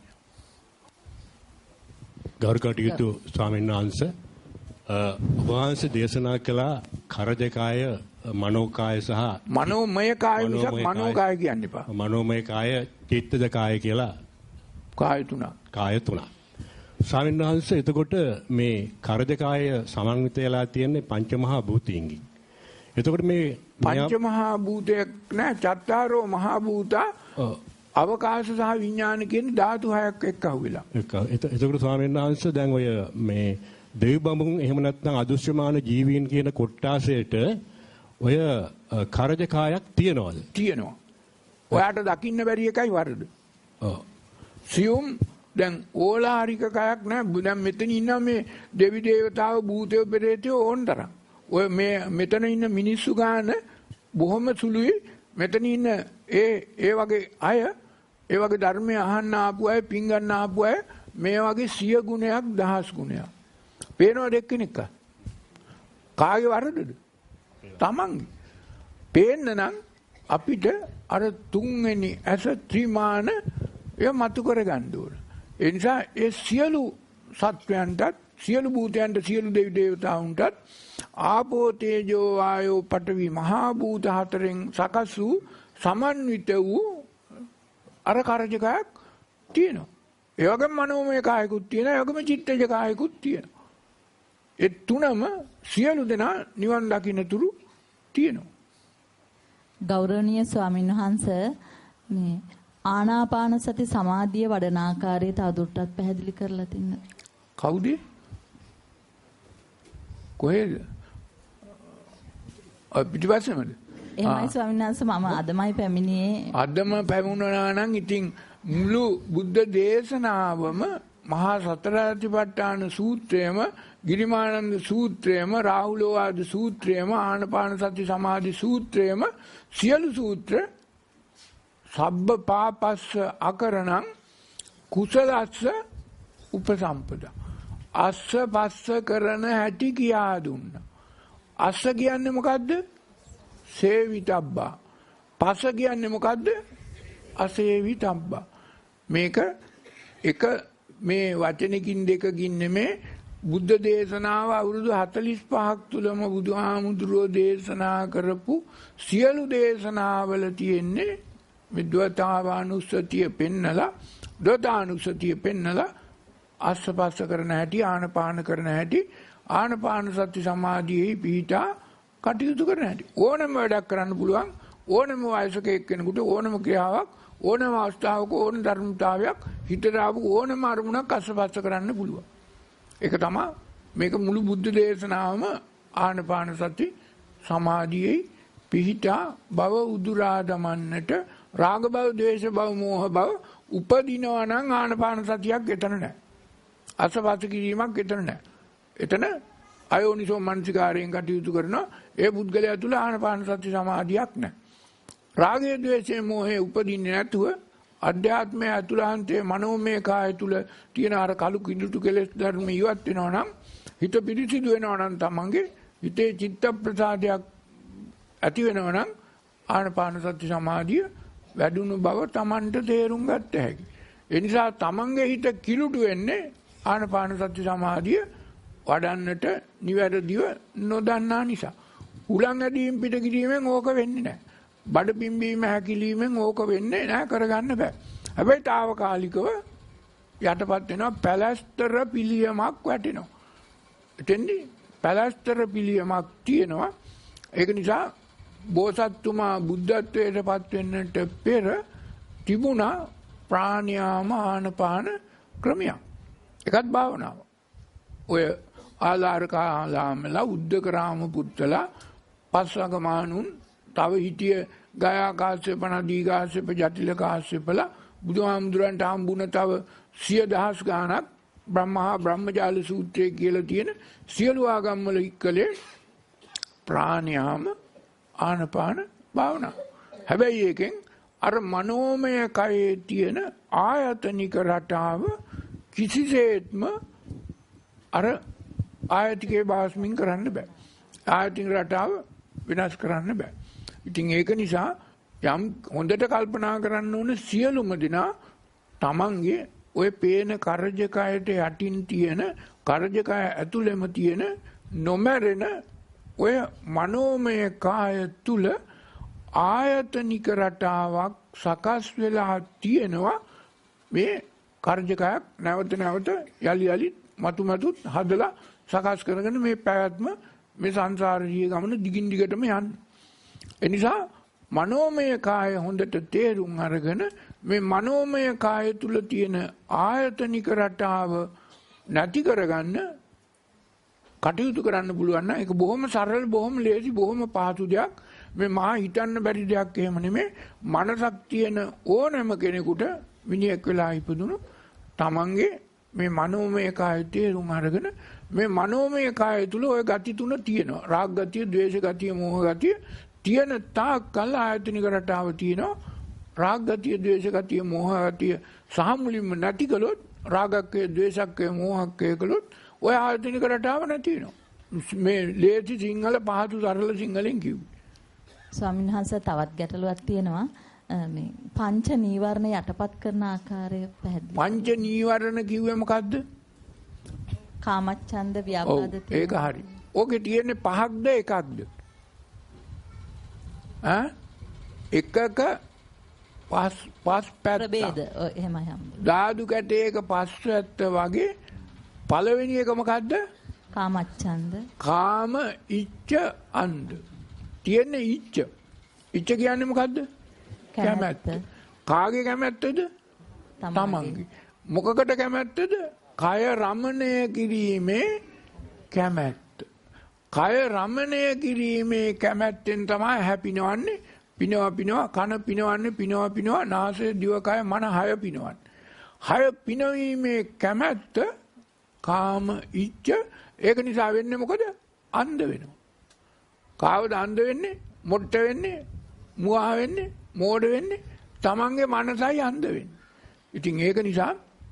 ගෞරවකටයුතු ස්වාමීන් වහන්සේ වහන්සේ දේශනා කළ කරජකාය මනෝකාය සහ මනෝමය කාය මිසක් මනෝකාය කියන්න එපා. මනෝමය කාය චිත්තජ කාය කියලා කාය තුනක්. කාය තුනක්. ස්වාමීන් වහන්සේ එතකොට මේ කරජකාය සමන්විත වෙලා තියෙන්නේ පංචමහා භූතීන්ගෙන්. එතකොට මේ පංචමහා භූතයක් නෑ චත්තාරෝ මහා භූතා අවකාශ සහ විඥාන කියන ධාතු හයක් එක්ක අහුවෙලා. එතකොට ස්වාමීන් වහන්සේ දැන් ඔය මේ දෙවි බඹුන් එහෙම නැත්නම් අදෘශ්‍යමාන ජීවීන් කියන කොට්ටාසයට ඔය කරජකායක් තියනවද? තියෙනවා. ඔයාට දකින්න බැරි එකයි වරද. ඔව්. සියුම් දැන් ඕලාරික කයක් නෑ. දැන් මෙතන ඉන්න මේ දෙවි දේවතාව භූතයෝ පෙරේතයෝ ඕන්තරම්. ඔය මේ මෙතන ඉන්න මිනිස්සු ගාන බොහොම සුළුයි. මෙතන ඉන්න ඒ වගේ අය ඒ වගේ ධර්මය අහන්න ආපු අය පින් ගන්න ආපු අය මේ වගේ 100 ගුණයක් 1000 ගුණයක්. පේනවද එක්කෙනෙක්? කාගේ වරදද? තමන්ගේ. පේන්න නම් අපිට අර තුන්වෙනි ඇස ත්‍රිමාන එය මතු කරගන්න ඕන. ඒ නිසා ඒ සියලු සත්වයන්ටත් සියලු භූතයන්ට සියලු දෙවි දේවතාවුන්ටත් ආපෝ තේජෝ වායෝ පඨවි මහා භූත හතරෙන් සකස් වූ සමන්විත වූ අර කරජකයක් තියෙනවා. ඒ වගේම මනෝමය කායකුත් තියෙනවා. ඒ වගේම චිත්තජ කායකුත් තියෙනවා. ඒ තුනම සියලු දෙනා නිවන් දකින්න තුරු තියෙනවා. ගෞරවනීය ස්වාමීන් වහන්සේ මේ ආනාපාන සති සමාධිය වඩන ආකාරය තවදුරටත් පැහැදිලි කරලා තින්න. කවුද? කොහෙද? පිටිපස්සෙමද? එහෙමයි ස්වාමීන් වහන්සේ මම අදමයි පැමිණියේ. අදම පැමුණා නම් ඉතින් මුළු බුද්ධ දේශනාවම මහා සතරාතිපට්ඨාන සූත්‍රයම ගිරිමානන්ද සූත්‍රයම රාහුලෝවාද සූත්‍රයම ආනපාන සති සමාධි සූත්‍රයම සියලු සූත්‍ර සබ්බ පාපස්ස අකරණං කුසලස්ස උපසම්පදා අස්ස පස්ස කරන හැටි කියා දුන්නා. අස්ස කියන්නේ මොකද්ද? සේවිතබ්බා. පස්ස කියන්නේ මොකද්ද? අසේවිතබ්බා. මේක එක මේ වචනකින් දෙකකින් නෙමේ බුද්ධ දේශනාව අවුරුදු 45ක් තුලම බුදුහාමුදුරුවෝ දේශනා කරපු සියලු දේශනාවල තියෙන්නේ විද්වතාවානුස්සතිය පෙන්නලා දොතානුස්සතිය පෙන්නලා අස්සපස්ස කරන හැටි ආනපාන කරන හැටි ආනපාන සති සමාධියේ පිහිටා කටයුතු කරන හැටි ඕනම වැඩක් කරන්න පුළුවන් ඕනම වයසක එක්කෙනෙකුට ඕනම ක්‍රියාවක් ඕනම අවස්ථාවක ඕන ධර්මතාවයක් හිතට ආපු ඕනම අරමුණක් අස්සපස්ස කරන්න පුළුවන්. ඒක තමයි මේක මුළු බුද්ධ දේශනාවම ආනපාන සති සමාධියේ පිහිටා භව උදුරා දමන්නට රාග භව, ද්වේෂ භව, මෝහ භව උපදිනවා නම් ආනපාන සතියක් එතන නැහැ. අසපස්ස කිරීමක් එතන නැහැ. එතන අයෝනිසෝ මනසිකාරයෙන් කටයුතු කරනවා. ඒ පුද්ගලයා තුල ආනපාන සති සමාධියක් නැහැ. රාගය, ද්වේෂය, මෝහය උපදින්නේ නැතුව අධ්‍යාත්මය අතුලාන්තයේ මනෝමය කාය තුල තියෙන අර කලු කිඳුතු කෙලෙස් ධර්ම ඉවත් වෙනවා නම් හිත පිරිසිදු වෙනවා නම් තමන්ගේ හිතේ චිත්ත ප්‍රසාදයක් ඇති වෙනවා නම් ආනපාන සති සමාධිය වැඩුණු බව තමන්ට තේරුම් ගන්න හැකියි. ඒ නිසා තමන්ගේ හිත කිලුට වෙන්නේ ආනපාන සති සමාධිය වඩන්නට නිවැරදිව නොදන්නා නිසා. උලන් ඇදීම් පිට කිරීමෙන් ඕක වෙන්නේ නැහැ. බඩ පිම්බීම හැකිලීමෙන් ඕක වෙන්නේ නැහැ, කරගන්න බෑ. හැබැයි తాවකාලිකව යටපත් වෙනවා, පැලැස්තර පිළියමක් වැටෙනවා. එතෙන්දී පැලැස්තර පිළියමක් තියෙනවා. ඒක නිසා බෝසත්තුමා බුද්ධත්වයට පත් වෙන්නට පෙර තිබුණා ප්‍රාණයාම ආනපාන ක්‍රමයක්. ඒකත් භාවනාව. ඔය ආලාරකාලාමලා උද්දකරාම පුත්තලා පස්වගමානුන් තව හිටිය ගයා කාශ්‍යප නදී කාශ්‍යප ජටිල කාශ්‍යපලා බුදුහාමුදුරන්ට හම්බුණ තව 100,000 ගාණක් බ්‍රහ්මහා බ්‍රහ්මජාල සූත්‍රයේ කියලා තියෙන සියලු ආගම්වල ඉක්කලේ ප්‍රාණයාම ආනපාන භාවනාව. හැබැයි ඒකෙන් අර මනෝමය කයේ තියෙන ආයතනික රටාව කිසිසේත්ම අර ආයතිකේ භාස්මින් කරන්න බෑ. ආයතික රටාව විනාශ කරන්න බෑ. ඉතින් ඒක නිසා යම් හොඳට කල්පනා කරන්න ඕන සියලුම දෙනා තමන්ගේ ඔය පේන කරජකයට යටින් තියෙන කරජකය ඇතුළෙම තියෙන නොමැරෙන ඔය මනෝමය කාය තුල ආයතනික රටාවක් සකස් වෙලා තියෙනවා. මේ කරජකයක් නැවත නැවත යලි යලි මතුමතුත් හදලා සකස් කරගෙන මේ පැවැත්ම මේ සංසාරීය ගමන දිගින් දිගටම යන්නේ. ඒ නිසා මනෝමය කාය හොඳට තේරුම් අරගෙන මේ මනෝමය කාය තුල තියෙන ආයතනික රටාව නැති කරගන්න කටයුතු කරන්න පුළුවන් නම් ඒක බොහොම සරල, බොහොම ලේසි, බොහොම පහසු දෙයක්. මේ මහා හිතන්න බැරි දෙයක් එහෙම නෙමෙයි. මනසක් තියෙන ඕනෑම කෙනෙකුට විනියක් වෙලා ඉපදුණු තමන්ගේ මේ මනෝමය කාය තේරුම් අරගෙන මේ මනෝමය කාය තුල ওই ගති තුන තියෙනවා. රාග ගතිය, ද්වේෂ ගතිය, මෝහ ගතිය තියෙන තාක් කල් ආයතනික රටාව තියෙනවා. රාග ගතිය, ද්වේෂ ගතිය, මෝහ ගතිය සහ මුලින්ම නැති කළොත්, රාගක්කය, ද්වේෂක්කය, මොහක්කය කළොත් ඔය ආයතනික රටාව නැති වෙනවා. මේ ලේසි සිංහල පහසු සරල සිංහලෙන් කිව්වේ. ස්වාමීන් වහන්සේ තවත් ගැටලුවක් තියෙනවා. මේ පංච නීවරණ යටපත් කරන ආකාරය පැහැදිලි. පංච නීවරණ කිව්වේ මොකද්ද? කාමච්ඡන්ද, ව්‍යාපාද තියෙනවා. ඒක හරි. ඕකේ තියෙන්නේ පහක්ද එකක්ද? එකක පස් පැත්ත. ප්‍රභේද එහෙමයි හම්බ. ධාතු කැටයක පස් පැත්ත වගේ පළවෙනි එක මොකද්ද? කාමච්ඡන්ද. කාම ඉච්ඡ අන්ධ. තියෙන්නේ ඉච්ඡ. ඉච්ඡ කියන්නේ මොකද්ද? කැමැත්ත. කාගේ කැමැත්තද? තමන්ගේ. මොකකට කැමැත්තද? කය රමණය කිරීමේ කැමැත්ත. කය රමණය කිරීමේ කැමැත්තෙන් තමයි හැපිනවන්නේ. පිනවා කන පිනවන්නේ නාසය දිවකය මන හය පිනවන්නේ. හය පිනවීමේ කැමැත්ත කාම ඉච්ඡ. ඒක නිසා වෙන්නේ මොකද? අන්ධ වෙනවා. කාවද අන්ධ වෙන්නේ? මොට්ට වෙන්නේ? මුවා වෙන්නේ? මෝඩ වෙන්නේ? තමන්ගේ මනසයි අන්ධ වෙන්නේ. ඉතින් ඒක නිසා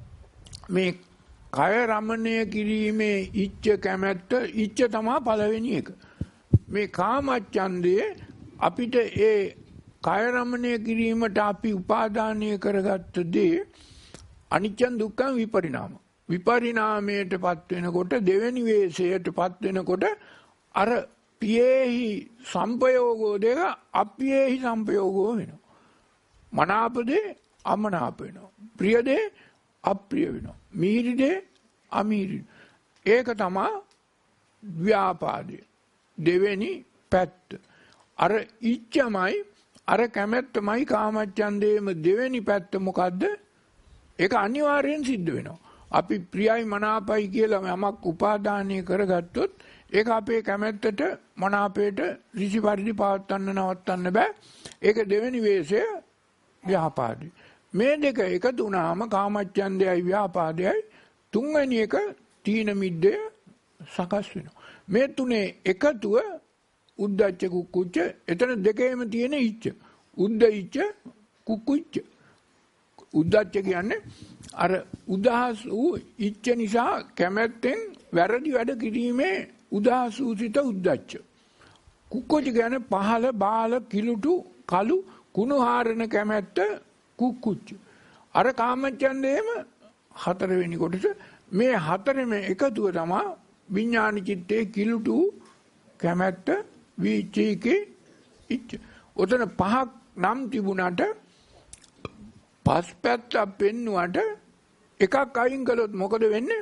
මේ කය රමණය කිරීමේ ඉච්ඡ කැමැත්ත, ඉච්ඡ තමයි පළවෙනි එක. මේ කාමච්ඡන්දයේ අපිට ඒ කය රමණය කිරීමට අපි උපාදානය කරගත්ත දේ අනිච්ච දුක්ඛ විපරිණාම. විපරිණාමයටපත් වෙනකොට, දෙවෙනි වේශයටපත් වෙනකොට අර පියේහි සංපයෝගෝ දෙක අප්‍රියේහි සංපයෝගෝ වෙනවා. මනාපදේ අමනාප වෙනවා. ප්‍රියදේ අප්‍රිය වෙනවා. මිහිරිදේ අමිහිරි. ඒක තමයි ව්‍යාපාදේ. දෙවෙනි පැත්ත. අර ඉච්ඡමයි, අර කැමැත්තමයි කාමච්ඡන්දේම දෙවෙනි පැත්ත මොකද්ද? ඒක අනිවාර්යෙන් සිද්ධ වෙනවා. අපි ප්‍රියයි මනාපයි කියලා යමක් උපාදානය කරගත්තොත් ඒක අපේ කැමැත්තට මනාපයට ඍසි පරිදි පවත්වන්න නවත්තන්න බෑ. ඒක දෙවෙනි වේශය ව්‍යාපාදේ. මේ දෙක එකතු වුණාම කාමච්ඡන්දයයි ව්‍යාපාදයයි තුන්වෙනි එක තීන මිද්දය සකස් වෙනවා. මේ තුනේ එකතුව උද්ධච්ච කුක්කුච්ච. එතන දෙකේම තියෙන ඉච්ඡ. උද්ධ ඉච්ඡ, කුක්කුච්ච. උද්ධච්ච කියන්නේ අර උදාහස් වූ ඉච්ඡ නිසා කැමැත්තෙන් වැරදි වැඩ කිරීමේ උදාහස් වූ සිත උද්ධච්ච. කුක්කුච්ච කියන්නේ පහළ බාල කිලුටු කළු කුණු හාරන කැමැත්ත කුක්කුච්ච. අර කාමච්ඡන්දේම හතරවෙනි කොටස. මේ හතරෙම එකතුව තමයි විඥාන චිත්තේ කිලුටු කැමැත්ත විචිකේ ඉච්ඡ. ඔතන පහක් නම් තිබුණාට පස්පැත්ත පෙන්නුවට එකක් අයින් කළොත් මොකද වෙන්නේ?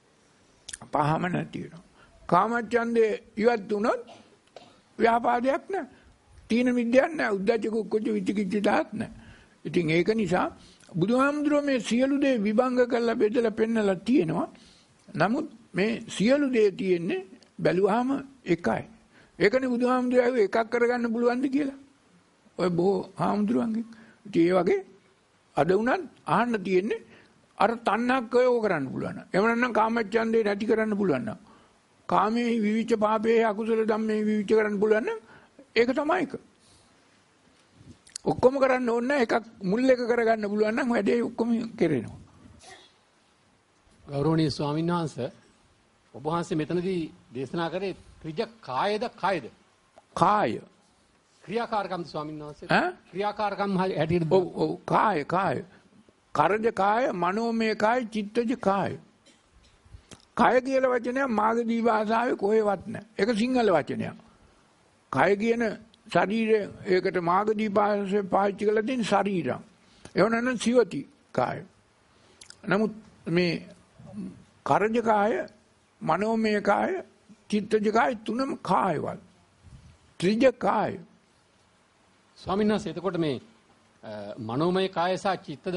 පහම නැති වෙනවා. කාමච්ඡන්දේ ඉවත් වුණොත් ව්‍යාපාදයක් නැහැ. තීන විද්‍යාවක් නැහැ. උද්ධච්ච කුක්කුච්ච විචිකිච්ඡාවක් නැහැ. ඉතින් ඒක නිසා බුදුහාමුදුරුවෝ මේ සියලු දේ විභංග කරලා බෙදලා පෙන්නලා තියෙනවා. නමුත් මේ සියලු දේ තියෙන්නේ බැලුවාම එකයි. ඒකනේ බුදුහාමුදුරුවෝ එකක් කරගන්න පුළුවන්ද කියලා. ඔය බොහෝ හාමුදුරුවන්ගෙන්. ඉතින් ඒ වගේ අද උනත් අහන්න තියෙන්නේ අර තණ්හක්කය ඕක කරන්න පුළුවන්. එහෙම නැත්නම් කාමච්ඡන්දේ නැති කරන්න පුළුවන් නම් කාමයේ විවිච්ච පාපයේ අකුසල ධම්මේ විවිච්ච කරන්න පුළුවන් නම් ඒක තමයි ඒක. ඔක්කොම කරන්න ඕනේ නැහැ. එකක් මුල් එක කරගන්න පුළුවන් නම් වැඩේ ඔක්කොම කෙරෙනවා. ගෞරවනීය ස්වාමීන් වහන්සේ ඔබ වහන්සේ මෙතනදී දේශනා කරේ ත්‍රිජ කායද කායද? කාය. ක්‍රියාකාරකම් ස්වාමීන් වහන්සේ. ක්‍රියාකාරකම් හැටියට ඔව් කාය. කරජ කාය, මනෝමය කාය, චිත්තජ කාය. කාය කියලා වචනය මාගදී භාෂාවේ කොහෙවත් නැහැ. ඒක සිංහල වචනයක්. කාය කියන ශරීරය ඒකට මාගදී භාෂාවේ පාවිච්චි කරලා තියෙන ශරීරම්. ඒව නැත්නම් සිවති කාය. නමුත් මේ කරජ කාය, මනෝමය කාය, චිත්තජ කාය තුනම කායවල. ත්‍රිජ කාය. ස්වාමීන් වහන්සේ එතකොට මේ මනෝමය කාය සහ චිත්තජ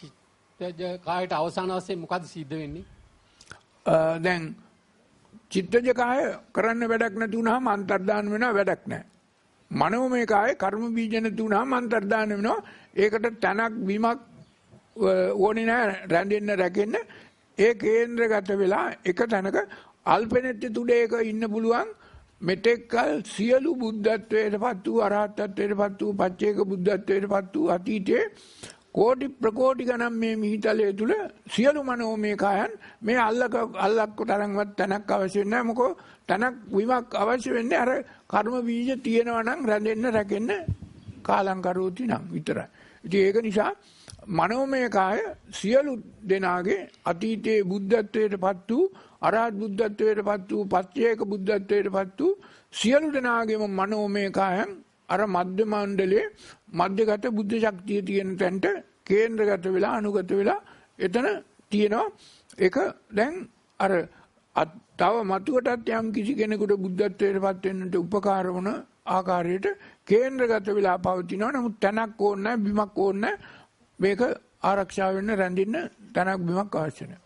කායට අවසාන වශයෙන් මොකද්ද සිද්ධ වෙන්නේ? දැන් චිත්තජ කාය කරන්න වැඩක් නැති වුනහම අන්තර්දාන වෙනවා, වැඩක් නැහැ. මනෝමය කාය කර්ම බීජ නැති වුනහම අන්තර්දාන වෙනවා. ඒකට තනක් බිමක් ඕනේ නැහැ රැඳෙන්න රැකෙන්න. ඒ කේන්ද්‍රගත වෙලා එක තැනක අල්පෙනෙත් තුඩේක ඉන්න පුළුවන්. මෙතෙක්කල් සියලු බුද්ධත්වයටපත් වූ අරහත්ත්වයටපත් වූ පච්චේක බුද්ධත්වයටපත් වූ අතීතයේ කෝටි ප්‍රකෝටි ගණන් මේ මිහිතලයේ තුල සියලු මනෝමය කායන් මේ අල්ලක් තරම්වත් තැනක් අවශ්‍ය නැහැ. මොකෝ තැනක් විමක් අවශ්‍ය වෙන්නේ අර කර්ම බීජ තියෙනවා නම් රැඳෙන්න රැකෙන්න කාලං කරෝති නම් විතරයි. ඉතින් ඒක නිසා මනෝමය කාය සියලු දෙනාගේ අතීතයේ බුද්ධත්වයටපත් වූ අරහත් බුද්ධත්වයටපත් වූ පච්චේක බුද්ධත්වයටපත් වූ සියලු දෙනාගේම මනෝමය කායන් අර මධ්‍ය මණ්ඩලයේ මධ්‍යගත බුද්ධ ශක්තිය තියෙන තැනට කේන්ද්‍රගත වෙලා අනුගත වෙලා එතන තියෙනවා. ඒක දැන් අර තව මතුවටත් යම් කිසි කෙනෙකුට බුද්ධත්වයටපත් වෙන්නට උපකාර වන ආකාරයට කේන්ද්‍රගත වෙලා පවතිනවා. නමුත් තැනක් ඕනේ නැහැ, බිමක් ඕනේ නැහැ. මේක ආරක්ෂා වෙන්න රැඳෙන්න තැනක් බිමක් අවශ්‍ය නැහැ.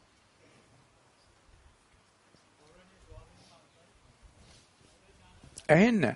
ඇහෙන්න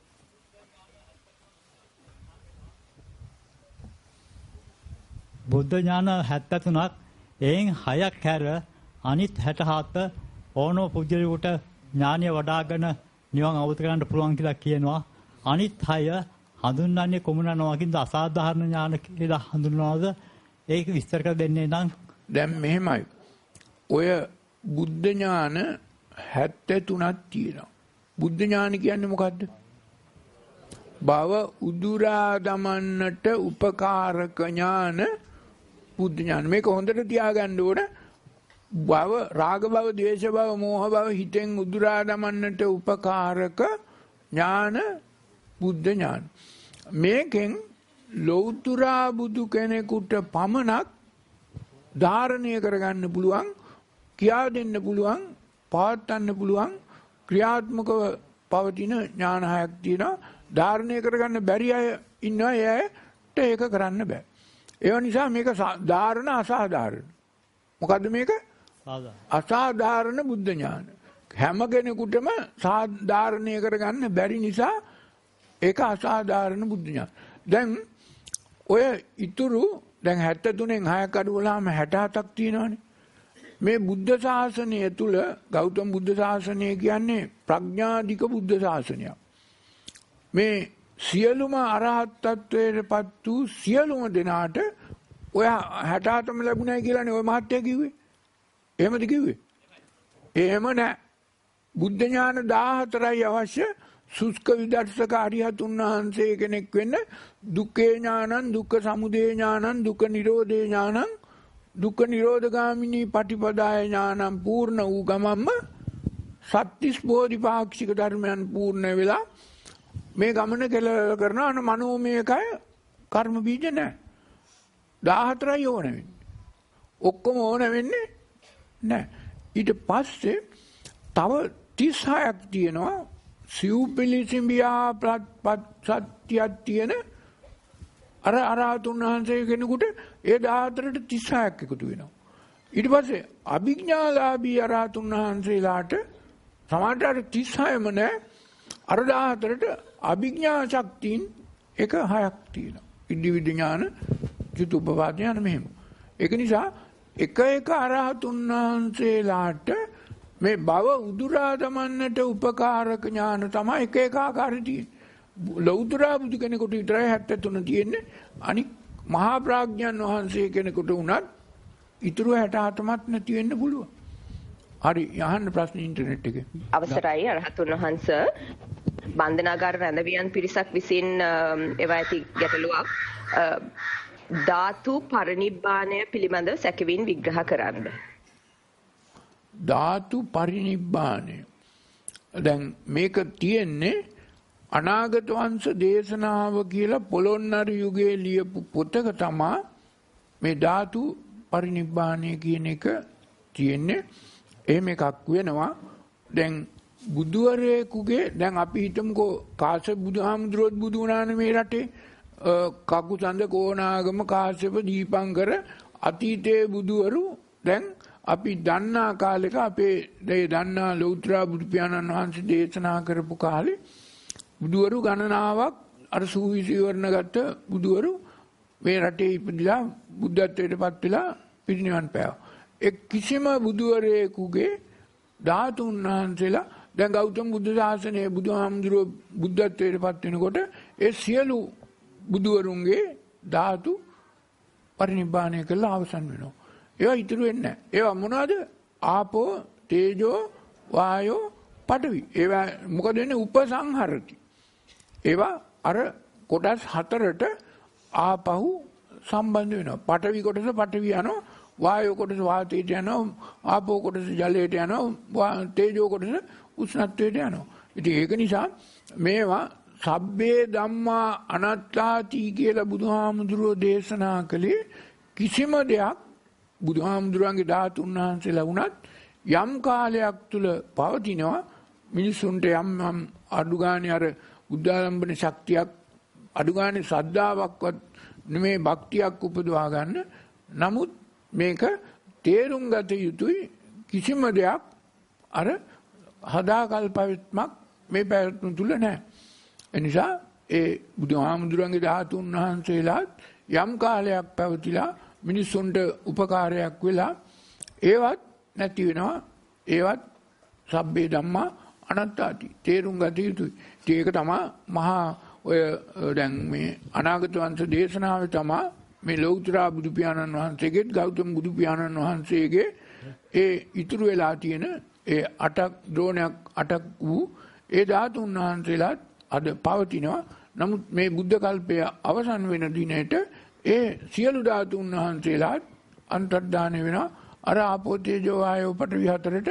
බුද්ධ ඥාන 73ක් එයින් 6ක් හැර අනිත් 67 ඕනෝ පුජ්‍යලයට ඥානය වඩාගෙන නිවන් අවබෝධ කරගන්න පුළුවන් කියලා කියනවා. අනිත් 6 හඳුන්වන්නේ කොමුණන වගේද අසාධාරණ ඥාන කියලා හඳුන්වනවාද? ඒක විස්තර කර දෙන්නේ නම්. දැන් මෙහෙමයි. ඔය බුද්ධ ඥාන 73ක් තියෙනවා. බුද්ධ ඥාන කියන්නේ මොකද්ද? භව උදුරා දමන්නට උපකාරක ඥාන බුද්ධ ඥාන. මේක හොඳට තියාගන්න ඕන. භව රාග භව, ද්වේෂ භව, මෝහ භව හිතෙන් උදුරා දමන්නට උපකාරක ඥාන බුද්ධ ඥාන. මේකෙන් ලෞතුරා බුදු කෙනෙකුට පමණක් ධාරණය කරගන්න පුළුවන්, කියා දෙන්න පුළුවන්, පවත්වන්න පුළුවන් ක්‍රියාත්මකව පවතින ඥාන හයක් තියෙනවා. ධාරණය කරගන්න බැරි අය ඉන්නවා. එයාට ඒක කරන්න බෑ. ඒ නිසා මේක ධාරණ අසාධාරණ. මොකද්ද මේක? අසාධාරණ බුද්ධ ඥාන. හැම කෙනෙකුටම ධාරණය කරගන්න බැරි නිසා ඒක අසාධාරණ බුද්ධ ඥාන. දැන් ඔය ඉතුරු දැන් 73න් 6ක් අඩු වුණාම 67ක් තියෙනවානේ. මේ බුද්ධ ශාසනය තුල ගෞතම බුද්ධ ශාසනය කියන්නේ ප්‍රඥාධික බුද්ධ ශාසනයක්. මේ සියලුම අරහත් ත්වයටපත් වූ සියලුම දෙනාට ඔය 67ම ලැබුණයි කියලානේ ඔය මහත්තයා කිව්වේ. එහෙමද කිව්වේ? එහෙම නෑ. බුද්ධ ඥාන 14යි අවශ්‍ය. සුස්ක විදර්ශක අරිහතුන් වහන්සේ කෙනෙක් වෙන්න දුක්ඛේ ඥානං, දුක්ඛ සමුදය ඥානං, දුක්ඛ නිරෝධේ ඥානං, දුක්ඛ නිරෝධගාමිනී පටිපදාය ඥානං පූර්ණ වූ ගමම්ම සත්‍තිස් බෝධිපාක්ෂික ධර්මයන් පූර්ණ වෙලා මේ ගමන කෙල කරන මනෝමය කය කර්ම බීජ නැහැ. 14යි ඕන වෙන්නේ. ඔක්කොම ඕන වෙන්නේ නැහැ. ඊට පස්සේ තව 36ක් තියෙනවා සිව්පිලිසිඹියා සත්‍යයක් තියෙන අර අරහතුන් වහන්සේ කෙනෙකුට ඒ 14ට 36ක් එකතු වෙනවා. ඊට පස්සේ අභිඥාලාභී අරහතුන් වහන්සේලාට සමහරට 36ම නැහැ. අර 14ට අභිඥා ශක්තියින් එක 6ක් තියෙනවා. ඉදිවිද ඥාන, චතුප්පවාද ඥාන මෙහෙම. ඒක නිසා එක එක අරහතුන් වහන්සේලාට මේ භව උදුරා දමන්නට උපකාරක ඥාන තමයි එක එක ආකාරي තියෙන්නේ. ලෞතර බුදු කෙනෙකුට විතරයි 73 තියෙන්නේ. අනික මහා ප්‍රඥාන් වහන්සේ කෙනෙකුට උනත් ඊටු 67මත් නැති වෙන්න පුළුවන්. හරි යහන්න ප්‍රශ්න ඉන්ටර්නෙට් එකේ. අවසරයි අරහතුන් වහන්සේ බන්ධනාගාර රැඳවියන් පිරිසක් විසින් ඒවා ඇති ගැටලුවක් ධාතු පරිනිබ්බාණය පිළිබඳව සැකවින් විග්‍රහ කරන්න. ධාතු පරිනිබ්බාණය දැන් මේක තියෙන්නේ අනාගත වංශ දේශනාව කියලා පොළොන්නරු යුගයේ ලියපු පොතක තමයි මේ ධාතු පරිනිබ්බාණය කියන එක තියෙන්නේ. එහෙම එකක් වෙනවා. දැන් බුදුවරයෙකුගේ දැන් අපි හිතමුකෝ කාශ්‍යප බුදුහාමුදුරුවෝ බුදු වුණානේ මේ රටේ. කකුසඳ කෝණාගම කාශ්‍යප දීපංකර අතීතයේ බුදුවරු දැන් අපි දන්නා කාලෙක අපේ දන්නා ලෞතර බුදු පියාණන් වහන්සේ දේශනා කරපු කාලේ බුදුවරු ගණනාවක් අර සූවිසි වර්ණ ගත්ත බුදුවරු මේ රටේ ඉපදිලා බුද්ධත්වයට පත් වෙලා පිරිනිවන් පෑවා. ඒ කිසිම බුදුවරයෙකුගේ ධාතුන් වහන්සේලා දැන් ගෞතම බුදු සාසනයේ බුදුහාමුදුරුවෝ බුද්ධත්වයට පත් වෙනකොට ඒ සියලු බුදුවරුන්ගේ ධාතු පරිනිබ්බාණය කළා අවසන් වෙනවා. ඒවා ඉතුරු වෙන්නේ නැහැ. ඒවා මොනවද? ආපෝ, තේජෝ, වායෝ, පඨවි. ඒවා මොකද වෙන්නේ? උපසංහරති. ඒවා අර කොටස් 4ට ආපහු සම්බන්ධ වෙනවා. පඨවි කොටස පඨවි යනවා, වායෝ කොටස වාතයට යනවා, ආපෝ කොටස ජලයට යනවා, තේජෝ කොටස උෂ්ණත්වයට යනවා. ඉතින් ඒක නිසා මේවා සබ්බේ ධම්මා අනාත්තාති කියලා බුදුහාමුදුරුවෝ දේශනා කළේ කිසිම දෙයක් බුදුහාමුදුරුවන්ගේ ධාතුන් වහන්සේලා වුණත් යම් කාලයක් තුල පවතිනවා. මිනිසුන්ට යම් අඩු ගානේ අර බුද්ධාලම්බන ශක්තියක් අඩු ගානේ ශ්‍රද්ධාවක්වත් නෙමේ භක්තියක් උපදවා ගන්න. නමුත් මේක තේරුම් ගත යුතුයි කිසිම දෙයක් අර හදාකල් පැවැත්මක් මේ පැවැත්ම තුල නැහැ. එනිසා ඒ බුදුහාමුදුරන්ගේ ධාතුන් වහන්සේලාත් යම් කාලයක් පැවතිලා මිනිසුන්ට උපකාරයක් වෙලා ඒවත් නැති වෙනවා. ඒවත් සබ්බේ ධම්මා අනාත්තාති තේරුම් ගත යුතුයි. ඒක තමයි මහා ඔය දැන් මේ අනාගත වංශ දේශනාවේ තමයි මේ ලෞතර බුදු පියාණන් වහන්සේගේ ගෞතම බුදු පියාණන් වහන්සේගේ ඒ ඉතුරු වෙලා තියෙන ඒ 8ක් ද්‍රෝණයක් 8ක් වූ ඒ ධාතුන් වහන්සේලාත් අද පවතිනවා. නමුත් මේ බුද්ධ කල්පය අවසන් වෙන දිනේට ඒ සියලු ධාතුන් වහන්සේලාත් අන්තර්දානය වෙනවා. අර ආපෝ තේජෝ වායෝ පඨවි 4ට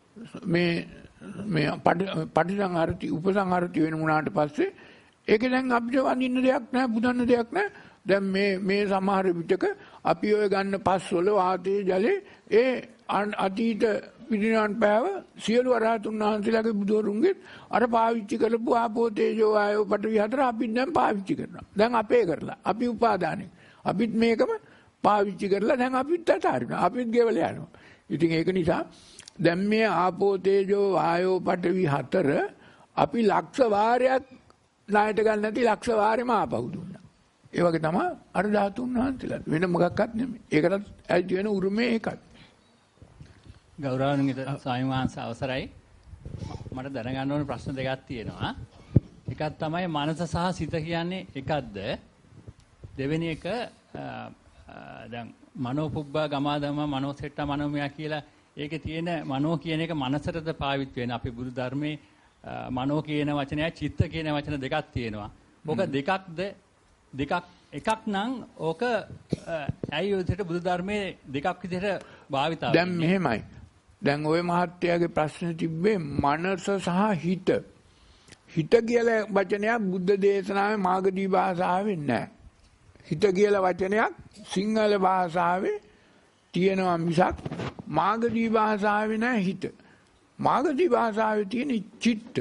මේ පටිසංහරති උපසංහරති වෙන වුණාට පස්සේ ඒක දැන් අපිට වඳින්න දෙයක් නැහැ, බුදන්න දෙයක් නැහැ. දැන් මේ සමහර විටක අපි ඔය ගන්න පස්වල වාතයේ ජලයේ ඒ අතීත පිරිනිවන් පෑව සියලු අරහතුන් වහන්සේලාගේ බුදුරුන්ගේ අර පාවිච්චි කරපු ආපෝ තේජෝ වායෝ පඨවි 4 අපි දැන් පාවිච්චි කරනවා. දැන් අපේ කරලා අපි උපාදානෙ අපිත් මේකම පාවිච්චි කරලා දැන් අපිත් අතාරිනවා. අපිත් ගෙවල යනවා. ඉතින් ඒක නිසා දැන් මේ ආපෝ තේජෝ වායෝ පඨවි 4 අපි ලක්ෂ වාරයක් ණයට ගන්න නැති ලක්ෂ වාරෙම ආපහු දුන්නා. ඒ වගේ තමයි අර ධාතුන් වහන්සේලා වෙන මොකක්වත් නෙමෙයි. ඒකටත් ඇති වෙන උරුමේ ඒකයි. ගෞරවණීය ස්වාමීන් වහන්සේ අවසරයි. මට දැනගන්න ඕන ප්‍රශ්න දෙකක් තියෙනවා. එකක් තමයි මනස සහ සිත කියන්නේ එකක්ද? දෙවෙනි එක දැන් මනෝපුබ්බා ගමාදම මනෝසෙට්ට මනෝමය කියලා ඒකේ තියෙන මනෝ කියන එක මනසටද පාවිච්චි වෙන අපේ බුදු ධර්මයේ මනෝ කියන වචනයයි චිත්ත කියන වචන දෙකක් තියෙනවා. ඕක දෙකක්ද? එකක් නම් ඕක ඇයි විදිහට බුදු ධර්මයේ දෙකක් විදිහට භාවිතා දැන් මෙහෙමයි. දැන් ওই මහත්තයාගේ ප්‍රශ්නේ තිබ්බේ මනස සහ හිත. හිත කියලා වචනයක් බුද්ධ දේශනාවේ මාගදී භාෂාවේ නැහැ. හිත කියලා වචනයක් සිංහල භාෂාවේ තියෙනවා මිසක් මාගදී භාෂාවේ නැහැ හිත. මාගදී භාෂාවේ තියෙන චිත්ත.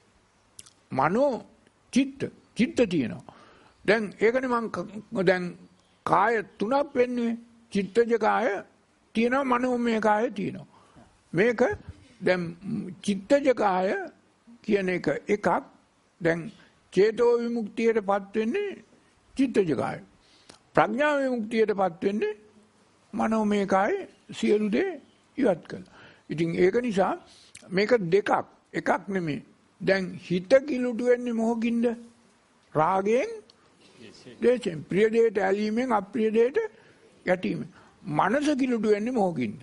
මනෝ චිත්ත තියෙනවා. දැන් ඒකනේ මම දැන් කාය තුනක් වෙන්නේ. චිත්තජ කාය තියෙනවා, මනෝමය කාය තියෙනවා. මේක දැන් චිත්තජ කාය කියන එකක්. දැන් චේතෝ විමුක්තියටපත් වෙන්නේ චිත්තජ කාය. ප්‍රඥා විමුක්තියටපත් වෙන්නේ මනෝමය කාය සියලු දේ ඉවත් කළා. ඉතින් ඒක නිසා මේක දෙකක්, එකක් නෙමෙයි. දැන් හිත කිලුට වෙන්නේ මොහොකින්ද? රාගයෙන්, දේශයෙන්, ප්‍රිය දෙයට ඇලීමෙන්, අප්‍රිය දෙයට යැටීමෙන්. මනස කිලුට වෙන්නේ මොහොකින්ද?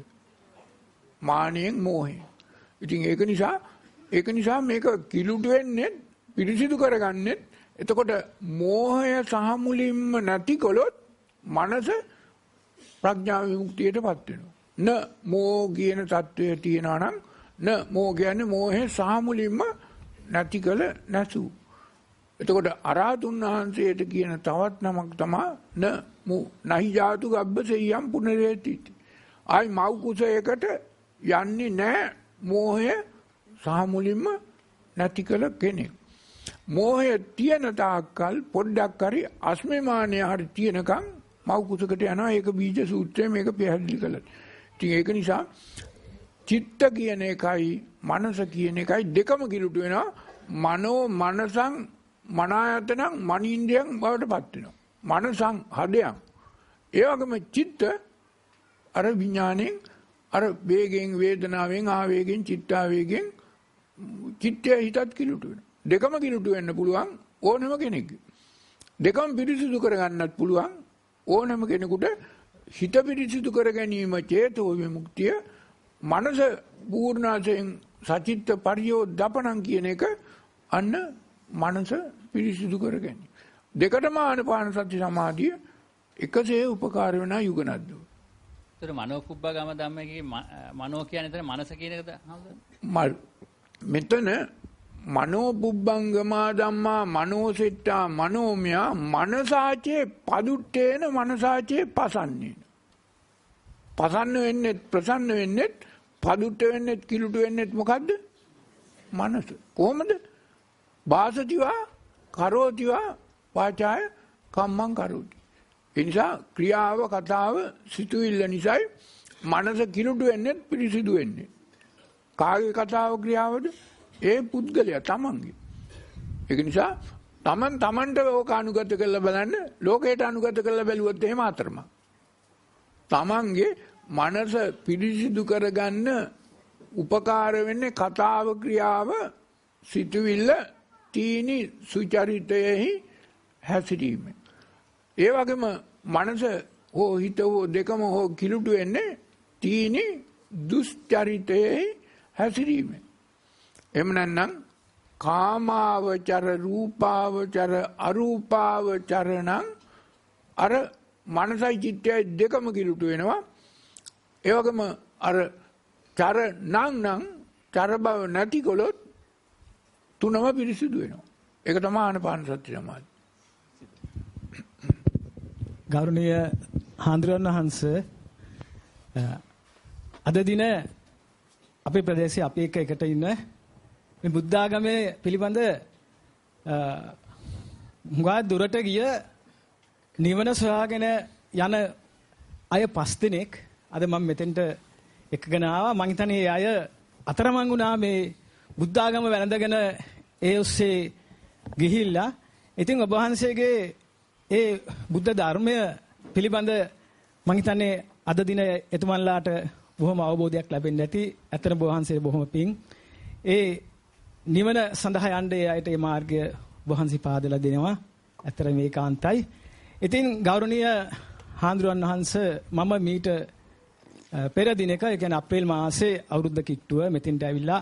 මානෙන්, මෝහයෙන්. ඉතින් ඒක නිසා මේක කිලුට වෙන්නේ පිරිසිදු කරගන්නේ. එතකොට මෝහය සහ මුලින්ම නැති කළොත් මනස ප්‍රඥා විමුක්තියටපත් වෙනවා. න මෝ කියන தত্ত্বය තියෙනවා නම් න මෝ කියන්නේ මෝහය සහ මුලින්ම නැති කළ නැසු. එතකොට අරහතුන් වහන්සේට කියන තවත් නමක් තමයි න මු නහි ජාතු ගබ්බසෙයම් පුනරේති. ආයි මව් කුසයකට යන්නේ නැහැ මෝහය සහ මුලින්ම නැති කළ කෙනෙක්. මෝහය තියෙන තාක්කල් පොඩ්ඩක් හරි අස්මිමානය හරි තියෙනකම් මව් කුසකට යනවා. ඒක බීජ සූත්‍රයේ මේක පැහැදිලි කළා. ඉතින් ඒක නිසා චිත්ත කියන එකයි මනස කියන එකයි දෙකම කිලුට වෙනවා. මනෝ මනසං මනායතනං මනින්ද්‍රයන් බවට පත් වෙනවා. මනසං හදයන්. ඒ වගේම චිත්ත අර විඥාණයෙන් අර වේගෙන්, වේදනාවෙන්, ආවේගෙන්, චිත්තාවේගෙන් චිත්තය හිතත් කිලුට වෙනවා. දෙකම කිලුට වෙන්න පුළුවන් ඕනම කෙනෙක්ගේ. දෙකම පිරිසිදු කරගන්නත් පුළුවන් ඕනම කෙනෙකුට. හිත පිරිසිදු කර ගැනීම චේතෝ විමුක්තිය, මනස පූර්ණයෙන් සචිත්ත පරියෝදපණං කියන එක අන්න මනස පිරිසිදු කර ගැනීම. දෙකටම ආනපාන සති සමාධිය එකසේ උපකාර වෙන යුගනද්ද. ඒතර මනෝ කුබ්බගම ධම්මයේ මනෝ කියන්නේ එතන මනස කියන එකද? මෙතන මනෝ පුබ්බංගමා ධම්මා මනෝසෙට්ටා මනෝමයා මනසාචේ පදුට්ටේන මනසාචේ පසන්නේ. පසන්න වෙන්නේ, ප්‍රසන්න වෙන්නේ, පදුට්ට වෙන්නේ, කිලුට වෙන්නේ මොකද්ද? මනස. කොහොමද? වාසතිවා කරෝතිවා වාචාය කම්මං කරෝති. ඒ නිසා ක්‍රියාව, කතාව, සිතුවිල්ල නිසායි මනස කිලුට වෙන්නේ, පිරිසිදු වෙන්නේ. කාගේ කතාව, ක්‍රියාවද? ඒ පුද්ගලයා තමන්ගේ. ඒක නිසා තමන්ට ඕක අනුගත කරලා බලන්න. ලෝකයට අනුගත කරලා බැලුවොත් එහෙම අතරම. තමන්ගේ මනස පිරිසිදු කරගන්න උපකාර වෙන්නේ කතාව, ක්‍රියාව, සිතුවිල්ල, තීනි සුචරිතයෙහි හැසිරීම. ඒ වගේම මනස හෝ හිත හෝ දෙකම හෝ කිලුට වෙන්නේ තීනි දුස්චරිතයෙහි හැසිරීම. එහෙම නැත්නම් කාමාවචර, රූපාවචර, අරූපාවචරණං අර මනසයි චිත්තයයි දෙකම කිලුට වෙනවා. ඒ වගේම අර චර නම් චර බව නැති කළොත් තුනම පිරිසිදු වෙනවා. ඒක තමයි ආනපාන සති සමාධිය. ගෞරවනීය හාමුදුරන් වහන්සේ, අද දින අපේ ප්‍රදේශයේ අපි එකට ඉන්න මේ බුද්ධ ආගමේ පිළිබඳ හුඟා දුරට ගිය නිවන සොයාගෙන යන අය 5 දෙනෙක් අද මම මෙතෙන්ට එක්කගෙන ආවා. මං හිතන්නේ ඒ අය අතරමං වුණා මේ බුද්ධ ආගම වැළඳගෙන ඒ ඔස්සේ ගිහිල්ලා. ඉතින් ඔබ වහන්සේගේ ඒ බුද්ධ ධර්මය පිළිබඳ මං හිතන්නේ අද දින එතුමන්ලාට බොහොම අවබෝධයක් ලැබෙන්න ඇති. ඇත්තටම ඔබ වහන්සේ බොහොම පිං. ඒ නිවන සඳහා යන්නේ අයට මේ මාර්ගය වහන්සි පාදලා දෙනවා. ඇත්තට මේකාන්තයි. ඉතින් ගෞරවනීය හාමුදුරන් වහන්සේ, මම මීට පෙර දිනක, ඒ කියන්නේ අප්‍රේල් මාසේ අවුරුද්ද කිට්ටුව මෙතෙන්ට ඇවිල්ලා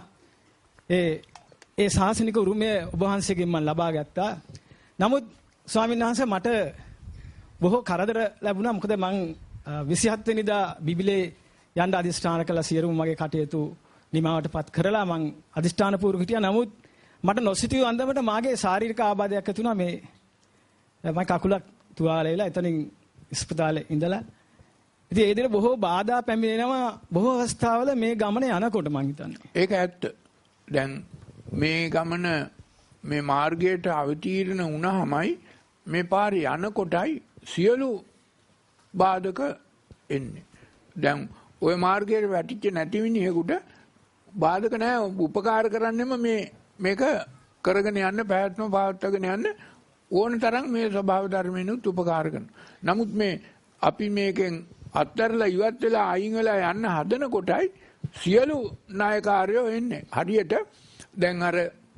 ඒ ශාසනික උරුමය ඔබ වහන්සේගෙන් මම ලබා ගත්තා. නමුත් ස්වාමීන් වහන්සේ මට බොහෝ කරදර ලැබුණා. මොකද මං 27 වෙනිදා බිබිලේ යන්න අදිෂ්ඨාන කළ සියලුම මගේ කටයුතු නිමාවටපත් කරලා මං අදිෂ්ඨාන පූර්වක හිටියා. නමුත් මට නොසිතිය අන්දමට මාගේ ශාරීරික ආබාධයක් ඇති වුණා. මේ මම කකුලක් තුවාල වෙලා එතනින් ස්පිතාලේ ඉඳලා. ඉතින් ඒ විදිහට බොහෝ බාධා පැමිණෙනවා බොහෝ අවස්ථාවල මේ ගමන යනකොට මං හිතන්නේ. ඒක ඇත්ත. දැන් මේ ගමන මේ මාර්ගයට අවතීර්ණ වුණාමයි මේ පාරේ යනකොටයි සියලු බාධක එන්නේ. දැන් ওই මාර්ගයේ වැටිච්ච නැති මිනිහෙකුට බාධක නැහැ. උපකාර කරන්නෙම මේක කරගෙන යන්න පැවැත්ම පවත්වාගෙන යන්න ඕන තරම් මේ ස්වභාව ධර්මෙනුත් උපකාර කරනවා. නමුත් මේ අපි මේකෙන් අත්තරලා ඉවත් වෙලා අයින් වෙලා යන්න හදන කොටයි සියලු නායකාරයෝ එන්නේ. හරියට දැන් අර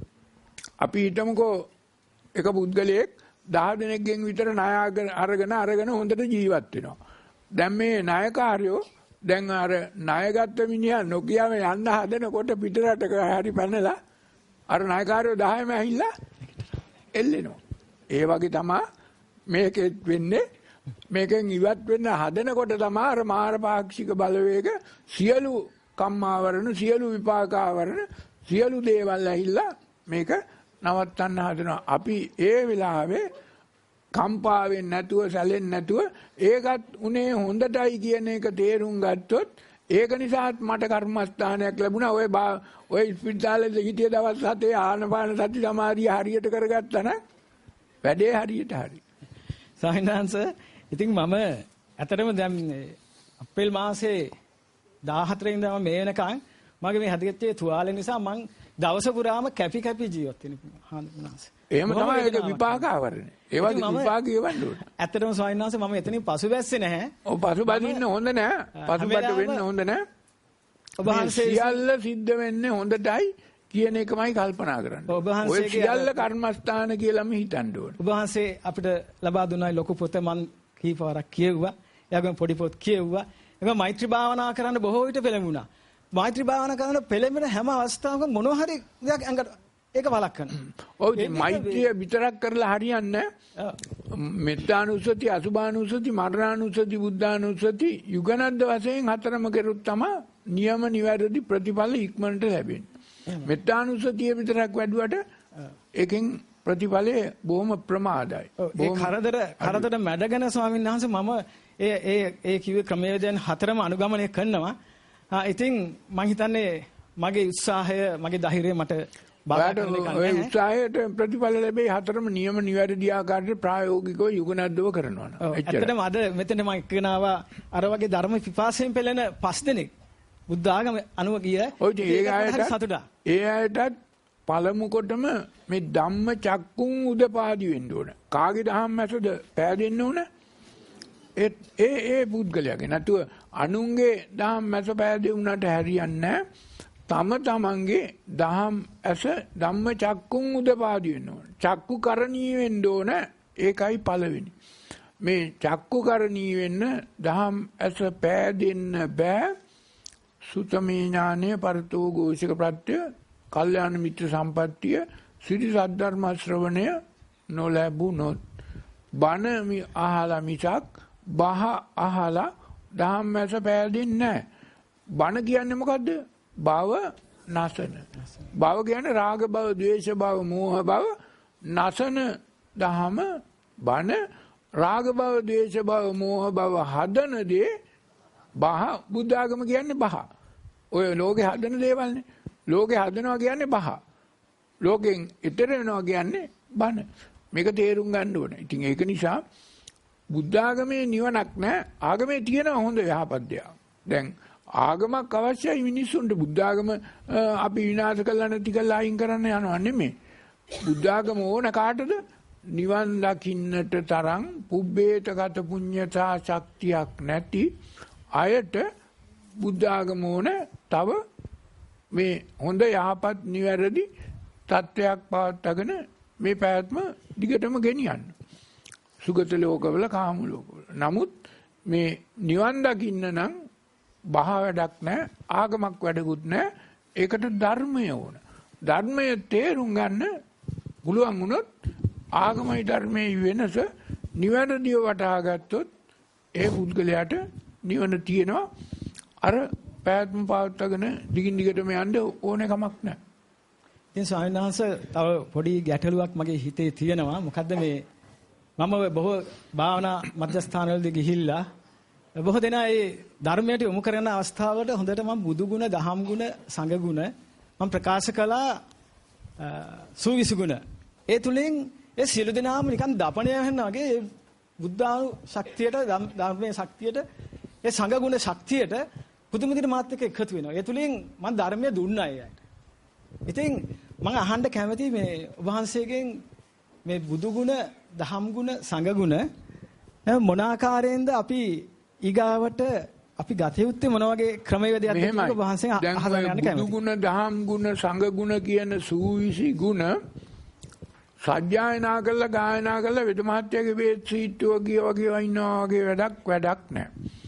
අපි හිතමුකෝ එක පුද්ගලයෙක් 10 දෙනෙක්ගෙන් විතර ණය අරගෙන හොඳට ජීවත් වෙනවා. දැන් මේ නායකාරයෝ දැන් අර ණයගත්ත මිනිහා නොකියම යන්න හදනකොට පිටරටක හරි පැනලා අර නායකාරයෝ 10ම ඇහිලා එල්ලෙනවා. ඒ වගේ තමයි මේකෙත් වෙන්නේ. මේකෙන් ඉවත් වෙන්න හදනකොට තමයි අර මාර පාක්ෂික බලවේග සියලු කම්මාවරණ සියලු විපාකාවරණ සියලු දේවල් ඇහිලා මේක නවත්තන්න හදනවා. අපි ඒ වෙලාවේ කම්පා වෙන්නේ නැතුව සැලෙන්නේ නැතුව ඒකත් උනේ හොඳටයි කියන එක තේරුම් ගත්තොත් ඒක නිසාත් මට කර්මස්ථානයක් ලැබුණා. ඔය ස්පිරිතාලේ හිටිය දවස් 7 ආනපාන සති සමාධිය හරියට කරගත්තා නම් වැඩේ හරියට හරි. සාහිණාංශ ඉතින් මම ඇත්තටම දැන් අප්‍රේල් මාසේ 14 ඉඳන් මේ වෙනකන් මගේ මේ හදිස්සියේ තුවාල නිසා මං දවස පුරාම කැපි ජීවත් වෙනවා. එහෙම තමයි ඒක විපාකාවරණය. ඒ වගේ විපාක ගෙවන්න ඕනේ. ඇත්තටම සාහිණාංශ මම එතනින් පසුබැස්සේ නැහැ. ඔව් පසුබදින්න හොඳ නැහැ. පසුබට වෙන්න හොඳ නැහැ. ඔබ වහන්සේ සියල්ල සිද්ධ වෙන්නේ හොඳටයි කියන එකමයි කල්පනා කරන්නේ. ඔය සියල්ල කර්මස්ථාන කියලාම හිතන්න ඕනේ. ඔබ වහන්සේ අපිට ලබා දුන්නයි ලොකු පොත මන් කීපාරක් කියුවා. එයාගෙන් පොඩි පොත් කියුවා. ඒක මෛත්‍රී භාවනා කරන්න බොහෝ විට පෙළඹුණා. මෛත්‍රී භාවනා කරන පෙළඹෙන හැම අවස්ථාවකම මොනවා හරි දෙයක් අඟට ඒක වළක්වනවා. ඔව් මෛත්‍රිය විතරක් කරලා හරියන්නේ මෙත්තානුස්සති අසුභානුස්සති මරණානුස්සති බුද්ධානුස්සති යුගනද්ද වශයෙන් හතරම කෙරුත් තමයි නියම නිවැරදි ප්‍රතිඵල ඉක්මනට ලැබෙන්නේ. මෙත්තානුස්සතිය විතරක් වැඩුවට ඒකෙන් ප්‍රතිඵලය බොහොම ප්‍රමාදයි. ඒ කරදර මැඩගෙන ස්වාමීන් වහන්සේ මම ඒ කිව්වේ ක්‍රමවේදයන් හතරම අනුගමනය කරනවා. ඉතින් මම හිතන්නේ මගේ උත්සාහය මගේ ධෛර්යය මට ඔය උත්සාහයට ප්‍රතිඵල ලැබෙයි හතරම නියම නිවැරදි ආකාරයට ප්‍රායෝගිකව යුගනද්දව කරනවා. ඇත්තටම අද මෙතන මම එක්කෙනාවා අර වගේ ධර්ම පිපාසයෙන් පෙළෙන 5 දෙනෙක් බුද්ධ ආගම අනුව ගිය ඒ අයටත් පළමු කොටම මේ ධම්ම චක්කුන් උදපාදි වෙන්න ඕන. කාගේ දහම් මැසද පෑදෙන්න ඕන? ඒ පුද්ගලයාගේ නැතුව අනුන්ගේ දහම් මැස පෑදෙන්නට හරියන්නේ තම තමන්ගේ දහම් ඇස ධම්ම චක්කුන් උදපාදි වෙන්න ඕන. චක්කු කරණීය වෙන්න ඕන. ඒකයි පළවෙනි. මේ චක්කු කරණීය වෙන්න දහම් ඇස පෑදෙන්න බෑ. සුතමේ ඥානය පරතෝ ഘോഷික ප්‍රත්‍ය කල්යාණ මිත්‍ර සම්පත්තිය සිරි සද්ධර්ම ශ්‍රවණය නොලැබුණොත් බණ අහලා මිසක් බහ අහලා ධම්ම ඇස පෑදෙන්නේ නැහැ. බණ කියන්නේ මොකද්ද? භව නසන. භව කියන්නේ රාග භව, ද්වේෂ භව, මෝහ භව නසන දහම බණ රාග භව, ද්වේෂ භව, මෝහ භව හදන දේ බහ. බුද්ධ ආගම කියන්නේ බහ. ඔය ලෝකේ හදන දේවල්නේ. ලෝකේ හදනවා කියන්නේ බහ. ලෝකෙන් ඊතර වෙනවා කියන්නේ බණ. මේක තේරුම් ගන්න ඕනේ. ඉතින් ඒක නිසා බුද්ධ ආගමේ නිවනක් නැහැ. ආගමේ තියෙන හොඳ යහපත් දේවල්. දැන් ආගමක් අවශ්‍යයි මිනිස්සුන්ට. බුද්ධ ආගම අපි විනාශ කළා නැති කළා අයින් කරන්න යනවා නෙමෙයි. බුද්ධ ආගම ඕන කාටද? නිවන් දකින්නට තරම් පුබ්බේතගත පුඤ්ඤතා ශක්තියක් නැති අයට බුද්ධ ආගම ඕන. තව මේ හොඳ යහපත් නිවැරදි තත්වයක් පවත්වාගෙන මේ පැවැත්ම දිගටම ගෙනියන්න. සුගත ලෝකවල කාම ලෝකවල. නමුත් මේ නිවන් දකින්න නම් බහ වැඩක් නැහැ, ආගමක් වැඩකුත් නැහැ. ඒකට ධර්මය ඕන. ධර්මය තේරුම් ගන්න පුළුවන් වුණොත් ආගමයි ධර්මයේ වෙනස නිවැරදිව වටහා ගත්තොත් ඒ පුද්ගලයාට නිවන තියෙනවා. අර පැවැත්ම පවත්වාගෙන දිගින් දිගටම යන්න ඕනේ කමක් නැහැ. ඉතින් ස්වාමීන් වහන්සේ තව පොඩි ගැටලුවක් මගේ හිතේ තියෙනවා. මොකද්ද මේ මම බොහෝ භාවනා මධ්‍යස්ථානවලදී ගිහිල්ලා බොහෝ දෙනා ඒ ධර්මයට යොමු කරන අවස්ථාවලට හොඳට මම බුදු ගුණ, දහම් ගුණ, සංඝ ගුණ මම ප්‍රකාශ කළා සූවිසි ගුණ. ඒ තුලින් ඒ සියලු දෙනාම නිකන් දපණය වෙනවා වගේ බුද්ධාණු ශක්තියට, ධර්මයේ ශක්තියට, ඒ සංඝ ගුණ ශක්තියට පුදුම විදිහට මාත් එක්ක එකතු වෙනවා. ඒ තුලින් මම ධර්මය දුන්නා එයාට. ඉතින් මම අහන්න කැමතියි මේ ඔබ වහන්සේගෙන් මේ බුදු ගුණ, දහම් ගුණ, සංඝ ගුණ මොන ආකාරයෙන්ද අපි ඊගාවට අපි ගත යුත්තේ මොන වගේ ක්‍රමවේදයක්ද කියලා ඔබ වහන්සේගෙන් අහලා යන්න කැමතියි. බුදු ගුණ, දහම් ගුණ, සංඝ ගුණ කියන සූවිසි ගුණ සජ්ජායනා කළා, ගායනා කළා වෙද මහත්යගේ වේත් සීට්ටුව වගේ ඉන්නවා වගේ වැඩක් නැහැ.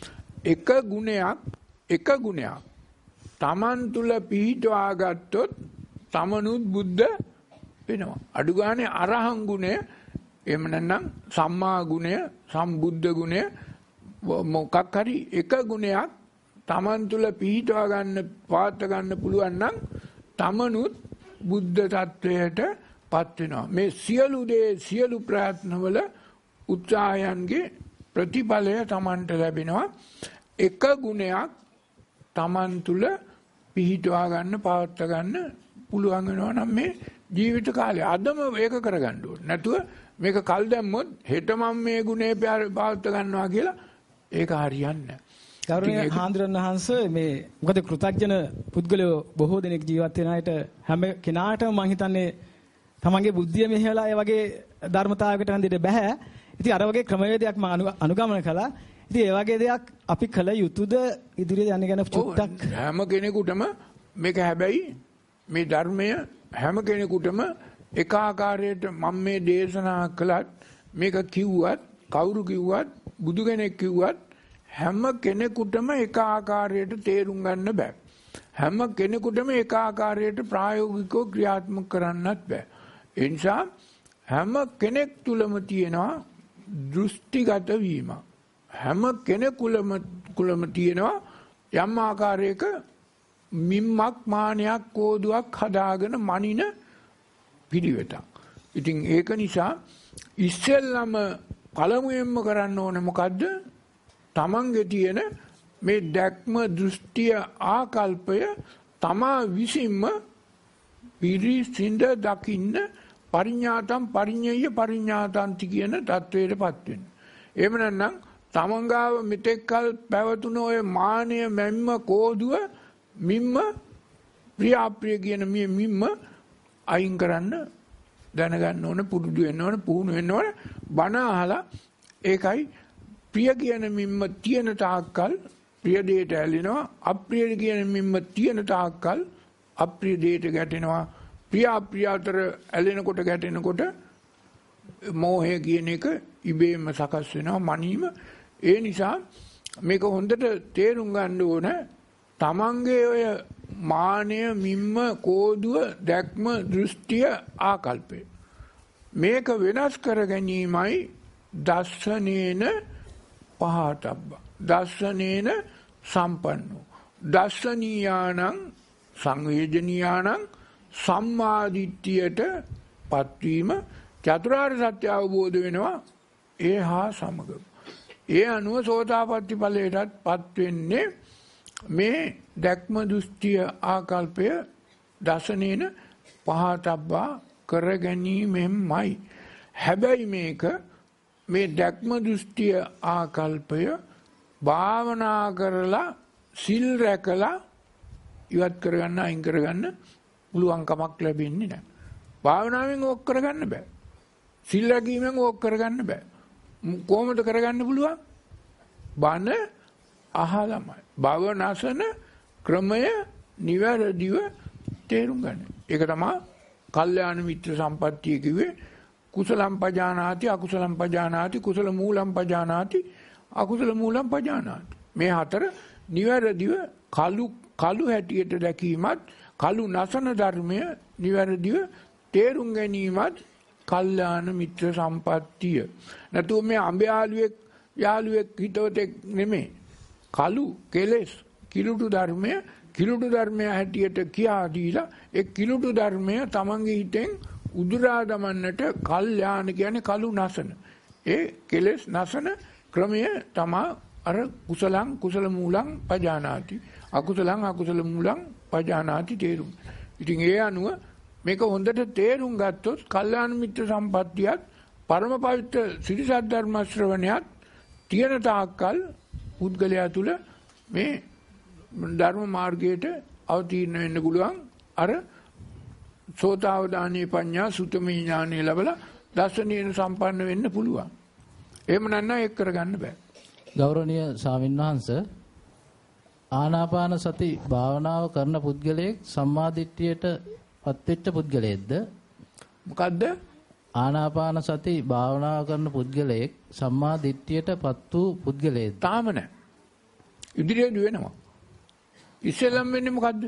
එක ගුණයක් Taman තුල පිහිටවා ගත්තොත් තමනුත් බුද්ධ වෙනවා. අඩු ගානේ අරහං ගුණය, එහෙම නැත්නම් සම්මා ගුණය, සම්බුද්ධ ගුණය මොකක් හරි එක ගුණයක් Taman තුල පිහිටවා ගන්න, පාත් ගන්න පුළුවන් නම් තමනුත් බුද්ධ tattවයට පත් වෙනවා. මේ සියලු දේ, සියලු ප්‍රයත්නවල උත්සාහයන්ගේ ප්‍රතිඵලය Tamanට ලැබෙනවා. එක ගුණයක් Taman තුල පිහිටවා ගන්න, පවත්වා ගන්න පුළුවන් වෙනවා නම් මේ ජීවිත කාලේ අදම ඒක කරගන්න ඕනේ. නැතුව මේක කල් දැම්මොත් හෙට මම මේ ගුණේ පවත්වා ගන්නවා කියලා ඒක හරියන්නේ නැහැ. ගෞරවනීය හාමුදුරන් වහන්සේ මේ මොකද කෘතඥ පුද්ගලයෝ බොහෝ දෙනෙක් ජීවත් වෙන අයට හැම කෙනාටම මම හිතන්නේ තමන්ගේ බුද්ධිය මෙහෙवला ඒ වගේ ධර්මතාවයකට හන්දිට බෑ. ඉතින් අර වගේ ක්‍රමවේදයක් මම අනුගමනය කළා. ඉතින් ඒ වගේ දෙයක් අපි කළ යුතුද ඉදිරියට යන්න ගැන චුට්ටක් හැම කෙනෙකුටම මේක හැබැයි මේ ධර්මය හැම කෙනෙකුටම එක ආකාරයට මම මේ දේශනා කළත් මේක කිව්වත් කවුරු කිව්වත් බුදු කෙනෙක් කිව්වත් හැම කෙනෙකුටම එක ආකාරයට තේරුම් ගන්න බෑ. හැම කෙනෙකුටම එක ආකාරයට ප්‍රායෝගිකව ක්‍රියාත්මක කරන්නත් බෑ. ඒ නිසා හැම කෙනෙක් තුලම තියෙනවා දෘෂ්ටිගත වීම. හැම කෙනෙකුලම තියෙනවා යම් ආකාරයක මිම්මක්, මානයක්, කෝදුවක් හදාගෙන මනින පිළිවෙතක්. ඉතින් ඒක නිසා ඉස්සෙල්ලම පළමුවෙන්ම කරන්න ඕනේ මොකද්ද? තමන්ගේ තියෙන මේ දැක්ම, දෘෂ්ටිය, ආකල්පය තමා විසින්ම පිරිසිඳ දකින්න පරිඥාතම් පරිඤ්ඤය පරිඥාතන්ති කියන தത്വයටපත් වෙන්න. එහෙම නැත්නම් තමංගාව මෙතෙක්කල් පැවතුන ඔය මානය, මෙම්ම, කෝදුව, මිම්ම, ප්‍රියාප්‍රිය කියන මේ මිම්ම අයින් කරන්න දැනගන්න ඕන, පුරුදු වෙන්න ඕන, පුහුණු වෙන්න ඕන. බණ අහලා ඒකයි ප්‍රිය කියන මිම්ම තියෙන තාක්කල් ප්‍රිය දෙයට ඇලෙනවා, අප්‍රිය කියන මිම්ම තියෙන තාක්කල් අප්‍රිය දෙයට ගැටෙනවා. ප්‍රිය අතර ඇලෙනකොට ගැටෙනකොට මෝහය කියන එක ඉබේම සකස් වෙනවා, මනීම. ඒ නිසා මේක හොඳට තේරුම් ගන්න ඕන. තමන්ගේ ඔය මානය, මිම්ම, කෝදුව, දැක්ම, දෘෂ්ටිය, ආකල්පය මේක වෙනස් කර ගැනීමයි දස්සනේන පහතබ්බ, දස්සනේන සම්පන්නෝ, දස්සනීයානං සංවේදනීයානං සම්මාදිට්ඨියට පත්වීම, චතුරාර්ය සත්‍ය අවබෝධ වෙනවා ඒ හා සමග. ඒ අනුව සෝතාපට්ටි ඵලයටත් පත් වෙන්නේ මේ දැක්ම, දෘෂ්ටිය, ආකල්පය දසනේන පහතබ්බා කර ගැනීමෙන්මයි. හැබැයි මේ දැක්ම, දෘෂ්ටිය, ආකල්පය භාවනා කරලා සිල් රැකලා ඉවත් කරගන්න, අයින් කරගන්න පුළුවන් කමක් ලැබෙන්නේ නැහැ. භාවනාවෙන් ඕක කරගන්න බෑ. සිල් රැකීමෙන් ඕක කරගන්න බෑ. කොහොමද කරගන්න පුළුවන්? බණ අහලාමයි. භවනාසන ක්‍රමය නිවැරදිව තේරුම් ගන්න. ඒක තමයි කල්යාණ මිත්‍ර සම්පත්තිය කිව්වේ. කුසලම් පජානාති, අකුසලම් පජානාති, කුසල මූලම් පජානාති, අකුසල මූලම් පජානාති. මේ හතර නිවැරදිව කලු හැටියට දැකීමත්, කලු නසන ධර්මය නිවැරදිව තේරුම් ගැනීමත් කල්යාණ මිත්‍ර සම්පත්තිය. නැතුව මේ අඹ යාළුවෙක් හිතවතෙක් නෙමෙයි. කලු කෙලෙස් කිලුටු ධර්මය හැටියට කියා දීලා ඒ කිලුටු ධර්මය තමන්ගේ හිතෙන් උදුරා දමන්නට කල්යාණ කියන්නේ කලු නසන. ඒ කෙලෙස් නසන ක්‍රමය තමා අර කුසල මූලං පජානාති. අකුසල මූලං පජානාති තේරුම්. ඉතින් ඒ අනුව මේක හොඳට තේරුම් ගත්තොත් කල්යාණ මිත්‍ර සම්පත්තියත් පරම පවිත්‍ර සිරිසත් ධර්ම ශ්‍රවණයත් තියෙන තාක්කල් පුද්ගලයා තුල මේ ධර්ම මාර්ගයට අවතීර්ණ වෙන්න පුළුවන්. අර සෝතාවදානී පඤ්ඤා සුතමී ඥානෙ ලැබලා දර්ශනීය සම්පන්න වෙන්න පුළුවන්. එහෙම නැත්නම් ඒක කරගන්න බෑ. ගෞරවනීය ස්වාමින්වහන්සේ ආනාපාන සති භාවනාව කරන පුද්ගලයෙක් සම්මාදිට්ඨියට පත්වෙච්ච පුද්ගලයෙක්ද? මොකද්ද? ආනාපාන සති භාවනාව කරන පුද්ගලයෙක් සම්මාදිට්ඨියට පත් වූ පුද්ගලයෙක්ද? තාම නැහැ. ඉදිරියට වෙනවා. ඉස්සෙල්ලම වෙන්නේ මොකද්ද?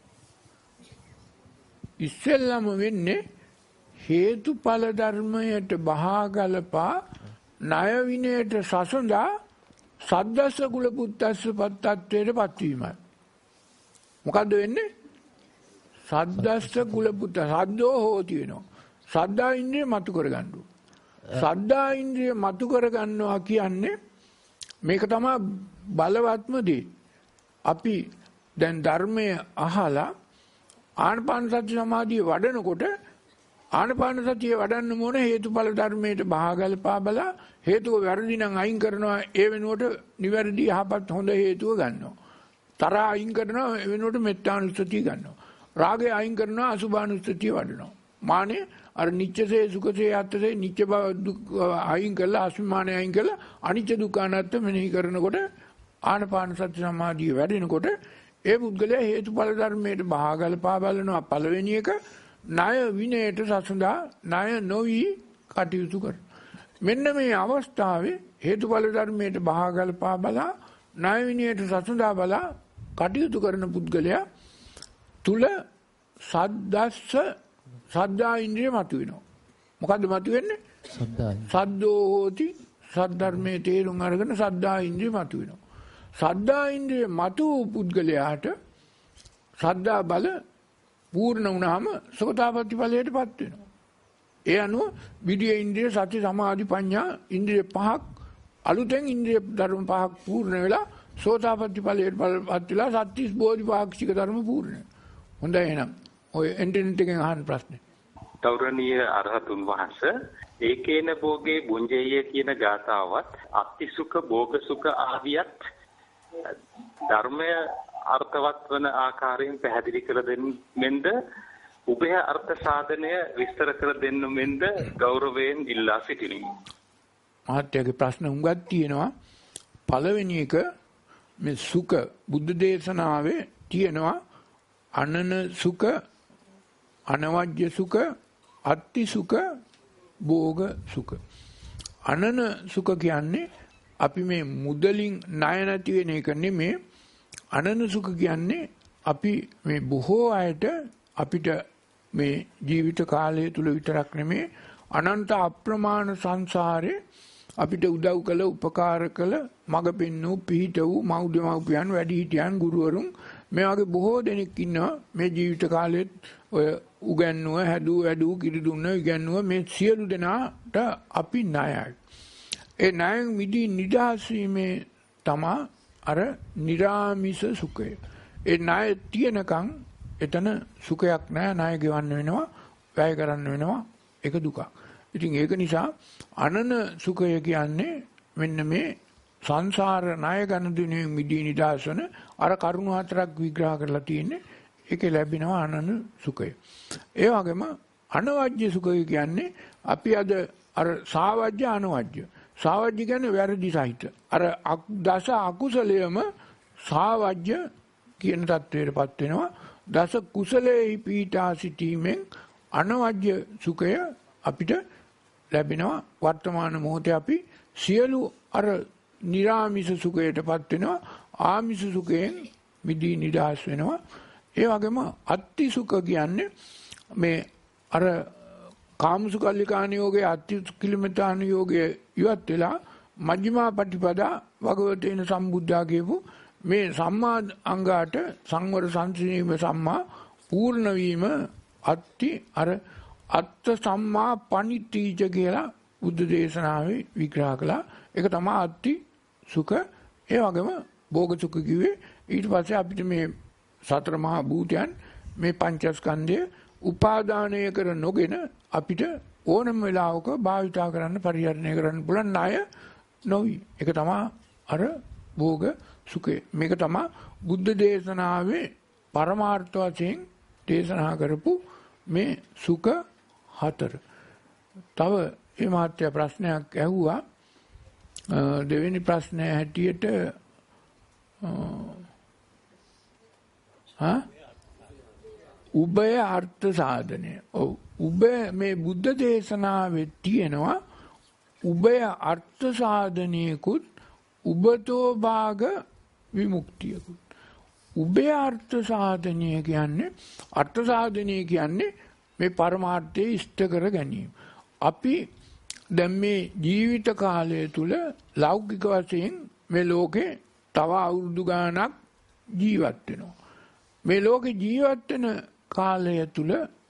ඉස්සෙල්ලම වෙන්නේ හේතුඵල ධර්මයට බහාගලපා ණය විනයට සසඳා සද්දස්ස කුල පුත්තස්ස පත්තත්වයට පත්වීමයි. මොකද්ද වෙන්නේ? සද්දස්ස කුල පුත්ත සද්දෝ හෝති වෙනවා. සද්දා ඉන්ද්‍රිය මතු කරගන්න. සද්දා ඉන්ද්‍රිය මතු කරගන්නවා කියන්නේ මේක තමයි බලවත්ම දේ. අපි දැන් ධර්මය අහලා ආනාපාන සති සමාධිය වඩනකොට ආනාපාන සතිය වඩන්න ඕන හේතුඵල ධර්මයට බහාගල්පා බලා හේතුව වැරදි නම් අයින් කරනවා. ඒ වෙනුවට නිවැරදි යහපත් හොඳ හේතුව ගන්නවා. තරහ අයින් කරනවා. ඒ වෙනුවට මෙත්තානුස්සතිය ගන්නවා. රාගය අයින් කරනවා. අසුභානුස්සතිය වඩනවා. මානෙ අර නිච්චසේ සුඛසේ අත්තසේ නිච්ච දුක් අයින් කරලා අස්මිමානෙ අයින් කරලා අනිච්ච දුක්ඛ අනාත්ම මෙනෙහි කරනකොට ආනාපාන සති සමාධිය වැඩෙනකොට ඒ පුද්ගලයා හේතුඵල ධර්මයට බහාගල්පා බලනවා. පළවෙනි එක ණය විනයට සසඳා ණය නොවි කටයුතු කර. මෙන්න මේ අවස්ථාවේ හේතුඵල ධර්මයට බහාගල්පා බලා ණය විනයට සසඳා බලා කටයුතු කරන පුද්ගලයා තුල සද්දා ඉන්ද්‍රිය මතුවෙනවා. මොකද්ද මතුවෙන්නේ? සද්දෝ හෝති. සද්ධර්මයේ තේරුම් අරගෙන සද්දා ඉන්ද්‍රිය මතුවෙනවා. සද්දා ඉන්ද්‍රිය මතු පුද්ගලයාට සද්දා බල පූර්ණ වුණාම සෝතාපට්ටි ඵලයටපත් වෙනවා. ඒ අනුව විද්‍ය ඉන්ද්‍රිය සති සමාධි ප්‍රඥා ඉන්ද්‍රිය පහක් අලුතෙන් ඉන්ද්‍රිය ධර්ම පහක් පූර්ණ වෙලා සෝතාපට්ටි ඵලයටපත් වෙලා සත්‍තිස් බෝධිපාක්ෂික ධර්ම පූර්ණ. හොඳයි එහෙනම් ඔය ඉන්ටර්නෙට් එකෙන් අහන්න ප්‍රශ්නේ. ගෞරවනීය අරහතුන් වහන්සේ ඒකේන භෝගේ බුඤ්ජේය කියන ගාථාවත් අත්තිසුඛ භෝගසුඛ ආදියත් ධර්මය අර්ථවත් වන ආකාරයෙන් පැහැදිලි කර දෙන්නෙන්ද උභය අර්ථ සාධනය විස්තර කර දෙන්න මෙන්ද ගෞරවයෙන් ඉල්ලා සිටිනි. මහත්යගේ ප්‍රශ්න උඟක් තියෙනවා. පළවෙනි එක මේ සුඛ බුද්ධ දේශනාවේ තියෙනවා අනන සුඛ අනවජ්‍ය සුඛ අත්ති සුඛ භෝග සුඛ. අනන සුඛ කියන්නේ අපි මේ මුදලින් ණය නැති වෙන එක නෙමේ. අනන සුඛ කියන්නේ අපි මේ බොහෝ අයට අපිට මේ ජීවිත කාලය තුල විතරක් නෙමේ අනන්ත අප්‍රමාණ සංසාරේ අපිට උදව් කළ උපකාර කළ මඟ පෙන්වූ පිහිට වූ මව්දෙමව්පියන් වැඩිහිටියන් ගුරුවරුන් මේ වගේ බොහෝ දෙනෙක් ඉන්නවා මේ ජීවිත කාලෙත් ඔය උගන්වුව හැදූ කිරි දුන්න ඉගන්වුව මේ සියලු දෙනාට අපි ණයයි. ඒ ණයෙන් මිදී නිදහස් වීමේ තමා අර නිරාමිස සුඛය. ඒ ණය තියෙනකන් එතන සුඛයක් නැහැ. ණය ගෙවන්න වෙනවා, වැය කරන්න වෙනවා. ඒක දුකක්. ඉතින් ඒක නිසා අනන සුඛය කියන්නේ මෙන්න මේ සංසාර ණය ගන්න දිනේ මිදී නිදහසන අර කරුණු හතරක් විග්‍රහ කරලා තියෙන්නේ. ඒකේ ලැබෙනවා අනන සුඛය. ඒ වගේම අනවජ්‍ය සුඛය කියන්නේ අපි අද අර සාවජ්‍ය අනවජ්‍ය. සාවජ්‍ය කියන්නේ වැරදි සහිත. අර දස අකුසලයේම සාවජ්‍ය කියන தത്വයටපත් වෙනවා. දස කුසලයේ පීඨා සිටීමෙන් අනවජ්‍ය සුඛය අපිට ලැබෙනවා. වර්තමාන මොහොතේ අපි සියලු අර නිරාමිස සුඛයටපත් වෙනවා. ආමිස සුඛයෙන් මිදී නිදහස් වෙනවා. ඒ වගේම අත්ති සුඛ කියන්නේ මේ අර කාමසුකල්ලිකාණ යෝගයේ අත්ති කිලමතාණ යෝගයේ ඉවත් වෙලා මජ්ක්‍ධිමා පටිපදා භගවතේන සම්බුද්ධා කියපු මේ සම්මා අංගාට සංවර සංසිඳීම සම්මා පූර්ණ වීම අත්ති අර අත්ත සම්මා පණිතීජ කියලා බුද්ධ දේශනාවේ විග්‍රහ කළා. ඒක තමයි අත්ති සුඛ. ඒ වගේම භෝග සුඛ කිව්වේ. ඊට පස්සේ අපිට මේ සතර මහා භූතයන් මේ පංචස්කන්ධය උපාදානය කර නොගෙන අපිට ඕනම වෙලාවක භාවිතා කරන්න පරිහරණය කරන්න පුළුවන් ණය නොවි. ඒක තමයි අර භෝග සුඛය. මේක තමයි බුද්ධ දේශනාවේ පරමාර්ථ වශයෙන් දේශනා කරපු මේ සුඛ හතර. තව මේ මාත්‍ය ප්‍රශ්නයක් ඇහුවා. දෙවෙනි ප්‍රශ්නය හැටියට උභය අර්ථ සාධනය. ඔව් උභය මේ බුද්ධ දේශනාවේ තියෙනවා උභය අර්ථ සාධනයකුත් උබතෝ භාග විමුක්තියකුත්. උභය අර්ථ සාධනය කියන්නේ අර්ථ සාධනය කියන්නේ මේ පරමාර්ථය ඉෂ්ට කර ගැනීම. අපි දැන් මේ ජීවිත කාලය තුල ලෞකික වශයෙන් මේ ලෝකේ තව අවුරුදු ගාණක් ජීවත් වෙනවා. මේ ලෝකේ ජීවත් වෙන කාලය තුල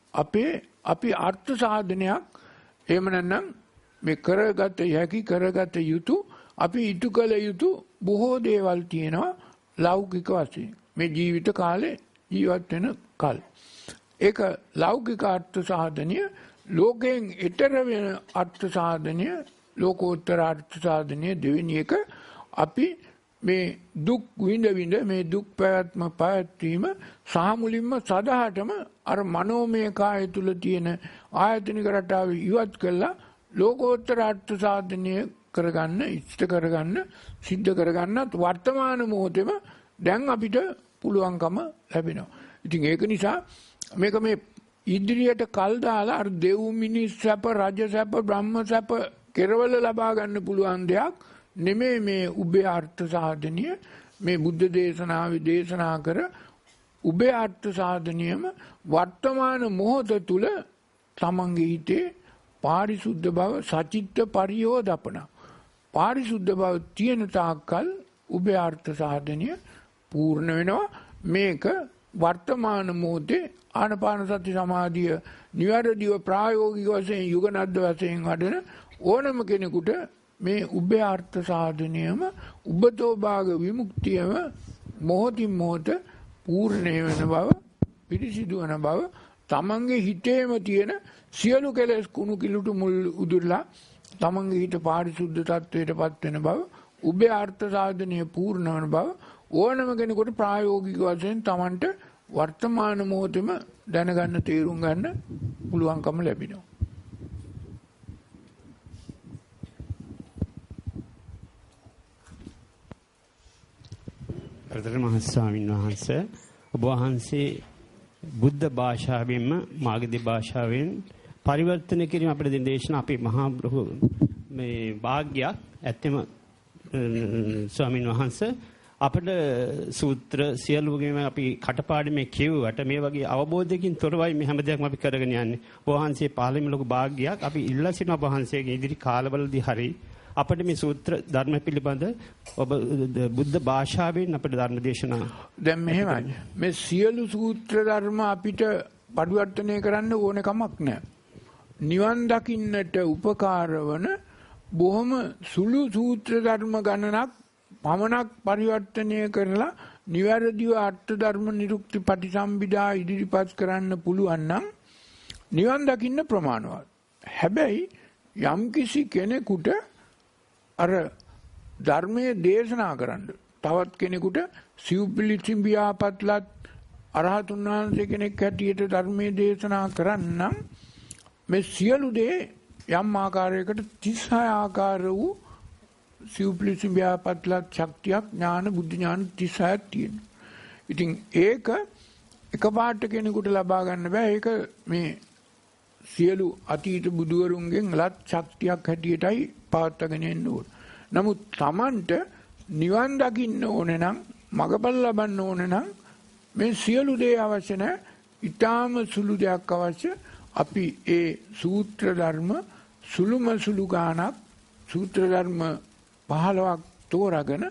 අපි අර්ථ සාධනයක් එහෙම නැත්නම් මේ කරගත හැකි කරගත යුතු අපි ඉටු කළ යුතු බොහෝ දේවල් තියෙනවා ලෞකික වශයෙන් මේ ජීවිත කාලේ ජීවත් වෙන කල. ඒක ලෞකික අර්ථ සාධනය. ලෝකයෙන් ඊතර වෙන අර්ථ සාධනය ලෝකෝත්තර අර්ථ සාධනය දෙවෙනි එක. අපි මේ දුක් විඳ මේ දුක් පැවැත්ම පැවැත්වීම සහ මුලින්ම සදාටම අර මනෝමය කාය තුල තියෙන ආයතනික රටාව ඉවත් කළා ලෝකෝත්තර අර්ථ සාධනය කරගන්න ඉෂ්ට කරගන්න සිද්ධ කරගන්නත් වර්තමාන මොහොතේම දැන් අපිට පුළුවන්කම ලැබෙනවා. ඉතින් ඒක නිසා මේක මේ ඉදිරියට කල් දාලා අර දෙව් මිනිස් සැප රජ සැප බ්‍රහ්ම සැප කෙරවල ලබා ගන්න පුළුවන් දෙයක් නෙමෙයි මේ උභය අර්ථ සාධනය. මේ බුද්ධ දේශනාවේ දේශනා කර උභය අර්ථ සාධනියම වර්තමාන මොහොත තුල තමන්ගේ හිතේ පාරිශුද්ධ බව සචිත්ත පරියෝදපන පාරිශුද්ධ බව තියෙන තාක්කල් උභය අර්ථ සාධනය පූර්ණ වෙනවා. මේක වර්තමාන මොහොතේ ආනාපාන සති සමාධිය නිවැරදිව ප්‍රායෝගික වශයෙන් යුගනද්ද වශයෙන් වඩන ඕනම කෙනෙකුට මේ උභය අර්ථ සාධනයම උබතෝ භාග විමුක්තියම මොහොතින් මොහොත පූර්ණ වෙන බව පිරිසිදු වන බව තමන්ගේ හිතේම තියෙන සියලු කෙලෙස් කුණු කිලුට මුල් උදුරලා තමන්ගේ හිත පාරිශුද්ධ තත්වයටපත් වෙන බව උභය අර්ථ සාධනය පූර්ණ වන බව ඕනම කෙනෙකුට ප්‍රායෝගික වශයෙන් තමන්ට වර්තමාන මොහොතේම දැනගන්න තේරුම් ගන්න පුළුවන්කම ලැබෙනවා. ගරුතර මහ ස්වාමීන් වහන්සේ ඔබ වහන්සේ බුද්ධ භාෂාවෙන්ම මාගදී භාෂාවෙන් පරිවර්තන කිරීම අපිට දෙන දේශනා අපේ මහා මේ වාග්යක් ඇත්තම ස්වාමීන් වහන්සේ අපිට සූත්‍ර සියලුම අපි කටපාඩමේ කියුවට මේ වගේ අවබෝධයකින් තොරවයි මේ හැම දෙයක්ම අපි කරගෙන යන්නේ. ඔබ වහන්සේ පහළම ලොකු වාග්යක් අපි ඉල්ලා සිටින ඔබ වහන්සේගේ ඉදිරි කාලවලදී හරි අපිට මේ සූත්‍ර ධර්ම පිළිබඳ ඔබ බුද්ධ භාෂාවෙන් අපිට ධර්ම දේශනා දැන් මෙහෙමයි මේ සියලු සූත්‍ර ධර්ම අපිට පරිවර්තනය කරන්න ඕන කමක් නැහැ. නිවන් දකින්නට උපකාර වන බොහොම සුළු සූත්‍ර ධර්ම ගණනක් පමණක් පරිවර්තනය කරලා නිවැරදිව අර්ථ ධර්ම නිරුක්ති පටිසම්භිදා ඉදිරිපත් කරන්න පුළුවන් නම් නිවන් දකින්න ප්‍රමාණවත්. හැබැයි යම්කිසි කෙනෙකුට අර ධර්මයේ දේශනා කරන්න තවත් කෙනෙකුට සිව්පිලිසිඹියාපත්ලත් අරහතුන් වහන්සේ කෙනෙක් හැටියට ධර්මයේ දේශනා කරන්නම් මේ සියලු දේ යම් ආකාරයකට 36 ආකාර වූ සිව්පිලිසිඹියාපත්ලත් ශක්තියක් ඥාන බුද්ධ ඥාන 36ක් තියෙනවා. ඉතින් ඒක එකපාරට කෙනෙකුට ලබා ගන්න බෑ. ඒක මේ සියලු අතීත බුදුවරුන්ගෙන් ලත් ශක්තියක් හැටියටයි පවත්වාගෙන එන්න ඕන. නමුත් Tamanට නිවන් දකින්න ඕනේ නම් මගපල් ලබන්න ඕනේ නම් මේ සියලු දේ අවශ්‍ය නැහැ. ඊටාම සුළු දෙයක් අවශ්‍ය. අපි ඒ සූත්‍ර ධර්ම සුළුම සුළු ගානක් සූත්‍ර ධර්ම 15ක් තෝරාගෙන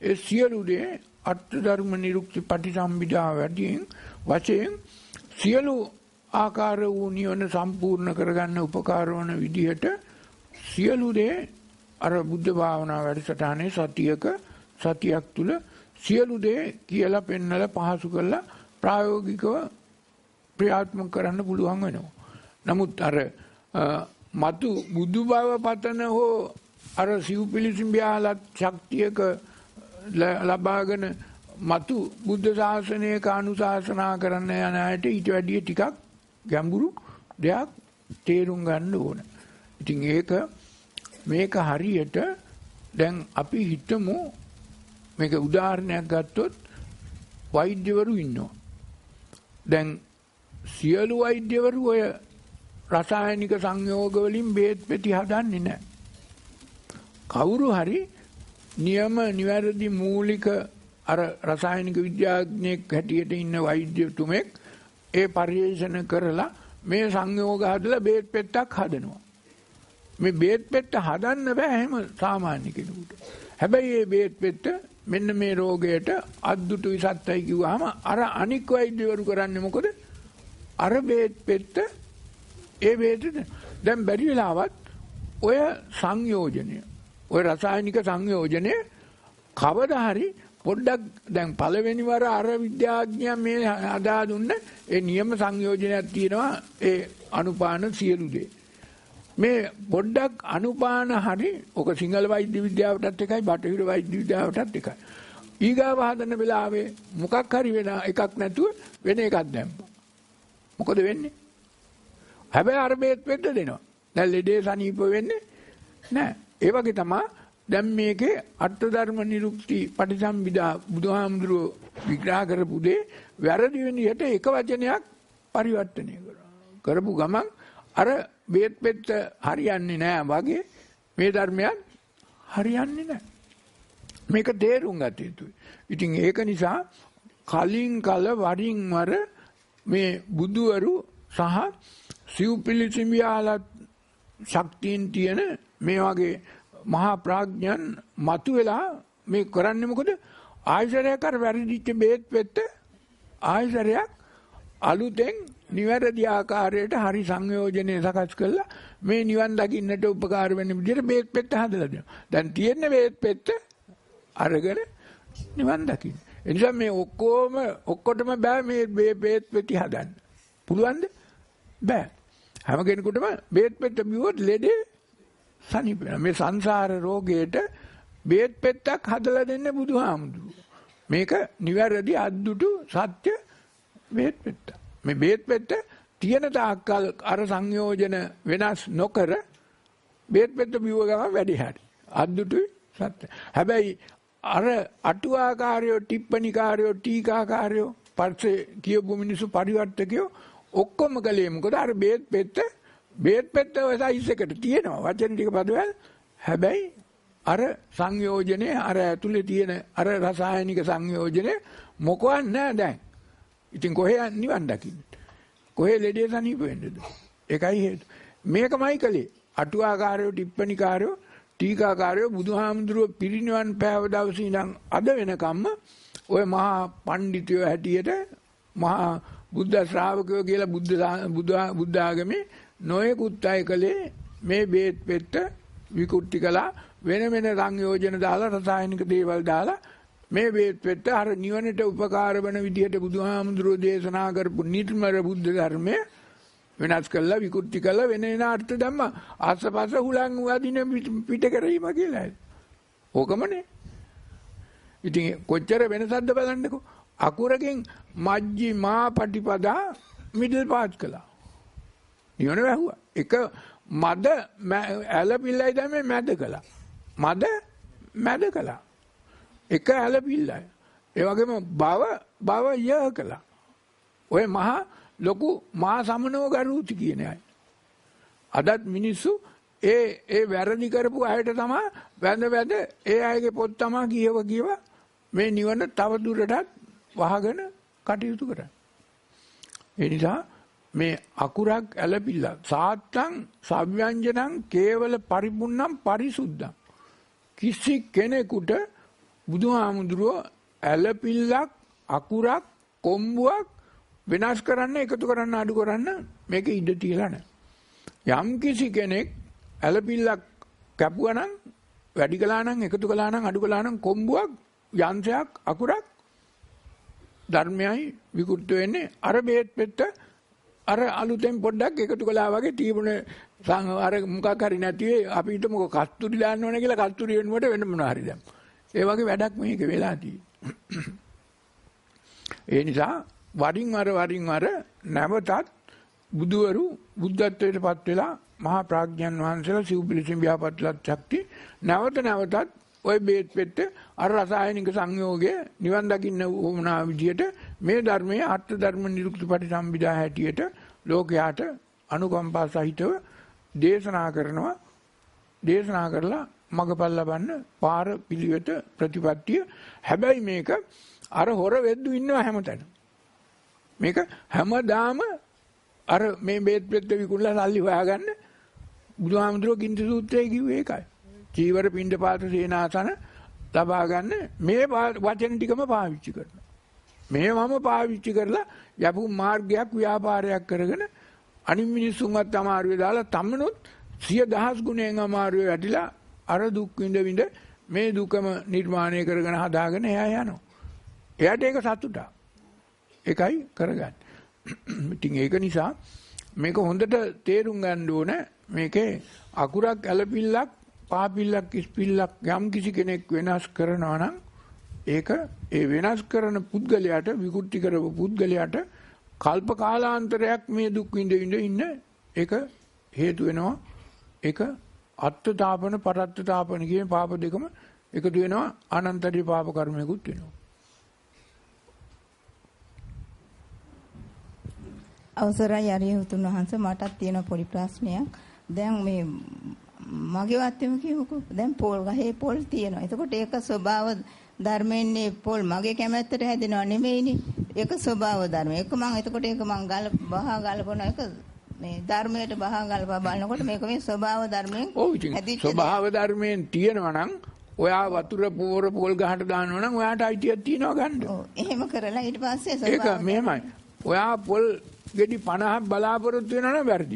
ඒ සියලු දේ අර්ථ ධර්ම නිරුක්ති පටිසම්භිදා වැඩියෙන් වශයෙන් සියලු ආකාර වූ නිවන සම්පූර්ණ කරගන්න උපකාර වන විදිහට සියලු දේ අර බුද්ධ භාවනා වැඩසටහනේ සතියක් තුල සියලු දේ කියලා පෙන්නලා පහසු කරලා ප්‍රායෝගිකව ක්‍රියාත්මක කරන්න පුළුවන් වෙනවා. නමුත් අර මතු බුදු බව පතන හෝ අර සිව්පිලිසිඹියාලත් ශක්තියක ලබාගෙන මතු බුද්ධ ශාසනයක අනුශාසනා කරන්න යන අයට ඊට වැඩිය ටිකක් ගැඹුරු දෙයක් තේරුම් ගන්න ඕන. ඉතින් මේක හරියට දැන් අපි හිතමු මේක උදාහරණයක් ගත්තොත් වෛද්‍යවරු ඉන්නවා. දැන් සියලු වෛද්‍යවරු ඔය රසායනික සංයෝග වලින් බේත් පෙති හදන්නේ නැහැ. කවුරු හරි නිවැරදි මූලික අර රසායනික විද්‍යාඥයෙක් හැටියට ඉන්න වෛද්‍යතුමෙක් ඒ පරිශන කරලා මේ සංයෝග හදලා බේත් පෙත්තක් හදනවා. මේ බේත් පෙත්ත හදන්න බෑ එහෙම සාමාන්‍ය කෙනෙකුට. හැබැයි මේ බේත් පෙත්ත මෙන්න මේ රෝගයට අද්දුටු විසත්තයි කිව්වහම අර අනික් වෛද්‍යවරු කරන්නේ මොකද? අර බේත් පෙත්ත ඒ බේතද දැන් බැරි වෙලාවත් ඔය සංයෝජනය ඔය රසායනික සංයෝජනය කවදා හරි පොඩ්ඩක් දැන් පළවෙනි වර අර විද්‍යාඥයා මේ හදා දුන්න ඒ නියම සංයෝජනයක් තියෙනවා ඒ අනුපාන සියලු දේ. මේ පොඩ්ඩක් අනුපාන හරි ඔක සිංහල වෛද්‍ය විද්‍යාවටත් එකයි බටහිර වෛද්‍ය විද්‍යාවටත් එකයි. ඊගාව හදන වෙලාවේ මොකක් හරි වෙන එකක් නැතුව වෙන එකක් දැම්මා. මොකද වෙන්නේ? හැබැයි අර බේත් පෙත්ත දෙනවා. දැන් ලෙඩේ සනීප වෙන්නේ නැහැ. ඒ වගේ තමයි දැන් මේකේ අර්ථ ධර්ම නිරුක්ති පටිසම්භිදා බුදුහාමුදුරුවෝ විග්‍රහ කරපු දේ වැරදි විදිහට එක වචනයක් පරිවර්තනය කරපු ගමන් අර බේත් පෙත්ත හරියන්නේ නැහැ වගේ මේ ධර්මයන් හරියන්නේ නැහැ. මේක තේරුම් ගත යුතුයි. ඉතින් ඒක නිසා කලින් කල වරින් වර මේ බුදුවරු සහ සිව්පිලිසිඹියාලත් ශක්තියින් තියෙන මේ වගේ මහා ප්‍රඥයන් මතුවලා මේ කරන්නේ මොකද? ආයසරයක් අර වැරදිච්ච බේත් පෙත්ත ආයසරයක් අලුතෙන් නිවැරදි ආකාරයට හරි සංයෝජනය සකස් කරලා මේ නිවන් දකින්නට උපකාර වෙන විදිහට බේත් පෙත්ත හදලා දෙනවා. දැන් තියෙන බේත් පෙත්ත අරගෙන නිවන් දකින්න. ඒ නිසා මේ ඔක්කොටම බෑ මේ බේත් පෙති හදන්න. පුළුවන්ද? බෑ. හැම කෙනෙකුටම බේත් පෙත්ත බිව්වොත් ලෙඩේ සනීප වෙනවා. මේ සංසාර රෝගයට බේත් පෙත්තක් හදලා දෙන්නේ බුදුහාමුදුරුවෝ. මේක නිවැරදි අද්දුටු සත්‍ය බේත් පෙත්ත. මේ බේත් පෙත්ත තියෙන තාක්කල් අර සංයෝජන වෙනස් නොකර බේත් පෙත්ත බිව්ව ගමන් වැඩි හරි. අද්දුටුයි සත්‍ය. හැබැයි අර අටුවාකාරයෝ, ටිප්පණිකාරයෝ, ටීකාකාරයෝ, පස්සේ කියපු මිනිස්සු පරිවර්තකයෝ ඔක්කොම කලේ මොකද? අර බේත් පෙත්ත ඔය සයිස් එකට තියෙනවා. වචන ටික පදවල. හැබැයි අර සංයෝජනේ අර ඇතුලේ තියෙන අර රසායනික සංයෝජනේ මොකවත් නැහැ දැන්. ඉතින් කොහේ නිවන් දකින්න? කොහේ ලෙඩේ සනීප වෙන්නද? ඒකයි හේතුව. මේකමයි කලේ. අටුවාකාරයෝ, ටිප්පණිකාරයෝ, ටීකාකාරයෝ බුදුහාමුදුරුවෝ පිරිනිවන් පෑව දවසේ ඉඳන් අද වෙනකම්ම ඔය මහා පඬිතුයෝ හැටියට මහා බුද්ධ ශ්‍රාවකයෝ කියලා බුද්ධ ආගමේ නොයෙකුත් අය කලේ මේ බේත් පෙත්ත විකෘති කළා වෙන සංයෝජන දාලා රසායනික දේවල් දාලා මේ බේත් පෙත්ත අර නිවනට උපකාර වෙන විදිහට බුදුහාමුදුරුවෝ දේශනා කරපු නිර්මල බුද්ධ ධර්මය වෙනස් කළා විකෘති කළා වෙන අර්ථ ධම්ම ආසපස හුලං වදින පිට කරීම කියලා. ඕකමනේ. ඉතින් කොච්චර වෙනසක්ද බලන්නකෝ. අකුරකින් මජ්ක්‍ධිමා පටිපදා මිඩල් පාත් කළා. නිවන වැහුවා. එක මද ඇලපිල්ලයි තමයි මැද කළා. මැද කළා. එක ඇලපිල්ලයි. ඒ වගේම බව ය කළා. ඔය මහා ලොකු මහා සමනෝ ගරුති කියන අය. අදත් මිනිස්සු ඒ වැරදි කරපු අයට තමයි වැඳ ඒ අයගේ පොත් තමයි කියව මේ නිවන තව දුරටත් වහගෙන කටයුතු කරන්නේ. ඒ නිසා මේ අකුරක් ඇලපිල්ල සාත්තං සව්‍යංජනං කේවල පරිපුන්නම් පරිසුද්ධං කිසි කෙනෙකුට බුදුහාමුදුරුවෝ ඇලපිල්ලක් අකුරක් කොම්බුවක් වෙනස් කරන්න එකතු කරන්න අඩු කරන්න මේක ඉඩ තියලා නැහැ. යම් කිසි කෙනෙක් ඇලපිල්ලක් කැපුවා නම් වැඩි කළා නම් එකතු කළා නම් අඩු කළා නම් කොම්බුවක් යන්ත්‍රයක් අකුරක් ධර්මයයි විකෘති වෙන්නේ අර බේත් පෙත්ත අර අලුතෙන් පොඩ්ඩක් එකතු කළා වගේ තිබුණේ අර මොකක් හරි නැති අපි හිතමු කස්තුරි දාන්න ඕනේ කියලා කස්තුරි වෙනුවට වෙන මොනවා හරි දැම්ම. ඒ වගේ වැඩක් මේක වෙලා තියෙන්නේ. ඒ නිසා වරින් වර නැවතත් බුදුවරු බුද්ධත්වයට පත් වෙලා මහා ප්‍රඥාන් වහන්සේලා සිව්පිලිසිම් ව්‍යාපත්ලත් ශක්ති නැවතත් ওই බේත් පෙත්ත අර රසායනික සංයෝගය නිවන් දකින්න උවමනා විදියට මේ ධර්මයේ අර්ථ ධර්ම නිරුක්ති පරිසම්පදා හැටියට ලෝකයාට අනුකම්පා සහිතව දේශනා කරලා මගපල් ලබන්න පාර පිළිවෙත ප්‍රතිපත්තිය. හැබැයි මේක අර හොර වෙද්දු ඉන්නවා හැමතැනම. මේක හැමදාම අර මේ බේත් පෙත්ත විකුණලා සල්ලි හොයාගන්න බුදුහාමුදුරුවෝ කිංති සූත්‍රයේ කිව්වේ ඒකයි. චීවර පිණ්ඩපාත සේනාසන ලබා ගන්න මේ වචන ටිකම පාවිච්චි කරනවා. මේවම පාවිච්චි කරලා යපු මාර්ගයක් ව්‍යාපාරයක් කරගෙන අනිත් මිනිස්සුන්වත් අමාරුවේ දාලා තමනුත් 100,000 ගුණයෙන් අමාරුවේ වැටිලා අර දුක් විඳ මේ දුකම නිර්මාණය කරගෙන හදාගෙන එයා යනවා. එයාට ඒක සතුටක්. ඒකයි කරගන්නේ. ඉතින් ඒක නිසා මේක හොඳට තේරුම් ගන්න ඕනේ. මේකේ අකුරක් ඇලපිල්ලක් පාපිල්ලක් ඉස්පිල්ලක් යම් කිසි කෙනෙක් වෙනස් කරනවා නම් ඒක ඒ වෙනස් කරන පුද්ගලයාට විකෘති කරපු පුද්ගලයාට කල්ප කාලාන්තරයක් මේ දුක් විඳ ඉන්න ඒක හේතු වෙනවා. ඒක අත්තාපන පරත්තාපන කියන පාප දෙකම එකතු වෙනවා. අනන්තදී පාප කර්මයකුත් වෙනවා. අවසරයි අරියහතුන් වහන්සේ මටත් තියෙන පොඩි ප්‍රශ්නයක්. දැන් මේ මගේ වත්තේම කියමුකෝ. දැන් පොල් ගහේ පොල් තියෙනවා. එතකොට ඒක ස්වභාව ධර්මෙන්නේ පොල් මගේ කැමැත්තට හැදෙනව නෙමෙයිනේ. ඒක ස්වභාව ධර්ම. ඒක මම එතකොට ඒක මම බහා ගලපන එක මේ ධර්මයට බහා ගලපා බලනකොට මේක මේ ස්වභාව ධර්මයෙන් හැදිච්ච ස්වභාව ධර්මයෙන් තියෙනවා නම් ඔයා වතුර පොර පොල් ගහට දානවා නම් ඔයාට අයිතියක් තියෙනවා ගන්න. ඔව් එහෙම කරලා ඊට පස්සේ ඒක මෙහෙමයි. ඔයා පොල් ගෙඩි 50ක් බලාපොරොත්තු වෙනවා නම් වැරදි.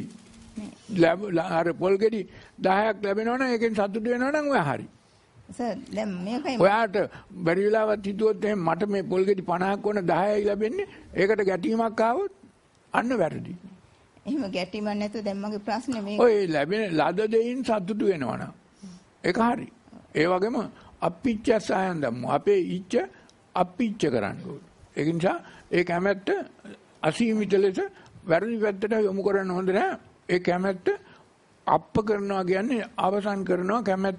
අර පොල් ගෙඩි 10ක් ලැබෙනවා නම් ඒකෙන් සතුටු වෙනවා නම් ඔයා හරි. සර් දැන් මේකයි ඔයාට බැරි වෙලාවත් හිතුවොත් එහෙනම් මට මේ පොල් ගෙඩි 50ක් වුණ 10යි ලැබෙන්නේ. ඒකට ගැටීමක් ආවොත් අන්න වැරදි. එහෙම ගැටීමක් නැතුව දැන් මගේ ප්‍රශ්නේ මේක. ඔය ලැබෙන ලද දෙයින් සතුටු වෙනවා නම් ඒක හරි. ඒ වගේම අපිච්ච සායන් දම්මු. අපේ ඉච්ඡ අපිච්ච කරන්න ඕනේ. ඒ නිසා ඒ කැමැත්ත අසීමිත ලෙස වැරදි පැත්තට යොමු කරන්න හොඳ නැහැ. ඒ කැමැත්ත අප්ප කරනවා කියන්නේ අවසන් කරනවා. කැමැත්ත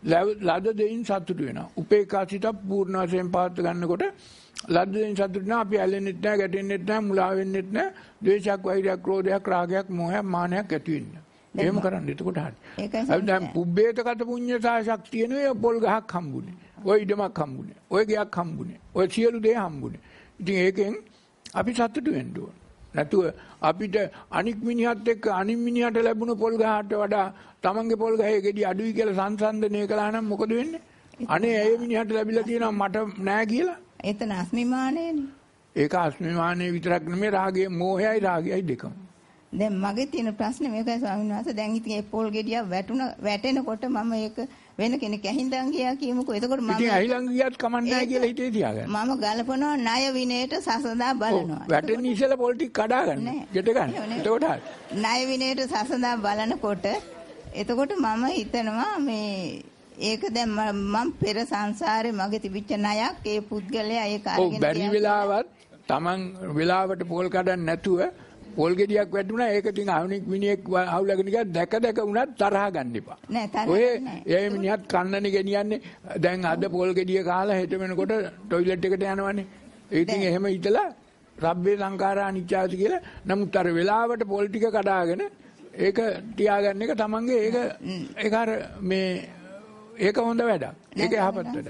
ලද දෙයින් සතුටු වෙනවා. උපේක්ඛාසිත පූර්ණ වශයෙන් පාත් ගන්නකොට ලද දෙයින් සතුටු වෙනවා. අපි ඇලෙන්නෙත් නැහැ, ගැටෙන්නෙත් නැහැ, මුලා වෙන්නෙත් නැහැ. ද්වේෂයක්, වෛරයක්, ක්‍රෝධයක්, රාගයක්, මෝහයක්, මානයක් ඇති වෙන්නේ. එහෙම කරන්න. එතකොට හරි. අපි දැන් පුබ්බේතගත පුඤ්ඤතා ශක්තිය නෙවෙයි පොල් ගහක් හම්බුනේ. ඔය ඉඩමක් හම්බුනේ. ඔය ගයක් හම්බුනේ. ඔය සියලු දේ හම්බුනේ. ඉතින් ඒකෙන් අපි සතුටු වෙන්න ඕන. නැතුව අපිට අනික් මිනිහත් එක්ක අනික් මිනිහට ලැබුණු පොල් ගහට වඩා තමන්ගේ පොල් ගහේ ගෙඩි අඩුයි කියලා සංසන්දනය කළා නම් මොකද වෙන්නේ? අනේ ඒ මිනිහට ලැබිලා තියෙනවා මට නෑ කියලා. එතන අස්මිමානයනේ. ඒක අස්මිමානයේ විතරක් නෙමෙයි රාගය, මෝහයයි රාගයයි දෙකම. දැන් මගේ තියෙන ප්‍රශ්නේ මේකයි ස්වාමීන් වහන්සේ. දැන් ඉතින් ඒ පොල් ගෙඩිය වැටෙනකොට මම ඒක වෙන කෙනෙක් ඇහිඳන් ගියා කියමුකෝ. එතකොට මම ඉතින් ඇහිලන් ගියත් කමන්නේ නැහැ කියලා හිතේ තියාගන්න. මම ගලපනවා ණය විනයට සසඳා බලනවා. වැටෙන ඉස්සෙල්ලා පොල් ටික කඩා ගන්න. ගෙට ගන්න. එතකොට හරි. ණය විනයට සසඳා බලනකොට එතකොට මම හිතනවා මේ ඒක දැන් මම පෙර සංසාරේ මගේ තිබිච්ච ණයක් ඒ පුද්ගලයා ඒක අරගෙන බැරි වෙලාවත් Taman වෙලාවට පොල් කඩන්න නැතුව පොල් ගෙඩියක් වැටුණා ඒක තින් අහුණික් මිනිහෙක් අහුලගෙන ගියා දැක උනත් තරහ ගන්න එපා. ඔය ඒ මිනිහත් කන්නනේ ගෙනියන්නේ දැන් අද පොල් ගෙඩිය කාලා හෙට වෙනකොට টয়ලට් එකට යනවනේ. ඉතින් එහෙම හිතලා රබ්බේ සංඛාරා අනිච්චාති කියලා නමුත් අර වෙලාවට පොල් ටික කඩාගෙන ඒක තියාගන්න එක තමන්ගේ ඒක අර මේ ඒක හොඳ වැඩක්. ඒක යහපත් වැඩක්.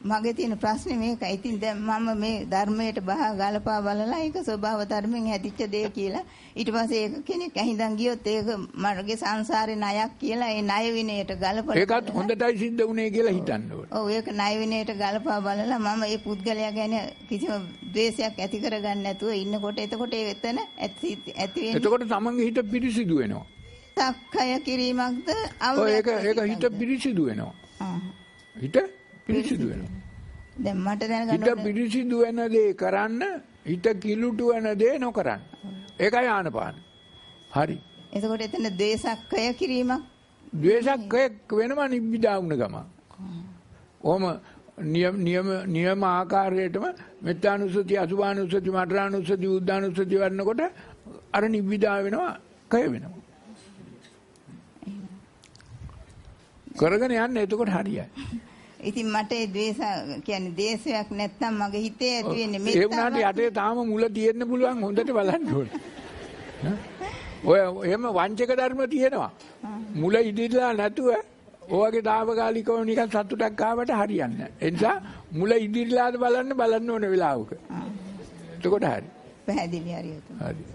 මගේ තියෙන ප්‍රශ්නේ මේකයි. ඉතින් දැන් මම මේ ධර්මයට ගලපා බලලා ඒක ස්වභාව ධර්මයෙන් හැදිච්ච දේ කියලා ඊට පස්සේ ඒක කෙනෙක් ඇහිඳන් ගියොත් ඒක මගේ සංසාරේ ණයක් කියලා ඒ ණය විනයට ගලපලා ඒකත් හොඳටයි සිද්ධ වුණේ කියලා හිතන්න ඕනේ. ඔව් ඒක ණය විනයට ගලපා බලලා මම මේ පුද්ගලයා ගැන කිසිම ද්වේෂයක් ඇති කරගන්න නැතුව ඉන්නකොට එතකොට ඒ එතන ඇති වෙන්නේ. එතකොට තමන්ගේ හිත පිරිසිදු වෙනවා. සක්කය කිරීමක්ද ඒක හිත පිරිසිදු වෙනවා. හිත පිරිසිදු වෙනවා. දැන් මට දැනගන්න හිත පිරිසිදු වෙන දේ කරන්න, හිත කිලුටු වෙන දේ නොකරන්න. ඒකයි ආනපාන. හරි. එතකොට එතන ද්වේෂක්කය කිරීමක්. ද්වේෂක්කය වෙනම නිබ්බිදා වුණ ගම. ඔහම නියම ආකාරයටම මෙත්තානුස්සති, අසුභානුස්සති, මඨානුස්සති, උද්ධානුස්සති වඩනකොට අර නිබ්බිදා වෙනවා, කය වෙනවා. කරගෙන යන්න එතකොට හරියයි. ඉතින් මට ඒ ද්වේෂ කියන්නේ දේශයක් නැත්නම් මගේ හිතේ ඇති වෙන්නේ මේ ඒ වුණාට යටේ තාම මුල තියෙන්න පුළුවන් හොඳට බලන්න ඕනේ. ඔය එහෙම වංචක ධර්ම තියෙනවා. මුල ඉදිරියලා නැතුව ඔයගේ දාවකාලිකව නිකන් සතුටක් ආවට හරියන්නේ නැහැ. ඒ නිසා මුල ඉදිරියලාද බලන්න ඕන වෙලාවක. එතකොට හරි. පැහැදිලි හරියට. හරි.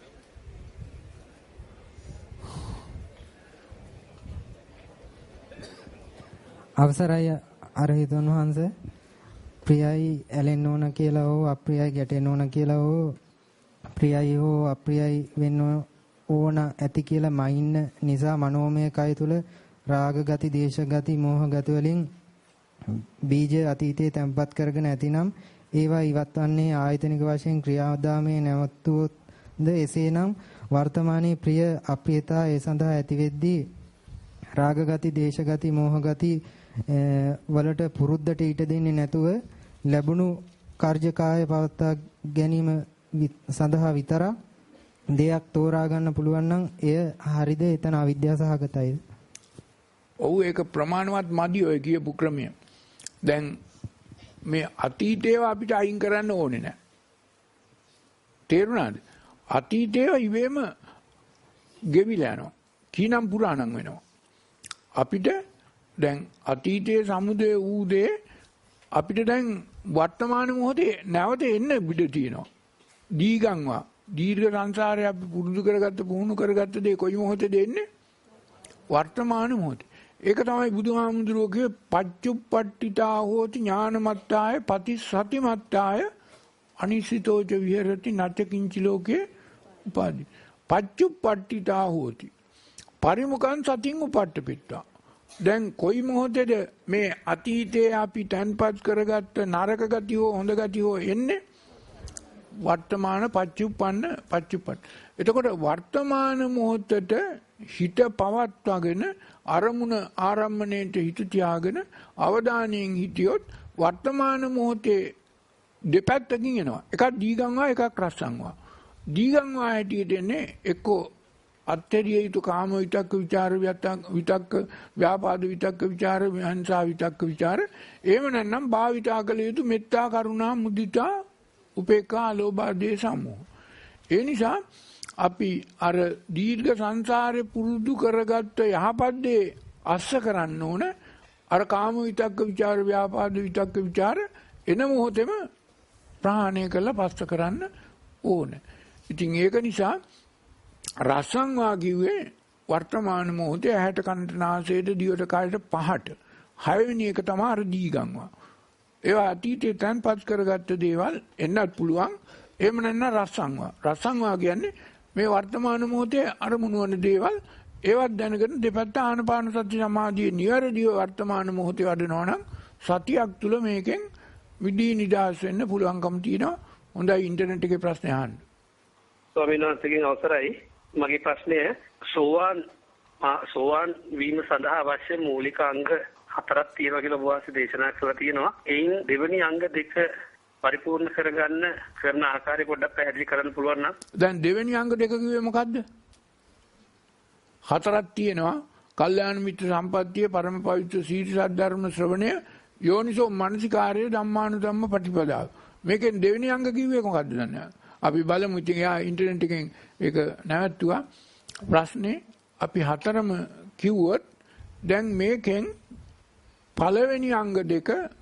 අවසරයි අරහිතන් වහන්සේ ප්‍රියයි ඇලෙන්න ඕන කියලා හෝ අප්‍රියයි ගැටෙන්න ඕන කියලා හෝ ප්‍රියයි හෝ අප්‍රියයි වෙන්න ඕන ඇති කියලා මයින්න නිසා මනෝමය කය තුල රාග ගති, දේශ ගති, මෝහ ගති වලින් බීජ අතීතයේ තැම්පත් කරගෙන ඇතිනම් ඒවා ඉවත් වන්නේ ආයතනික වශයෙන් ක්‍රියාදාමයේ නැවතුවොත්ද එසේනම් වර්තමානයේ ප්‍රිය අප්‍රියතා ඒ සඳහා ඇති වෙද්දී රාග ගති, දේශ ගති, මෝහ ගති වලට පුරුද්දට ඊට දෙන්නේ නැතුව ලැබුණු කාර්යකාය පවත්වා ගැනීම සඳහා විතරක් දෙයක් තෝරා ගන්න පුළුවන් නම් එය හරිද? එතන අවිද්‍යාව සහගතයිද? ඔව් ඒක ප්‍රමාණවත් මදි ඔය කියපු ක්‍රමය. දැන් මේ අතීතේව අපිට අයින් කරන්න ඕනේ නැහැ. තේරුණාද? අතීතේව ඉවෙම ගෙවිලා යනවා. කීනම් පුරාණම් වෙනවා. අපිට දැන් අතීතයේ සමුදේ වූ දේ අපිට දැන් වර්තමාන මොහොතේ නැවත එන්න ඉඩ තියෙනවා. දීගංවා දීර්ඝ සංසාරේ අපි පුරුදු කරගත්ත පුහුණු කරගත්ත දේ කොයි මොහොතේද එන්නේ? වර්තමාන මොහොතේ. ඒක තමයි බුදුහාමුදුරුවෝ කියේ පච්චුප්පට්ඨිතා හෝති ඥානමත්තාය පටිසතිමත්තාය අනිසිතෝච විහෙරති නච්ච කිංචි ලෝකේ උපාදි. පච්චුප්පට්ඨිතා හෝති පරිමුඛං සතින් උපට්ඨපිට්ඨා. දැන් කොයි මොහොතේද මේ අතීතයේ අපි තන්පත් කරගත්ත නරක ගති හෝ හොඳ ගති හෝ එන්නේ? වර්තමාන පච්චුප්පට්ඨ. එතකොට වර්තමාන මොහොතට හිත පවත්වාගෙන අරමුණ ආරම්මණයට හිත තියාගෙන අවධානයෙන් හිටියොත් වර්තමාන මොහොතේ දෙපැත්තකින් එනවා. එකක් දීගංවා එකක් රස්සංවා. දීගංවා හැටියට එන්නේ එක්කෝ අත්‍යරිය යුතු කාම විතක්ක ਵਿਚාර විතක්ක ව්‍යාපාද විතක්ක ਵਿਚාර විහංසා විතක්ක ਵਿਚාර එහෙම නැත්නම් භාවිතා කළ යුතු මෙත්තා කරුණා මුදිතා උපේක්ඛා ලෝභ දේශ සමෝහ. ඒ නිසා අපි අර දීර්ඝ සංසාරේ පුරුදු කරගත්ත යහපත් දේ අස්ස කරන්න ඕන. අර කාම විතක්ක ਵਿਚාර ව්‍යාපාද විතක්ක ਵਿਚාර එන මොහොතේම ප්‍රහාණය කරලා පස්ස කරන්න ඕන. ඉතින් ඒක නිසා රසංවා කිව්වේ වර්තමාන මොහොතේ ඇහැට කනට නාසයට දිවට කයට පහට. හයවෙනි එක තමයි අර දීගංවා. ඒවා අතීතේ තන්පත් කරගත්ත දේවල් එන්නත් පුළුවන්. එහෙම නැත්නම් රසංවා. රසංවා කියන්නේ මේ වර්තමාන මොහොතේ අරමුණු වන දේවල් ඒවත් දැනගෙන දෙපැත්ත ආනපාන සති සමාධියේ නිවැරදිව වර්තමාන මොහොතේ වඩනවා නම් සතියක් තුල මේකෙන් විදී නිදහස් වෙන්න පුළුවන්කම තියෙනවා. හොඳයි ඉන්ටර්නෙට් එකේ ප්‍රශ්න අහන්න. ස්වාමීන් වහන්සේගෙන් අවසරයි. මගේ ප්‍රශ්නය සෝවාන් වීම සඳහා අවශ්‍ය මූලික අංග 4ක් තියෙනවා කියලා ඔබ වහන්සේ දේශනා කරලා තියෙනවා. එයින් දෙවෙනි අංග 2 පරිපූර්ණ කරගන්න කරන ආකාරය පොඩ්ඩක් පැහැදිලි කරන්න පුළුවන් නම්. දැන් දෙවෙනි අංග 2 කිව්වේ මොකද්ද? 4ක් තියෙනවා. කල්යාණ මිත්‍ර සම්පත්තිය, පරම පවිත්‍ර සීල සද්ධර්ම ශ්‍රවණය, යෝනිසෝ මනසිකාර්ය, ධම්මානුධම්ම ප්‍රතිපදාව. මේකෙන් දෙවෙනි අංග කිව්වේ මොකද්ද දන්නේ? අපි බලමු. ඉතින් එයා ඉන්ටර්නෙට් එකෙන් ඒක නැවතුවා. ප්‍රශ්නේ අපි 4ම කිව්වොත් දැන් මේකෙන් පළවෙනි අංග 2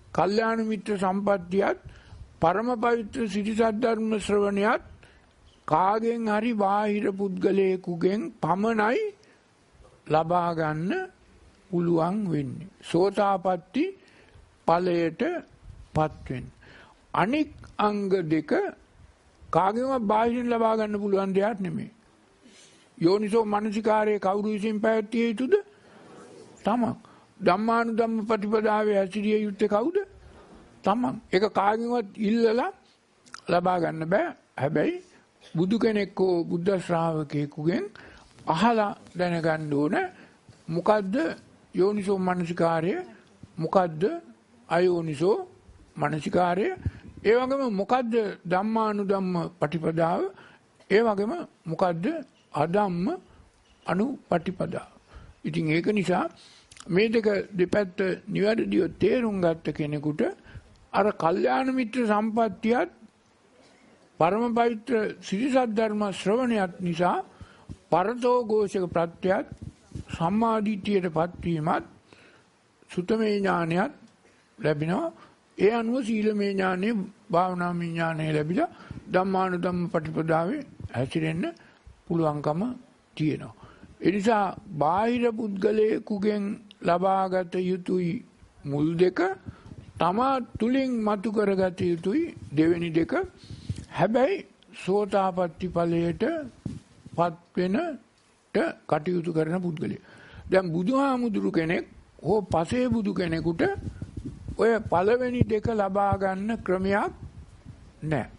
කල්යාණ මිත්‍ර සම්පත්තියත් පරම පවිත්‍ර සිරිසත් ධර්ම ශ්‍රවණයත් කාගෙන් හරි බාහිර පුද්ගලයෙකුගෙන් පමණයි ලබා ගන්න පුළුවන් වෙන්නේ. සෝතාපට්ටි ඵලයට පත් වෙන්න. අනික් අංග දෙක කාගෙන්වත් බාහිරින් ලබා ගන්න පුළුවන් දෙයක් නෙමෙයි. යෝනිසෝ මනසිකාරයේ කවුරු විසින් පැවැත්විය යුතුද? තමන්. ධම්මානුධම්ම ප්‍රතිපදාවේ හැසිරිය යුත්තේ කවුද? තමන්. ඒක කාගෙන්වත් ඉල්ලලා ලබා ගන්න බෑ. හැබැයි බුදු කෙනෙක් හෝ බුද්ධ ශ්‍රාවකයෙකුගෙන් අහලා දැනගන්න ඕන මොකද්ද යෝනිසෝ මනසිකාරය, මොකද්ද අයෝනිසෝ මනසිකාරය, ඒ වගේම මොකද්ද ධම්මානුධම්ම ප්‍රතිපදාව, ඒ වගේම මොකද්ද අධම්ම අනුපටිපදාව. ඉතින් ඒක නිසා මේ දෙක දෙපැත්ත නිවැරදිව තේරුම් ගත්ත කෙනෙකුට අර කල්යාණ මිත්‍ර සම්පත්තියත් පරම පවිත්‍ර සිරිසත් ධර්ම ශ්‍රවණයත් නිසා පරතෝ ഘോഷක ප්‍රත්‍යයත් සම්මාදිට්ඨියට පත්වීමත් සුතමේ ඥානයත් ලැබෙනවා. ඒ අනුව සීලමේ ඥානෙ, භාවනාමේ ඥානෙ ලැබිලා ධම්මානුධම්ම ප්‍රතිපදාවේ හැසිරෙන්න පුළුවන්කම තියෙනවා. ඒ නිසා බාහිර පුද්ගලයෙකුගෙන් ලබාගත යුතුයි මුල් දෙක, තමා තුලින් මතු කරගත යුතුයි දෙවෙනි දෙක. හැබැයි සෝතාපට්ටි ඵලයට පත් වෙනට කටයුතු කරන පුද්ගලයා. දැන් බුදුහාමුදුරු කෙනෙක් හෝ පසේ බුදු කෙනෙකුට ඔය පළවෙනි දෙක ලබා ගන්න ක්‍රමයක් නැහැ.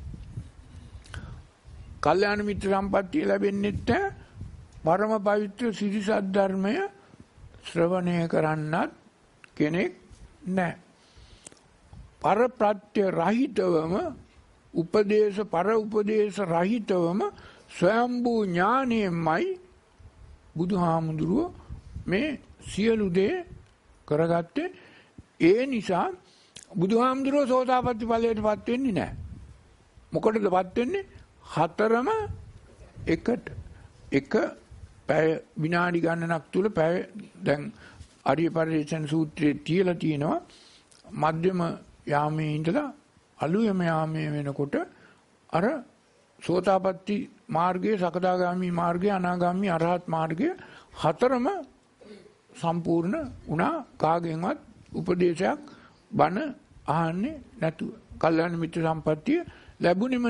කල්යාණ මිත්‍ර සම්පත්තිය ලැබෙන්නේ නැහැ. පරම පවිත්‍ර සිරිසත් ධර්මය ශ්‍රවණය කරන්නත් කෙනෙක් නැහැ. පරප්‍රත්‍ය රහිතවම උපදේශ රහිතවම ස්වයම්බූ ඥානයෙන්මයි බුදුහාමුදුරුව මේ සියලු දේ කරගත්තේ. ඒ නිසා බුදුහාමුදුරුව සෝතාපට්ටි ඵලයට පත් වෙන්නේ නැහැ. මොකටද පත් වෙන්නේ? හතරම එකට. එක පැය විනාඩි ගණනක් තුල පැය දැන් ආර්ය පරිශ්‍රණ සූත්‍රයේ තියලා තියෙනවා මධ්‍යම යාමේ ඉඳලා අලුයම යාමේ වෙනකොට අර සෝතාපට්ටි මාර්ගයේ, සකදාගාමි මාර්ගයේ, අනාගාමි අරහත් මාර්ගයේ හතරම සම්පූර්ණ වුණා. කාගෙන්වත් උපදේශයක් බණ අහන්නේ නැතුව. කල්යාණ මිත්‍ර සම්පත්තිය ලැබුණෙම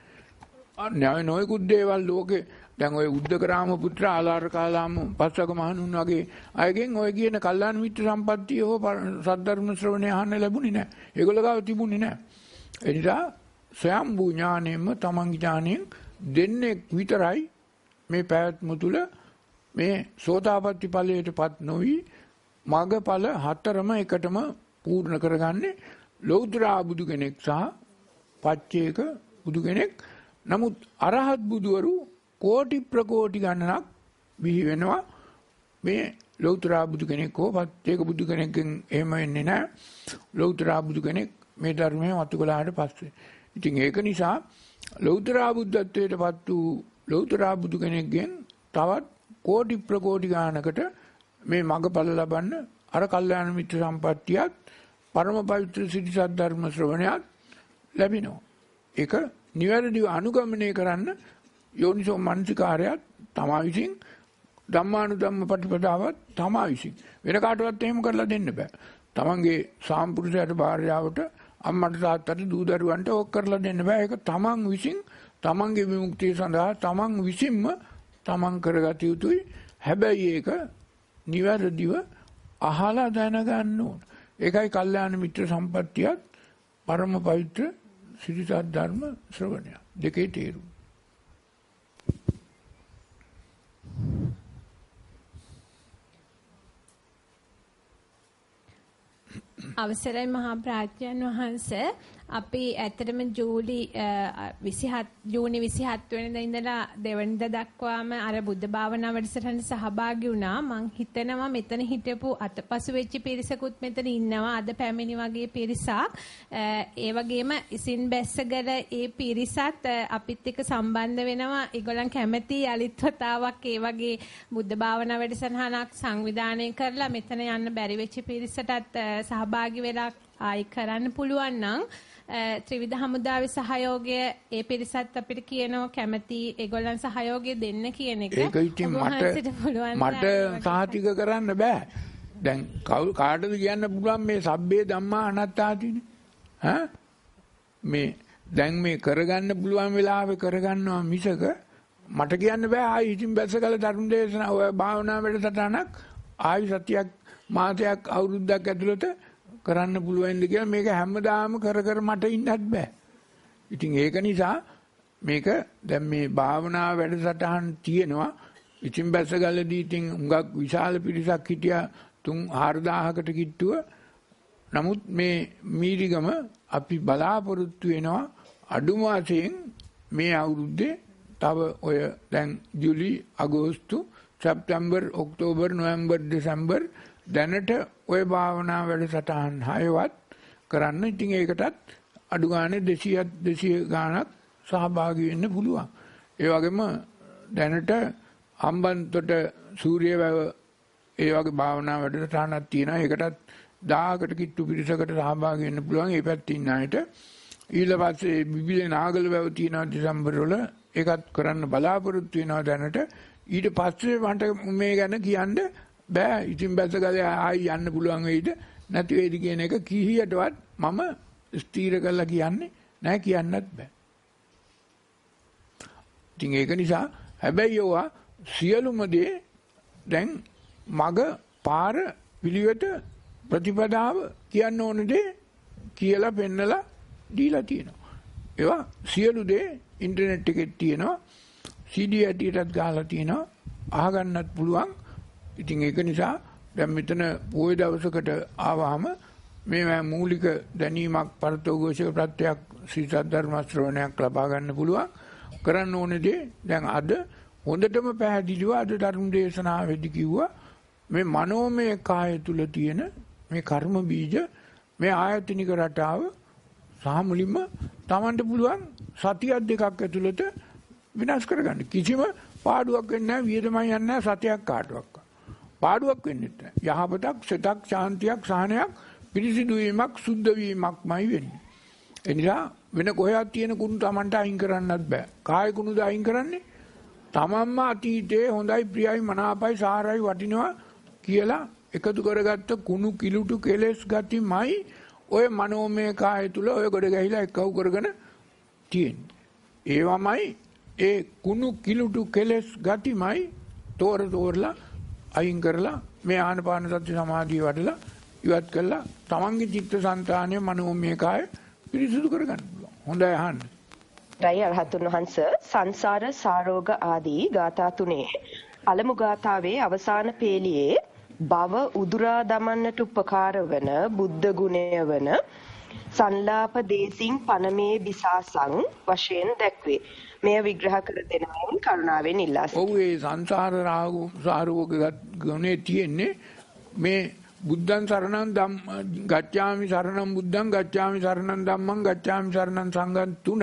නැහැ. නොයෙකුත් දේවල් ලෝකේ දැන් ඔය උද්දකරාම පුත්‍ර ආලාර කාලාම පස්වග මහණුන් වගේ අයගෙන් ඔය කියන කල්යාණ මිත්‍ර සම්පත්තිය හෝ සද්ධර්ම ශ්‍රවණය අහන්න ලැබුණේ නැහැ. ඒගොල්ලෝ ගාව තිබුණේ නැහැ. ඒ නිසා ස්වයම්බූ ඥාණයෙන්ම තමන්ගේ ඥාණයෙන් දෙන්නෙක් විතරයි මේ පැවැත්ම තුල මේ සෝතාපට්ටි ඵලයටපත් නොවි මාර්ගඵල හතරම එකටම පූර්ණ කරගන්නේ ලෞතර බුදු කෙනෙක් සහ පච්චේක බුදු කෙනෙක්. නමුත් අරහත් බුදුවරු කෝටි ප්‍රකෝටි ගණනක් බිහි වෙනවා. මේ ලෞතර බුදු කෙනෙක් හෝ පච්චේක බුදු කෙනෙක්ගෙන් එහෙම වෙන්නේ නැහැ. ලෞතර බුදු කෙනෙක් මේ ධර්මයේ මතු කළාට පස්සේ. ඉතින් ඒක නිසා ලෞතර බුද්ධත්වයටපත් වූ ලෞතර බුදු කෙනෙක්ගෙන් තවත් කෝටි ප්‍රකෝටි ගණනකට මේ මඟඵල ලබන්න අර කල්යාණ මිත්‍ර සම්පත්තියත් පරම පවිත්‍ර සිරිසත් ධර්ම ශ්‍රවණයත් ලැබෙනවා. ඒක නිවැරදිව අනුගමනය කරන්න යෝනිසෝ මනසිකාරයත් තමා විසින්, ධම්මානුධම්ම ප්‍රතිපදාවත් තමා විසින්. වෙන කාටවත් එහෙම කරලා දෙන්න බෑ. තමන්ගේ සාම්පුරුෂයාට, භාර්යාවට, අම්මට, තාත්තට, දූ දරුවන්ට ඕක කරලා දෙන්න බෑ. ඒක තමන් විසින් තමන්ගේ විමුක්තිය සඳහා තමන් විසින්ම තමන් කරගත යුතුයි. හැබැයි ඒක නිවැරදිව අහලා දැනගන්න ඕන. ඒකයි කල්යාණ මිත්‍ර සම්පත්තියත් පරම පවිත්‍ර සිරිසත් ධර්ම ශ්‍රවණය දෙකේ තේරුම. අවසරයි මහා ප්‍රාඥයන් වහන්සේ, අපි ඇත්තටම ජූනි 27 වෙනිදා ඉඳලා දෙවනිදා දක්වාම අර බුද්ධ භාවනා වැඩසටහන සහභාගී වුණා. මං හිතනවා මෙතන හිටපු අතපසු වෙච්ච පිරිසකුත් මෙතන ඉන්නවා. අද පැමිණි වගේ පිරිසක්. ඒ වගේම ඉසින් බැස්සගල ඒ පිරිසත් අපිත් එක්ක සම්බන්ධ වෙනවා. ඒගොල්ලන් කැමති යලිත් වතාවක් ඒ වගේ බුද්ධ භාවනා වැඩසටහනක් සංවිධානය කරලා මෙතන යන්න බැරි වෙච්ච පිරිසටත් සහභාගී වෙලා ආයි කරන්න පුළුවන් නම් ත්‍රිවිධ හමුදාවේ සහයෝගය ඒ පිරිසත් අපිට කියනවා කැමැති ඒගොල්ලන් සහයෝගය දෙන්න කියන එක. ඒක ඉතින් මට සාහිතික කරන්න බෑ. දැන් කාටද කියන්න පුළුවන් මේ සබ්බේ ධම්මා අනාත්තාදීනේ. ඈ මේ දැන් මේ කරගන්න පුළුවන් වෙලාවෙ කරගන්නවා මිසක මට කියන්න බෑ ආයි ඉතින් බැසකල ධර්ම දේශනා ඔය භාවනා වැඩසටහනක් ආයි සතියක් මාසයක් අවුරුද්දක් ඇතුළත කරන්න පුළුවන්ද කියලා මේක හැමදාම කර මට ඉන්නත් බෑ. ඉතින් ඒක නිසා මේක දැන් මේ භාවනා වැඩසටහන් තියෙනවා. ඉතින් බැසගලදී ඉතින් හුඟක් විශාල පිරිසක් හිටියා 3-4000කට කිට්ටුව. නමුත් මේ මීරිගම අපි බලාපොරොත්තු වෙනවා අඩුම වශයෙන් මේ අවුරුද්දේ තව ඔය දැන් ජූලි අගෝස්තු සැප්තැම්බර් ඔක්තෝබර් නොවැම්බර් දෙසැම්බර් දැනට ඔය භාවනා වැඩසටහන් 6වත් කරන්න. ඉතින් ඒකටත් අඩු ගානේ 200 ගාණක් සහභාගී වෙන්න පුළුවන්. ඒ වගේම දැනට හම්බන්තොට සූර්යවැව ඒ වගේ භාවනා වැඩසටහනක් තියෙනවා. ඒකටත් 1000කට කිට්ටු පිරිසකට සහභාගී වෙන්න පුළුවන්. ඒ පැත්තේ ඉන්න අයට ඊළ පස්සේ බිබිලේ නාගල වැව තියෙනවා දෙසැම්බර් වල. ඒකත් කරන්න බලාපොරොත්තු වෙනවා දැනට. ඊට පස්සේ මට මේ ගැන කියන්න බෑ. ඉතින් බැසගලේ ආයි යන්න පුළුවන් වෙයිද නැති වෙයිද කියන එක කීයටවත් මම ස්ථීර කරලා කියන්නේ නැහැ, කියන්නත් බෑ. ඉතින් ඒක නිසා හැබැයි ඔවා සියලුම දේ දැන් මග පාර පිළිවෙත ප්‍රතිපදාව කියන්න ඕන දේ කියලා පෙන්නලා දීලා තියෙනවා. ඒවා සියලු දේ ඉන්ටර්නෙට් එකේ තියෙනවා. CD ඇටියටත් ගහලා තියෙනවා. අහගන්නත් පුළුවන්. ඉතින් ඒක නිසා දැන් මෙතන පොයේ දවසකට ආවහම මේ මූලික දැනීමක් පරතෝഘോഷක ප්‍රත්‍යක් ශ්‍රී සද්ධර්ම ශ්‍රවණයක් ලබා ගන්න පුළුවන්. කරන්න ඕනේ දේ දැන් අද හොඳටම පැහැදිලිව අද ධර්ම දේශනාවේදී කිව්වා මේ මනෝමය කාය තුල තියෙන මේ කර්ම බීජ මේ ආයතනික රටාව සහ මුලින්ම Tamanට පුළුවන් සතියක් දෙකක් ඇතුළත විනාශ කරගන්න. කිසිම පාඩුවක් වෙන්නේ නැහැ. වියදමයි යන්නේ නැහැ සතියක් කාටවත්. පාඩුවක් වෙන්නේ නැහැ. යහපතක්, සතක්, ශාන්තියක්, සහනයක්, පිරිසිදු වීමක්, සුද්ධ වීමක්මයි වෙන්නේ. ඒ නිසා වෙන කොහෙවත් තියෙන කුණු Tamanට අයින් කරන්නත් බෑ. කාය කුණුද අයින් කරන්නේ? තමන්ම අතීතයේ හොඳයි, ප්‍රියයි, මනාපයි, සාරයි, වටිනවා කියලා එකතු කරගත්ත කුණු කිලුටු කෙලෙස් ගතිමයි ඔය මනෝමය කාය තුල ඔය ගොඩ ගැහිලා එක්කව කරගෙන තියෙන්නේ. ඒවමයි ඒ කුණු කිලුටු කෙලෙස් ගතිමයි තෝරලා අයින් කරලා මේ ආනපාන සති සමාධිය වඩලා ඉවත් කළා තමන්ගේ චිත්තසංතානය මනෝමය කාය පිරිසිදු කරගන්න පුළුවන්. හොඳයි අහන්න. රයි අරහතුන් වහන්ස සංසාර සාරෝග ආදී ගාථා තුනේ පළමු ගාථාවේ අවසාන පේලියේ භව උදුරා දමන්නට උපකාර වන බුද්ධ ගුණය වන සංලාප දේසින් පනමේ බිසාසං වශයෙන් දැක්වේ. මෙය විග්‍රහ කර දෙනමින් කරුණාවෙන් ඉල්ලා සිටිනවා. ඔව් ඒ සංසාර සාරෝග ගුණේ තියෙන්නේ මේ බුද්ධං සරණං ගච්ඡාමි සරණං බුද්ධං ගච්ඡාමි සරණං ධම්මං ගච්ඡාමි සරණං සංඝං තුන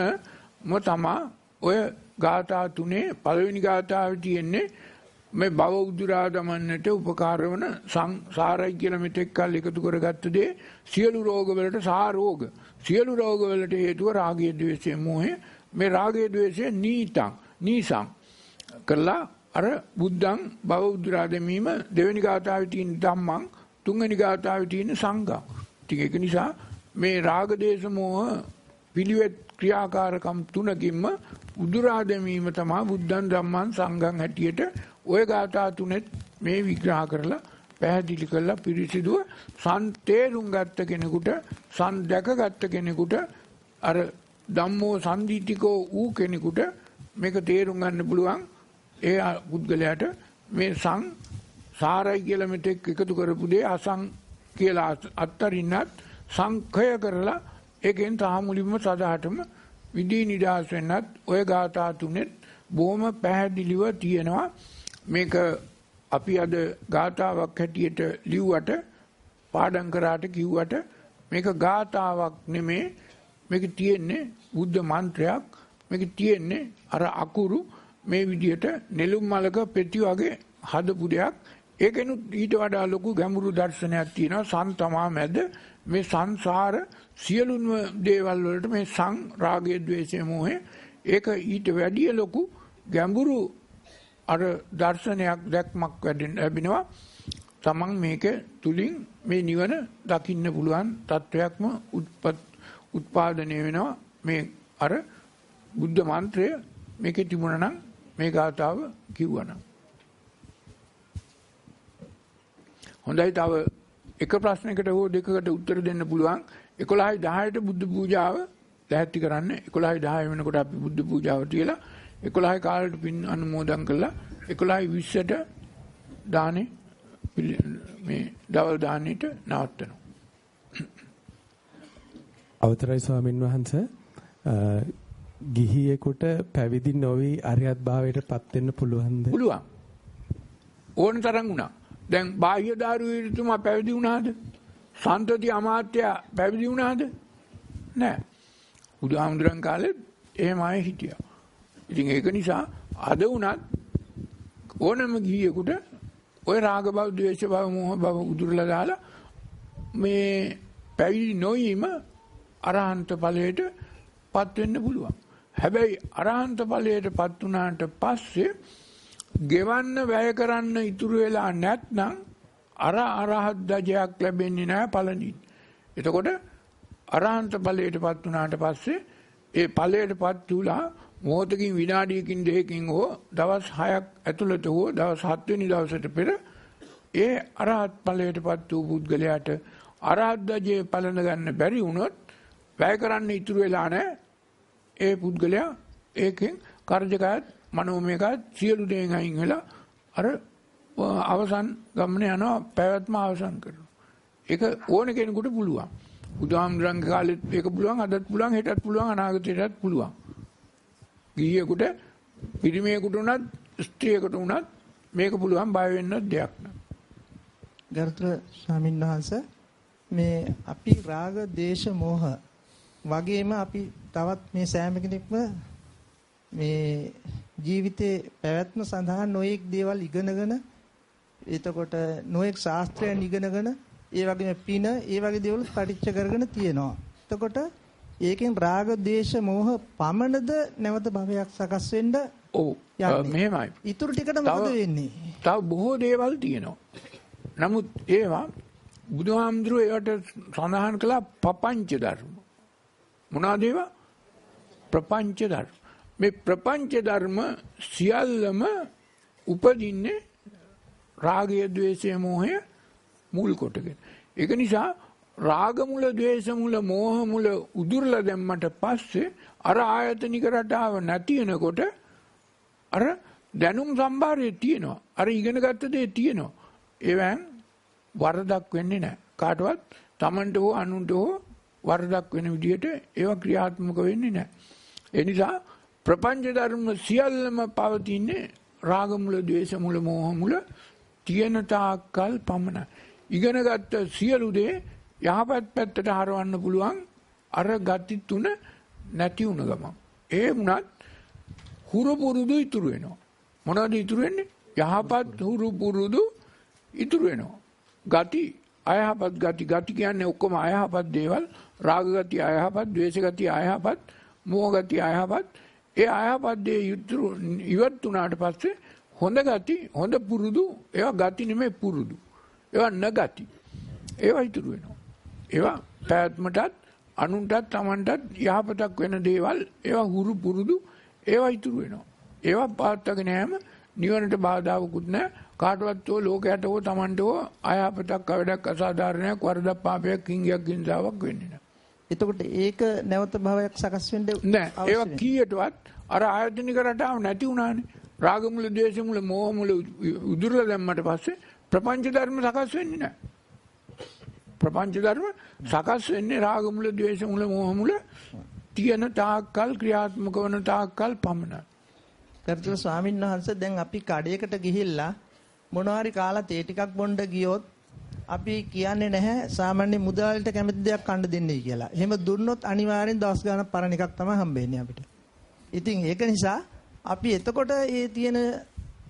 තමයි ඔය ගාථා තුනේ පළවෙනි ගාථාවේ තියෙන්නේ මේ භව උදුරා දමන්නට උපකාර වන සංසාරයි කියලා මෙතෙක් කල් එකතු කරගත්ත දේ සියලු රෝග වලට සාරෝග සියලු රෝග වලට හේතුව රාගය ද්වේෂය මෝහය මේ රාගය ද්වේෂය නීසං කළා අර බුද්ධං භව උදුරා දැමීම දෙවෙනි ගාථාවේ තියෙන ධම්මං තුන්වෙනි ගාථාවේ තියෙන සංඝං. ඒක නිසා මේ රාග දේශ මෝහ පිළිවෙත් ක්‍රියාකාරකම් තුනකින්ම උදුරා දැමීම තමයි බුද්ධං ධම්මං සංඝං හැටියට ඔය ගාථා තුනෙත් මේ විග්‍රහ කරලා පැහැදිලි කරලා පිරිසිදුව තේරුම් ගත්ත කෙනෙකුට දැකගත්ත කෙනෙකුට අර ධම්මෝ සම්දීතිකෝ ඌ කෙනෙකුට මේක තේරුම් ගන්න පුළුවන්. ඒ පුද්ගලයාට මේ සාරයි කියලා මෙතෙක් එකතු කරපු දේ අසං කියලා අත්තරින්නත් සංඛය කරලා ඒකෙන් තාමුලින්ම සදාටම විදී නිදහස් වෙන්නත් ඔය ගාථා තුනෙත් බොහොම පැහැදිලිව තියෙනවා. මේක අපි අද ගාථාවක් හැටියට ලිව්වට පාඩම් කරාට කිව්වට මේක ගාථාවක් නෙමේ. මේක තියෙන්නේ බුද්ධ මන්ත්‍රයක්. මේක තියෙන්නේ අර අකුරු මේ විදිහට නෙළුම් මලක පෙති වගේ හදපු දෙයක්. ඒකෙනුත් ඊට වඩා ලොකු ගැඹුරු දර්ශනයක් තියෙනවා. සන්තමා මැද මේ සංසාර සියලුම දේවල් වලට මේ රාගය, ද්වේෂය, මෝහය ඒක ඊට වැඩිය ලොකු ගැඹුරු අර දර්ශනයක් දැක්මක් ලැබෙනවා. තමන් මේක තුලින් මේ නිවන දකින්න පුළුවන් තත්වයක්ම උත්පාදනය වෙනවා. මේ අර බුද්ධ මන්ත්‍රය මේකේ තිබුණා නම් මේ ගාථාව කිව්වනම්. හොඳයි, තව එක ප්‍රශ්නයකට හෝ දෙකකට උත්තර දෙන්න පුළුවන්. 11:10ට බුද්ධ පූජාව ලැහැත්ති කරන්න. 11:10 වෙනකොට අපි බුද්ධ පූජාව තියලා 11 කාලෙට පින් අනුමෝදන් කළා. 11:20ට දානේ මේ දවල් දානෙට නවත්තනවා. අවතරයි ස්වාමින් වහන්සේ, ගිහියෙකුට පැවිදි නොවි අරියත් භාවයට පත් වෙන්න පුළුවන්ද? පුළුවන්. ඕන තරම් වුණා. දැන් බාහ්‍ය දාරුවේතුමා පැවිදි වුණාද? සන්තති අමාත්‍යා පැවිදි වුණාද? නෑ. බුදුහාමුදුරන් කාලේ එහෙම අය හිටියා. ඉතින් ඒක නිසා අද වුණත් ඕනම ගිහියෙකුට ඔය රාග භව, ද්වේෂ භව, මෝහ භව උදුරලා දාලා මේ පැවිදි නොවීම අරහන්ත ඵලයට පත් වෙන්න පුළුවන්. හැබැයි අරහන්ත ඵලයට පත් වුණාට පස්සේ ගෙවන්න වැය කරන්න ඉතුරු වෙලා නැත්නම් අරහත් ධජයක් ලැබෙන්නේ නැහැ පළනින්. එතකොට අරහන්ත ඵලයට පත් වුණාට පස්සේ ඒ ඵලයට පත් වුණා මොහොතකින් විනාඩියකින් දෙකකින් හෝ දවස් 6ක් ඇතුළත හෝ දවස් 7 වෙනි දවසට පෙර ඒ අරහත් ඵලයට පත් වූ පුද්ගලයාට අරහත් ධජේ පලන ගන්න බැරි වුණොත් වැය කරන්න ඉතුරු වෙලා නැහැ. ඒ පුද්ගලයා ඒකෙන් කාර්යකායත් මනෝමයකත් සියලු දේන් අයින් වෙලා අර අවසන් ගමන යනවා, පැවැත්ම අවසන් කරනවා. ඒක ඕන කෙනෙකුට පුළුවන්. බුදුහාමුදුරන්ගේ කාලෙත් ඒක පුළුවන්, අදත් පුළුවන්, හෙටත් පුළුවන්, අනාගතයටත් පුළුවන්. ගිහියෙකුට, පිරිමියෙකුට උනත්, ස්ත්‍රියකට උනත් මේක පුළුවන්, බය වෙන්න දෙයක් නෑ. ගරුතර ස්වාමීන් වහන්සේ, මේ අපි රාග, දේශ, මෝහ වගේම අපි තවත් මේ සෑම කෙනෙක්ම මේ ජීවිතේ පැවැත්ම සඳහා නොයෙක් දේවල් ඉගෙනගෙන, එතකොට නොයෙක් ශාස්ත්‍රයන් ඉගෙනගෙන, ඒ වගේම පින, ඒ වගේ දේවල් පරිච්ඡ කරගෙන තියෙනවා. එතකොට ඒකෙන් රාග, දේශ, මෝහ පමණද නැවත භවයක් සකස් වෙන්න? ඔව්, මෙහෙමයි. ඊටු ටිකට මොකද වෙන්නේ? තව බොහෝ දේවල් තියෙනවා. නමුත් ඒවා බුදුහාමුදුරුවෝ ඒවට සඳහන් කළා පපංච ධර්ම. මොනවාද ඒවා? ප්‍රපංච ධර්ම. මේ ප්‍රපංච ධර්ම සියල්ලම උපදින්නේ රාගය, ද්වේෂය, මෝහය මුල් කොටගෙන. ඒක නිසා රාග මුල, ද්වේෂ මුල, මෝහ මුල උදුරලා දැම්මට පස්සේ අර ආයතනික රටාව නැති වෙනකොට අර දැනුම් සම්භාරය තියෙනවා. අර ඉගෙන ගත්ත දේ තියෙනවා. ඒවෙන් වරදක් වෙන්නේ නැහැ. කාටවත් Tamanට හෝ අනුන්ට හෝ වරදක් වෙන විදිහට ඒවා ක්‍රියාත්මක වෙන්නේ නැහැ. ඒ නිසා ප්‍රපංච ධර්ම සියල්ලම පවතින්නේ රාග මුල, ද්වේෂ මුල, මෝහ මුල තියෙන තාක්කල් පමණයි. ඉගෙනගත්ත සියලු දේ යහපත් පැත්තට හරවන්න පුළුවන් අර ගති තුන නැති වුණ ගමන්. ඒ වුණත් හුරු පුරුදු ඉතුරු වෙනවා. මොනවද ඉතුරු වෙන්නේ? යහපත් හුරු පුරුදු ඉතුරු වෙනවා. ගති, අයහපත් ගති. ගති කියන්නේ ඔක්කොම අයහපත් දේවල්. රාග ගති අයහපත්, ද්වේෂ ගති අයහපත්, මෝහ ගති අයහපත්. ඒ අයහපත් දේ ඉවත් වුණාට පස්සේ හොඳ ගති, හොඳ පුරුදු, ඒවා ගති නෙමෙයි පුරුදු. ඒවා නගති. ඒවා ඉතුරු වෙනවා. ඒවා පැවැත්මටත්, අනුන්ටත්, Tamanටත් යහපතක් වෙන දේවල්, ඒවා හුරු පුරුදු, ඒවා ඉතුරු වෙනවා. ඒවා පාත්තගෙන යෑම නිවනට බාධාවකුත් නැහැ. කාටවත් හෝ ලෝකයට හෝ Tamanට හෝ අයහපතක්, අවඩක්, අසාධාරණයක්, වරදක්, පාපයක්, කිංගයක්, හිංසාවක් වෙන්නේ නැහැ. එතකොට ඒක නැවත භවයක් සකස් වෙන්නේ නැහැ. ඒවා කීයටවත් අර ආයතනික රටාව නැති වුණානේ. රාග මුල, ද්වේෂ මුල, මෝහ මුල උදුරලා දැම්මට පස්සේ ප්‍රපංච ධර්ම සකස් වෙන්නේ නැහැ. ප්‍රපංච ධර්ම සකස් වෙන්නේ රාග මුල, ද්වේෂ මුල, මෝහ මුල තියෙන තාක්කල්, ක්‍රියාත්මක වන තාක්කල් පමණයි. කර්තෘ ස්වාමීන් වහන්සේ, දැන් අපි කඩේකට ගිහිල්ලා මොනවාරි කාලා තේ ටිකක් බොන්න ගියොත් අපි කියන්නේ නැහැ සාමාන්‍ය මුදලාලිට කැමති දෙයක් කන්න දෙන්නේ කියලා. එහෙම දුන්නොත් අනිවාර්යෙන් දවස් ගාණක් පරණ එකක් තමයි හම්බෙන්නේ අපිට. ඉතින් ඒක නිසා අපි එතකොට ඒ තියෙන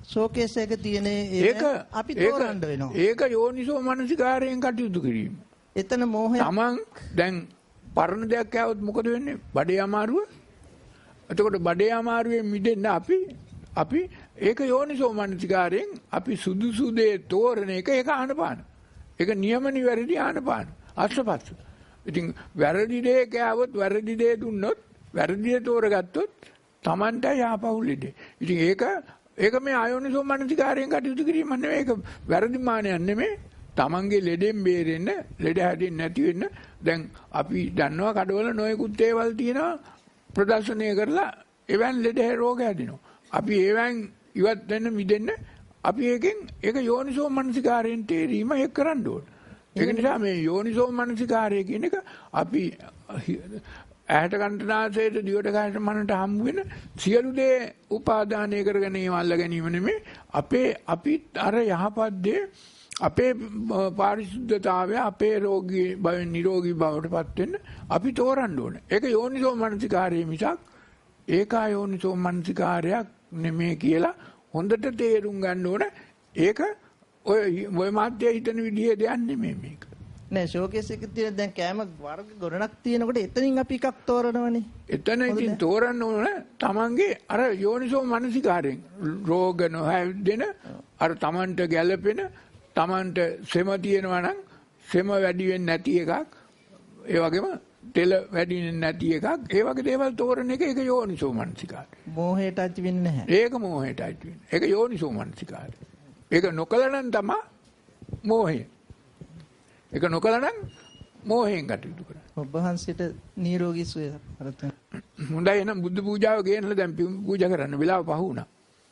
ෂෝකේස් එක තියෙන ඒක අපි තෝරන්න වෙනවා. ඒක යෝනිසෝ මනසිකාරයෙන් කටයුතු කිරීම. එතන මෝහය තමන් දැන් පරණ දෙයක් આવොත් මොකද වෙන්නේ? බඩේ අමාරුව. එතකොට බඩේ අමාරුවෙන් මිදෙන්න අපි ඒක යෝනිසෝ මනසිකාරයෙන් අපි සුදුසු දේ තෝරන එක ඒක ආනපාන. ඒක නියම නිවැරදි ආනපාන. අස්පස්ස. ඉතින් වැරදි දේ කෑවොත් වැරදි දේ දුන්නොත් වැරදි දේ තෝරගත්තොත් Tamanta යාපහුලෙදී. ඉතින් ඒක මේ ආයෝනිසෝ මනසිකාරයෙන් කටයුතු කිරීම නෙවෙයි. ඒක වැරදි මානයක් නෙමෙයි. තමන්ගේ ලෙඩෙන් බේරෙන්න, ලෙඩ හැදෙන්නේ නැති වෙන්න. දැන් අපි දන්නවා කඩවල නොයෙකුත් ඒවල් තියෙනවා ප්‍රදර්ශනය කරලා එවන් ලෙඩ රෝග හැදෙනවා. අපි ඒවන් ඉවත් වෙන්න මිදෙන්න අපි ඒක යෝනිසෝ මනසිකාරයෙන් තේරීම ඒක කරන්න ඕන. ඒක නිසා මේ යෝනිසෝ මනසිකාරය කියන එක අපි ඇහැට කන්ටනාසයට දිවට කායට මනට හම්බ වෙන සියලු දේ උපාදානය කරගෙන ඒවල්ලා ගැනීම නෙමෙයි. අපි අර යහපත් දේ අපේ පාරිශුද්ධතාවය අපේ රෝගී බව නිරෝගී බවට පත් වෙන්න අපි තෝරන්න ඕනේ. ඒක යෝනිසෝ මනසිකාරය මිසක් ඒකා යෝනිසෝ මනසිකාරයක් නෙමෙයි කියලා හොඳට තේරුම් ගන්න ඕනේ. ඒක ඔය මාත්‍ය හිතන විදිහේ දෙයක් නෙමෙයි මේක. නෑ ෂෝකේස් එකේ තියෙන දැන් කෑම වර්ග ගොඩනක් තියෙනකොට එතනින් අපි එකක් තෝරනවනේ. එතන ඉතින් තෝරන්න ඕන තමන්ගේ අර යෝනිසෝ මනසිකාරයෙන් රෝග නොහැදෙන අර තමන්ට ගැළපෙන තමන්ට සෙම තියෙනවා නම් සෙම වැඩි වෙන්නේ නැති එකක් ඒ වගේම තෙල වැඩි වෙන්නේ නැති එකක් ඒ වගේ දේවල් තෝරන එක ඒක යෝනිසෝ මනසිකාරය. මෝහයට අයිති වෙන්නේ නැහැ. ඒක මෝහයට අයිති වෙන්නේ. ඒක යෝනිසෝ මනසිකාරය. ඒක නොකල නම් තමයි මෝහය. ඒක නොකල නම් මෝහයෙන් කටයුතු කරන්නේ. ඔබ වහන්සේට නිරෝගී සුවය අරතන. හොඳයි එහෙනම් බුද්ධ පූජාව ගෙනලා දැන් පූජා කරන්න වෙලාව පහ වුණා.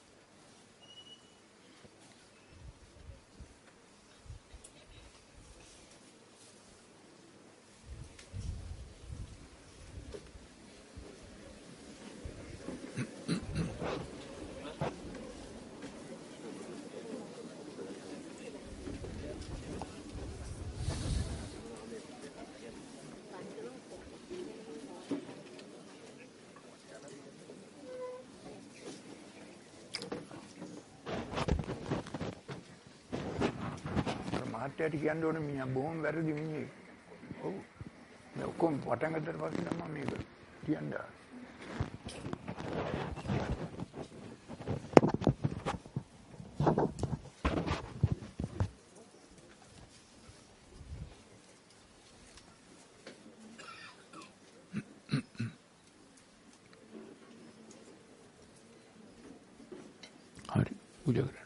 මාත්‍යට කියන්න ඕනේ මිනිහා බොහොම වැරදි මිනිහෙක්. ඔව්. මේ ඔක්කොම පටන් ගත්තට පස්සේ තමයි මේක කියන්නේ. හරි පූජා කරන්න.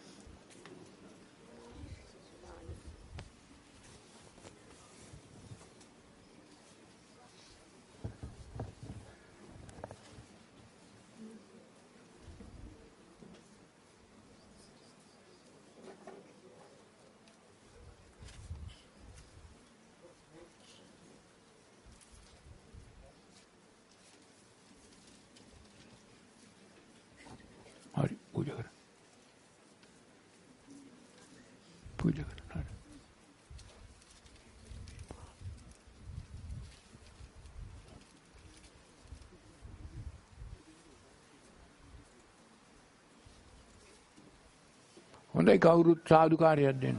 पूजा करना है। හොඳයි කවුරුත් සාදුකාරයක් දෙන්න.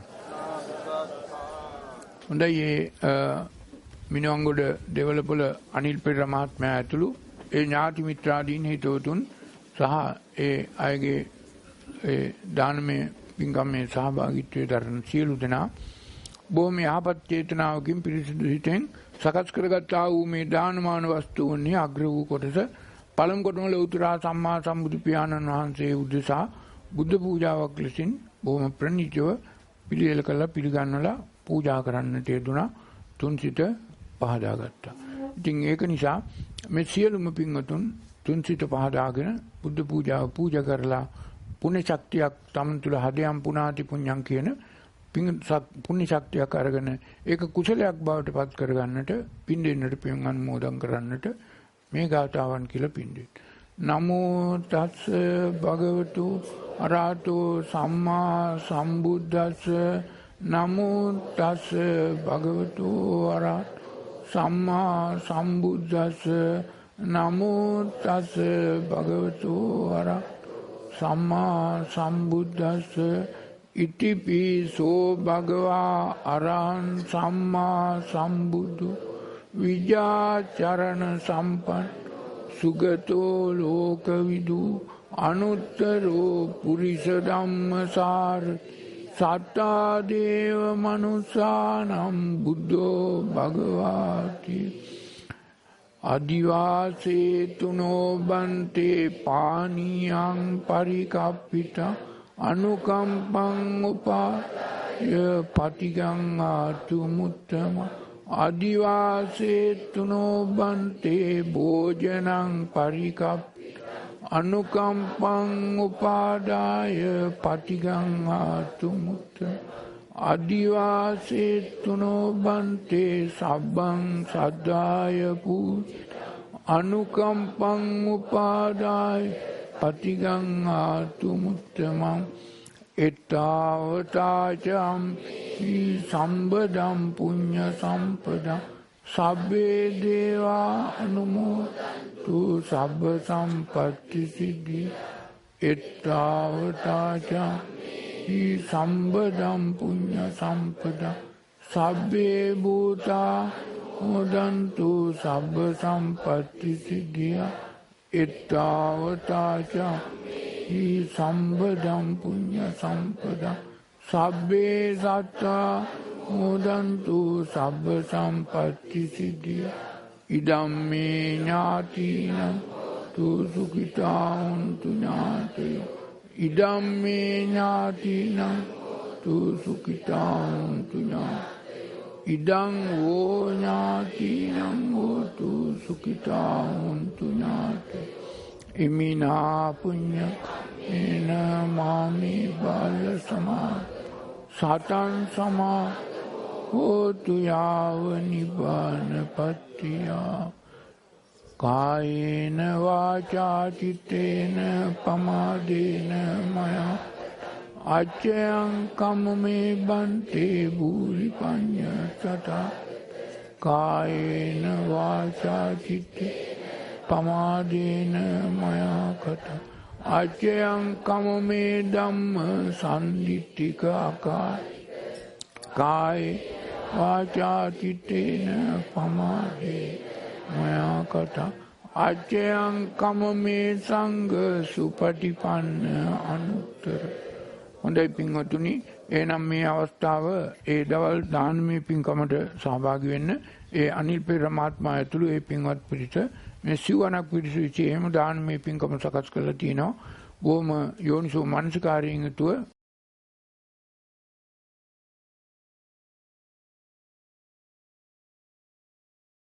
හොඳයි මිනවංගොඩ දෙවලපොළ අනිල් පෙරේරා මහත්මයා ඇතුළු ඒ ඥාති මිත්‍රාදීන් හිතවතුන් සහ ඒ අයගේ ඒ දානමය පින්කම්මේ සහභාගීත්වයේ දරන සියලු දෙනා බොහොම යහපත් චේතනාවකින් පිරිසිදු හිතෙන් සකස් කරගත්තා වූ මේ දානමාන වස්තුන්හි අග්‍ර වූ කොටස පළමු කොටම ලෞතර සම්මා සම්බුදු පියාණන් වහන්සේ උදෙසා බුද්ධ පූජාවක් ලෙසින් බොහොම ප්‍රණීතව පිළියෙල කළා පිළිගන්නලා පූජා කරන්නට යෙදුණා. තුන්සිත පහදා ගත්තා. ඉතින් ඒක නිසා මේ සියලුම පින්වතුන් තුන්සිත පහදාගෙන බුද්ධ පූජාව පූජා කරලා පුණ්‍ය ශක්තියක් තමන් තුළ හදයන් පුණාති පුඤ්ඤං කියන පුණ්‍ය ශක්තියක් අරගෙන ඒක කුසලයක් බවට පත් කරගන්නට පින් දෙන්නට පින් අනුමෝදන් කරන්නට මේ ගාථාවන් කියලා පින් දෙන්න. නමෝ තස්ස භගවතු අරහතෝ සම්මා සම්බුද්දස්ස නමෝ තස්ස භගවතු අරහතෝ සම්මා සම්බුද්දස්ස නමෝ තස්ස භගවතු අරහතෝ සම්මා සම්බුද්දස්ස ඉතිපිසෝ භගවා අරහං සම්මා සම්බුදු විජාචරණ සම්පන්න සුගතෝ ලෝකවිදු අනුත්තරෝ පුරිස ධම්මසාර සත්තා දේව මනුස්සානම් බුද්ධෝ භගවාති අදිවාසේතුනෝ බන්තේ පානියං පරිකප්පිත අනුකම්පං උපාය පටිගං ආතු මුත්තම අදිවාසේතුනෝ බන්තේ භෝජනං පරිකප්පිත අනුකම්පං උපාදාය පටිගං ආතු මුත්තම අදිවාසේතුනෝ බන්තේ සබ්බං සද්ධාය පූජ අනුකම්පං උපාදාය පටිගං ආතු මුත්තමං එත්තාවතාචම් සම්බදම් පුඤ්ඤ සම්පදං සබ්බේ දේවා අනුමෝදන්තු සබ්බ සම්පත්ති සිද්ධි එත්තාවතාචම් සම්බදම් පුඤ්ඤ සම්පදං සබ්බේ භූතා මොදන්තු සබ්බ සම්පත්ති සිද්ධිය එත්තාවතාච සම්බදම් පුඤ්ඤ සම්පදං සබ්බේ සත්තා මොදන්තු සබ්බ සම්පත්ති සිද්ධිය ඉදම්මේ ඥාතිනං තු සුඛිතා හොන්තු ඥාතයෝ ඉදම්මේ ඥාතිනං තු සුඛිතා හොන්තු ඥාතයෝ ඉදං වෝ ඥාතිනං හෝතු සුඛිතා හොන්තු ඥාතයෝ ඉමිනා පුඤ්ඤ එන මාමේ බාල සමා සතං සමා හෝතු යාව නිබ්බාන පත්තියා කායේන වාචා චිත්තේන පමාදේන මයා අච්චයං කම්මේ බන්තේ භූරි පඤ්ඤ සතා කායේන වාචා චිත්තේ පමාදේන මයා කත අච්චයං කම්මේ ධම්ම සම්දිත්තික ආකාර කායේ වාචා චිත්තේන පමාදේ මයා කත අච්චයං කම්මේ සංඝ සුපටිපන්න අනුත්තර. හොඳයි පින්වතුනි, එහෙනම් මේ අවස්ථාව ඒ දවල් දානමය පින්කමට සහභාගී වෙන්න ඒ අනිල් පෙරමාත්මා ඇතුළු ඒ පින්වත් පිරිස මේ සිවණක් පිරිස විචේම දානමය පින්කම සකස් කරලා තියෙනවා. බොහොම යෝනිසෝ මනසිකාරයෙන් යුතුව